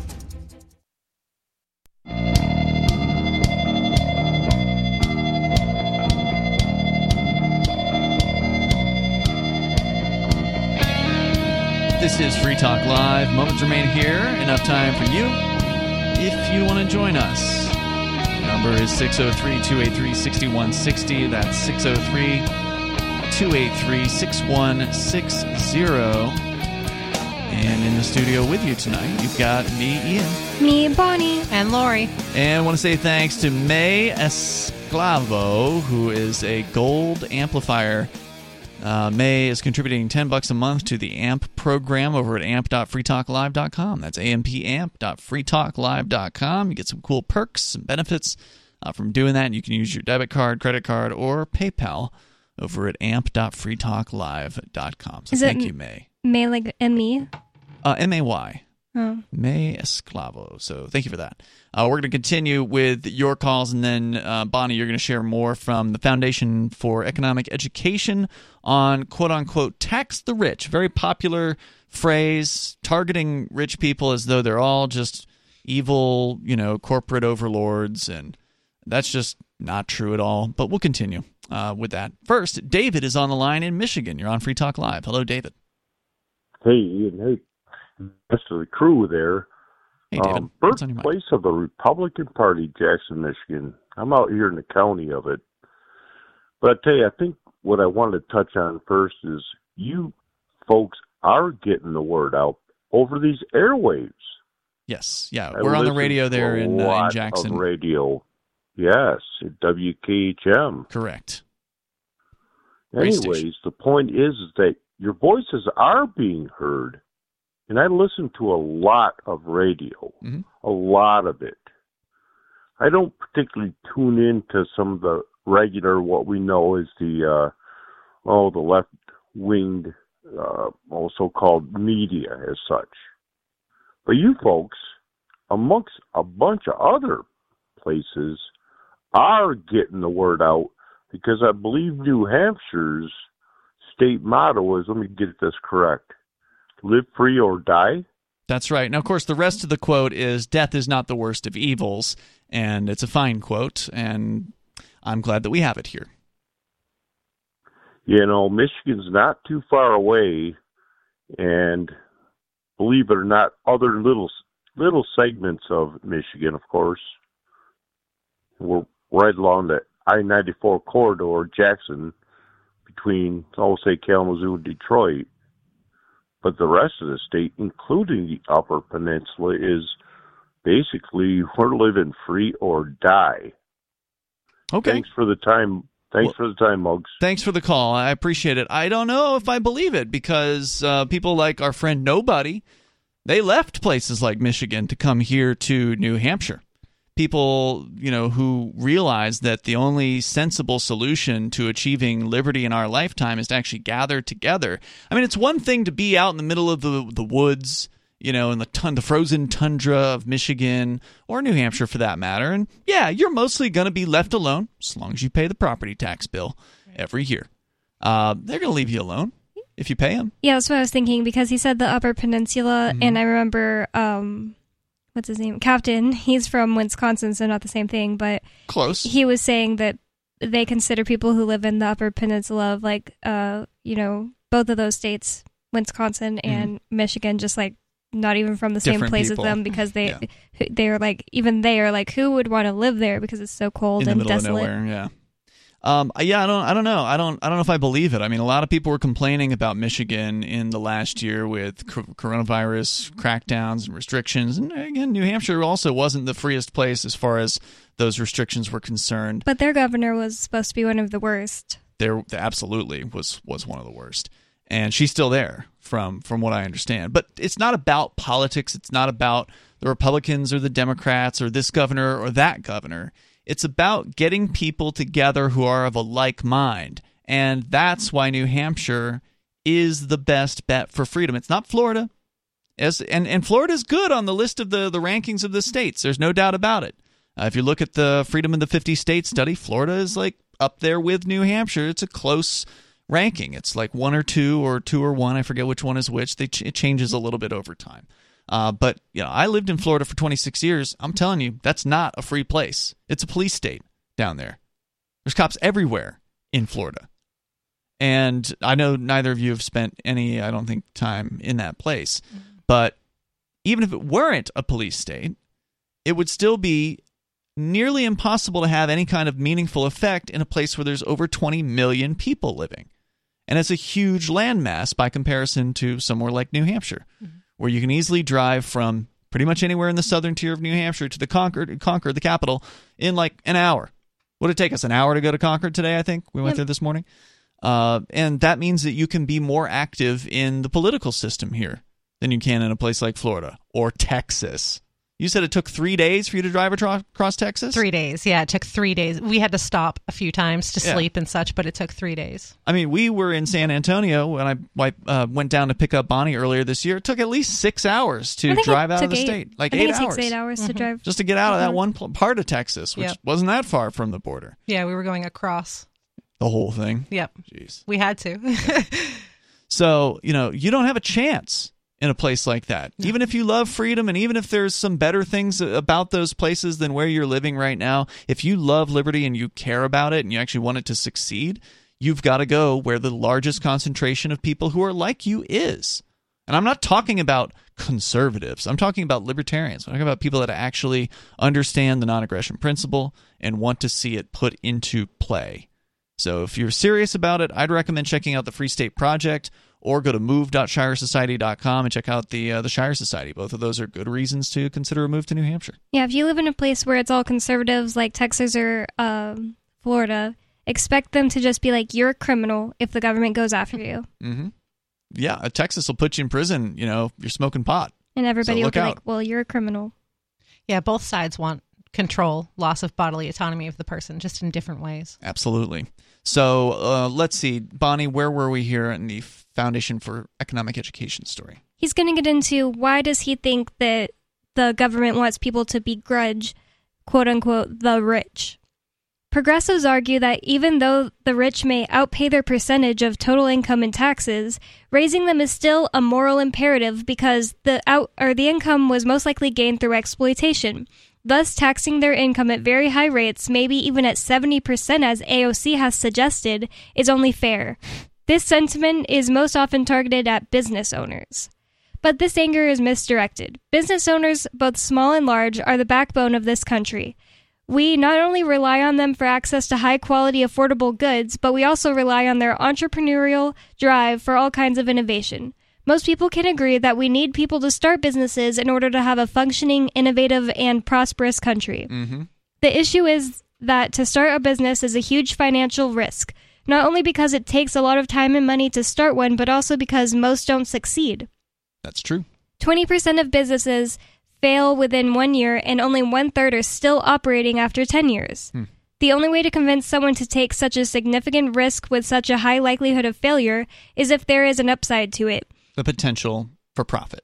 This is Free Talk Live. Moments remain here. Enough time for you if you want to join us. The number is six oh three, two eight three, six one six oh. That's six oh three, two eight three, six one six oh. And in the studio with you tonight, you've got me, Ian. Me, Bonnie. And Lori. And I want to say thanks to May Esclavo, who is a gold amplifier. Uh, May is contributing ten bucks a month to the A M P program over at amp dot free talk live dot com. That's amp dot free talk live dot com. You get some cool perks, some benefits uh, from doing that. And you can use your debit card, credit card, or PayPal over at amp dot free talk live dot com. So is thank it you, May. May like M E? Uh, M A Y. Oh. May Esclavo. So thank you for that. Uh, we're going to continue with your calls, and then, uh, Bonnie, you're going to share more from the Foundation for Economic Education on, quote-unquote, tax the rich. Very popular phrase, targeting rich people as though they're all just evil, you know, corporate overlords, and that's just not true at all. But we'll continue uh, with that. First, David is on the line in Michigan. You're on Free Talk Live. Hello, David. Hey, Ian. Hey. Rest of the crew there. Hey, David. Um, birthplace of the Republican Party, Jackson, Michigan. I'm out here in the county of it. But I tell you, I think what I wanted to touch on first is you folks are getting the word out over these airwaves. Yes, yeah. I We're on the radio there in, uh, in Jackson. Of radio. Yes, at W K H M. Correct. Anyways, the point is, is that your voices are being heard. And I listen to a lot of radio, mm-hmm. a lot of it. I don't particularly tune into some of the regular, what we know is the, uh, oh, the left-winged, uh, also called media as such. But you folks, amongst a bunch of other places, are getting the word out, because I believe New Hampshire's state motto is, let me get this correct, live free or die. That's right. Now, of course, the rest of the quote is, death is not the worst of evils, and it's a fine quote, and I'm glad that we have it here. You know, Michigan's not too far away, and believe it or not, other little little segments of Michigan, of course, we're right along the I ninety-four corridor, Jackson, between, I'll say, Kalamazoo and Detroit. But the rest of the state, including the Upper Peninsula, is basically we're living free or die. Okay. Thanks for the time. Thanks well, for the time, Muggs. Thanks for the call. I appreciate it. I don't know if I believe it, because uh, people like our friend Nobody, they left places like Michigan to come here to New Hampshire. People, you know, who realize that the only sensible solution to achieving liberty in our lifetime is to actually gather together. I mean, it's one thing to be out in the middle of the the woods you know, in the ton, the frozen tundra of Michigan or New Hampshire for that matter. And yeah, you're mostly going to be left alone as long as you pay the property tax bill every year. Uh, they're going to leave you alone if you pay them. Yeah, that's what I was thinking, because he said the Upper Peninsula, mm-hmm. and I remember, um, what's his name? Captain. He's from Wisconsin, so not the same thing, but close. He was saying that they consider people who live in the Upper Peninsula of, like, uh, you know, both of those states, Wisconsin and mm-hmm. Michigan, just like not even from the Different same place people. as them, because they yeah. they're like, even they are like, who would want to live there because it's so cold in and the middle desolate. of nowhere. Yeah. Um, yeah, I don't, I don't know. I don't, I don't know if I believe it. I mean, a lot of people were complaining about Michigan in the last year with c- coronavirus crackdowns and restrictions. And again, New Hampshire also wasn't the freest place as far as those restrictions were concerned. But their governor was supposed to be one of the worst. There, absolutely was, was one of the worst. And she's still there from, from what I understand. But it's not about politics. It's not about the Republicans or the Democrats or this governor or that governor. It's about getting people together who are of a like mind. And that's why New Hampshire is the best bet for freedom. It's not Florida. As, and, and Florida is good on the list of the, the rankings of the states. There's no doubt about it. Uh, if you look at the Freedom of the fifty States study, Florida is like up there with New Hampshire. It's a close ranking. It's like one or two or two or one. I forget which one is which. They ch- it changes a little bit over time. Uh, but, you know, I lived in Florida for twenty-six years. I'm telling you, that's not a free place. It's a police state down there. There's cops everywhere in Florida. And I know neither of you have spent any, I don't think, time in that place. But even if it weren't a police state, it would still be nearly impossible to have any kind of meaningful effect in a place where there's over twenty million people living. And it's a huge landmass by comparison to somewhere like New Hampshire, mm-hmm. where you can easily drive from pretty much anywhere in the southern tier of New Hampshire to the Concord, Concord, the capital, in like an hour. Would it take us an hour to go to Concord today, I think? We went yep. there this morning. Uh, and that means that you can be more active in the political system here than you can in a place like Florida or Texas. You said it took three days for you to drive across Texas? Three days, yeah. It took three days. We had to stop a few times to yeah. sleep and such, but it took three days. I mean, we were in San Antonio when I uh, went down to pick up Bonnie earlier this year. It took at least six hours to drive out of the eight. state. Like I eight think it hours. takes eight hours mm-hmm. to drive. Just to get out of that one part of Texas, which yep. wasn't that far from the border. Yeah, we were going across. The whole thing? Yep. Jeez. We had to. So, you know, you don't have a chance in a place like that. No. Even if you love freedom and even if there's some better things about those places than where you're living right now, if you love liberty and you care about it and you actually want it to succeed, you've got to go where the largest concentration of people who are like you is. And I'm not talking about conservatives. I'm talking about libertarians. I'm talking about people that actually understand the non-aggression principle and want to see it put into play. So if you're serious about it, I'd recommend checking out the Free State Project or go to move dot shire society dot com and check out the uh, the Shire Society. Both of those are good reasons to consider a move to New Hampshire. Yeah, if you live in a place where it's all conservatives like Texas or um, Florida, expect them to just be like, you're a criminal if the government goes after you. Mm-hmm. Yeah, Texas will put you in prison, you know, if you're smoking pot. And everybody so will be out. like, well, you're a criminal. Yeah, both sides want control, loss of bodily autonomy of the person, just in different ways. Absolutely. So uh, let's see, Bonnie, where were we here in the Foundation for Economic Education story? He's going to get into why does he think that the government wants people to begrudge, quote unquote, the rich. Progressives argue that even though the rich may outpay their percentage of total income in taxes, raising them is still a moral imperative because the out or the income was most likely gained through exploitation. Thus, taxing their income at very high rates, maybe even at seventy percent as A O C has suggested, is only fair. This sentiment is most often targeted at business owners. But this anger is misdirected. Business owners, both small and large, are the backbone of this country. We not only rely on them for access to high-quality, affordable goods, but we also rely on their entrepreneurial drive for all kinds of innovation. Most people can agree that we need people to start businesses in order to have a functioning, innovative, and prosperous country. Mm-hmm. The issue is that to start a business is a huge financial risk, not only because it takes a lot of time and money to start one, but also because most don't succeed. That's true. twenty percent of businesses fail within one year, and only one-third are still operating after ten years. Hmm. The only way to convince someone to take such a significant risk with such a high likelihood of failure is if there is an upside to it. The potential for profit.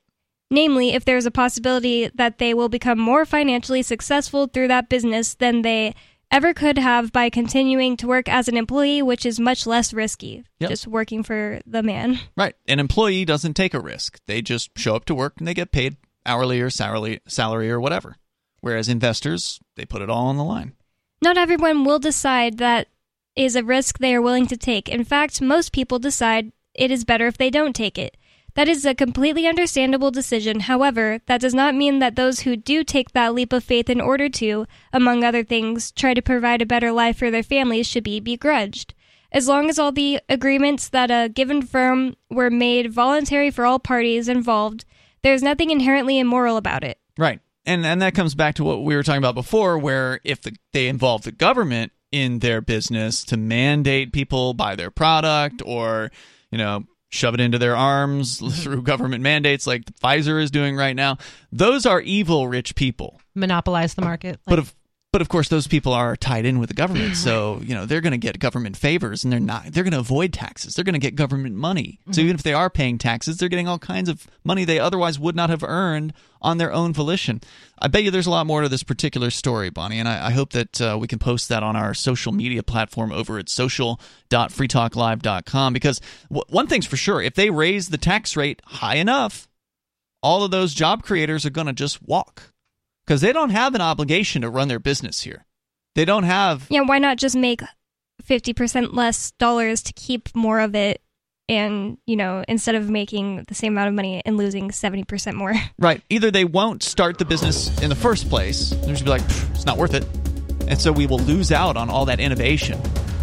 Namely, if there's a possibility that they will become more financially successful through that business than they ever could have by continuing to work as an employee, which is much less risky, yep. just working for the man. Right. An employee doesn't take a risk. They just show up to work and they get paid hourly or salary, salary or whatever. Whereas investors, they put it all on the line. Not everyone will decide that is a risk they are willing to take. In fact, most people decide it is better if they don't take it. That is a completely understandable decision. However, that does not mean that those who do take that leap of faith in order to, among other things, try to provide a better life for their families should be begrudged. As long as all the agreements that a given firm were made voluntary for all parties involved, there's nothing inherently immoral about it. Right. And and that comes back to what we were talking about before, where if the, they involve the government in their business to mandate people buy their product or, you know, shove it into their arms through government mandates like Pfizer is doing right now. Those are evil rich people. Monopolize the market. Like- but of but of course those people are tied in with the government. So, you know, they're going to get government favors and they're not they're going to avoid taxes. They're going to get government money. Mm-hmm. So even if they are paying taxes, they're getting all kinds of money they otherwise would not have earned on their own volition. I bet you there's a lot more to this particular story, Bonnie, and I, I hope that uh, we can post that on our social media platform over at social dot free talk live dot com, because w- one thing's for sure, if they raise the tax rate high enough, all of those job creators are going to just walk, because they don't have an obligation to run their business here. They don't have... Yeah, why not just make fifty percent less dollars to keep more of it? And, you know, instead of making the same amount of money and losing seventy percent more. Right. Either they won't start the business in the first place. They'll just be like, it's not worth it. And so we will lose out on all that innovation.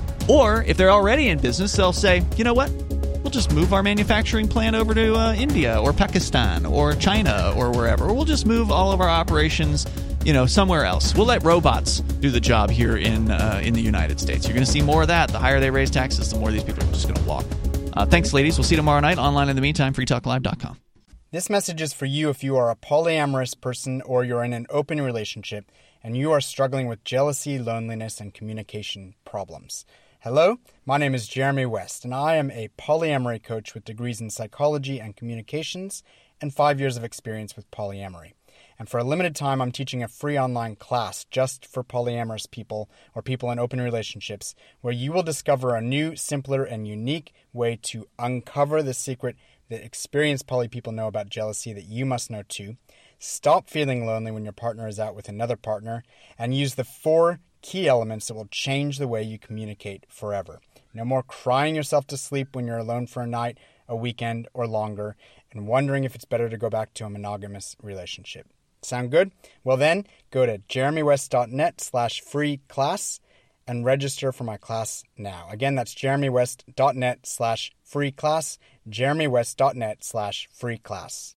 Or if they're already in business, they'll say, you know what? We'll just move our manufacturing plant over to uh, India or Pakistan or China or wherever. Or we'll just move all of our operations, you know, somewhere else. We'll let robots do the job here in uh, in the United States. You're going to see more of that. The higher they raise taxes, the more these people are just going to walk. Uh, thanks, ladies. We'll see you tomorrow night. Online in the meantime, free talk live dot com. This message is for you if you are a polyamorous person or you're in an open relationship and you are struggling with jealousy, loneliness, and communication problems. Hello, my name is Jeremy West, and I am a polyamory coach with degrees in psychology and communications and five years of experience with polyamory. And for a limited time, I'm teaching a free online class just for polyamorous people or people in open relationships, where you will discover a new, simpler, and unique way to uncover the secret that experienced poly people know about jealousy that you must know too, stop feeling lonely when your partner is out with another partner, and use the four key elements that will change the way you communicate forever. No more crying yourself to sleep when you're alone for a night, a weekend, or longer, and wondering if it's better to go back to a monogamous relationship. Sound good? Well then, go to jeremywest.net slash free class and register for my class now. Again, that's jeremywest.net slash free class, jeremywest.net slash free class.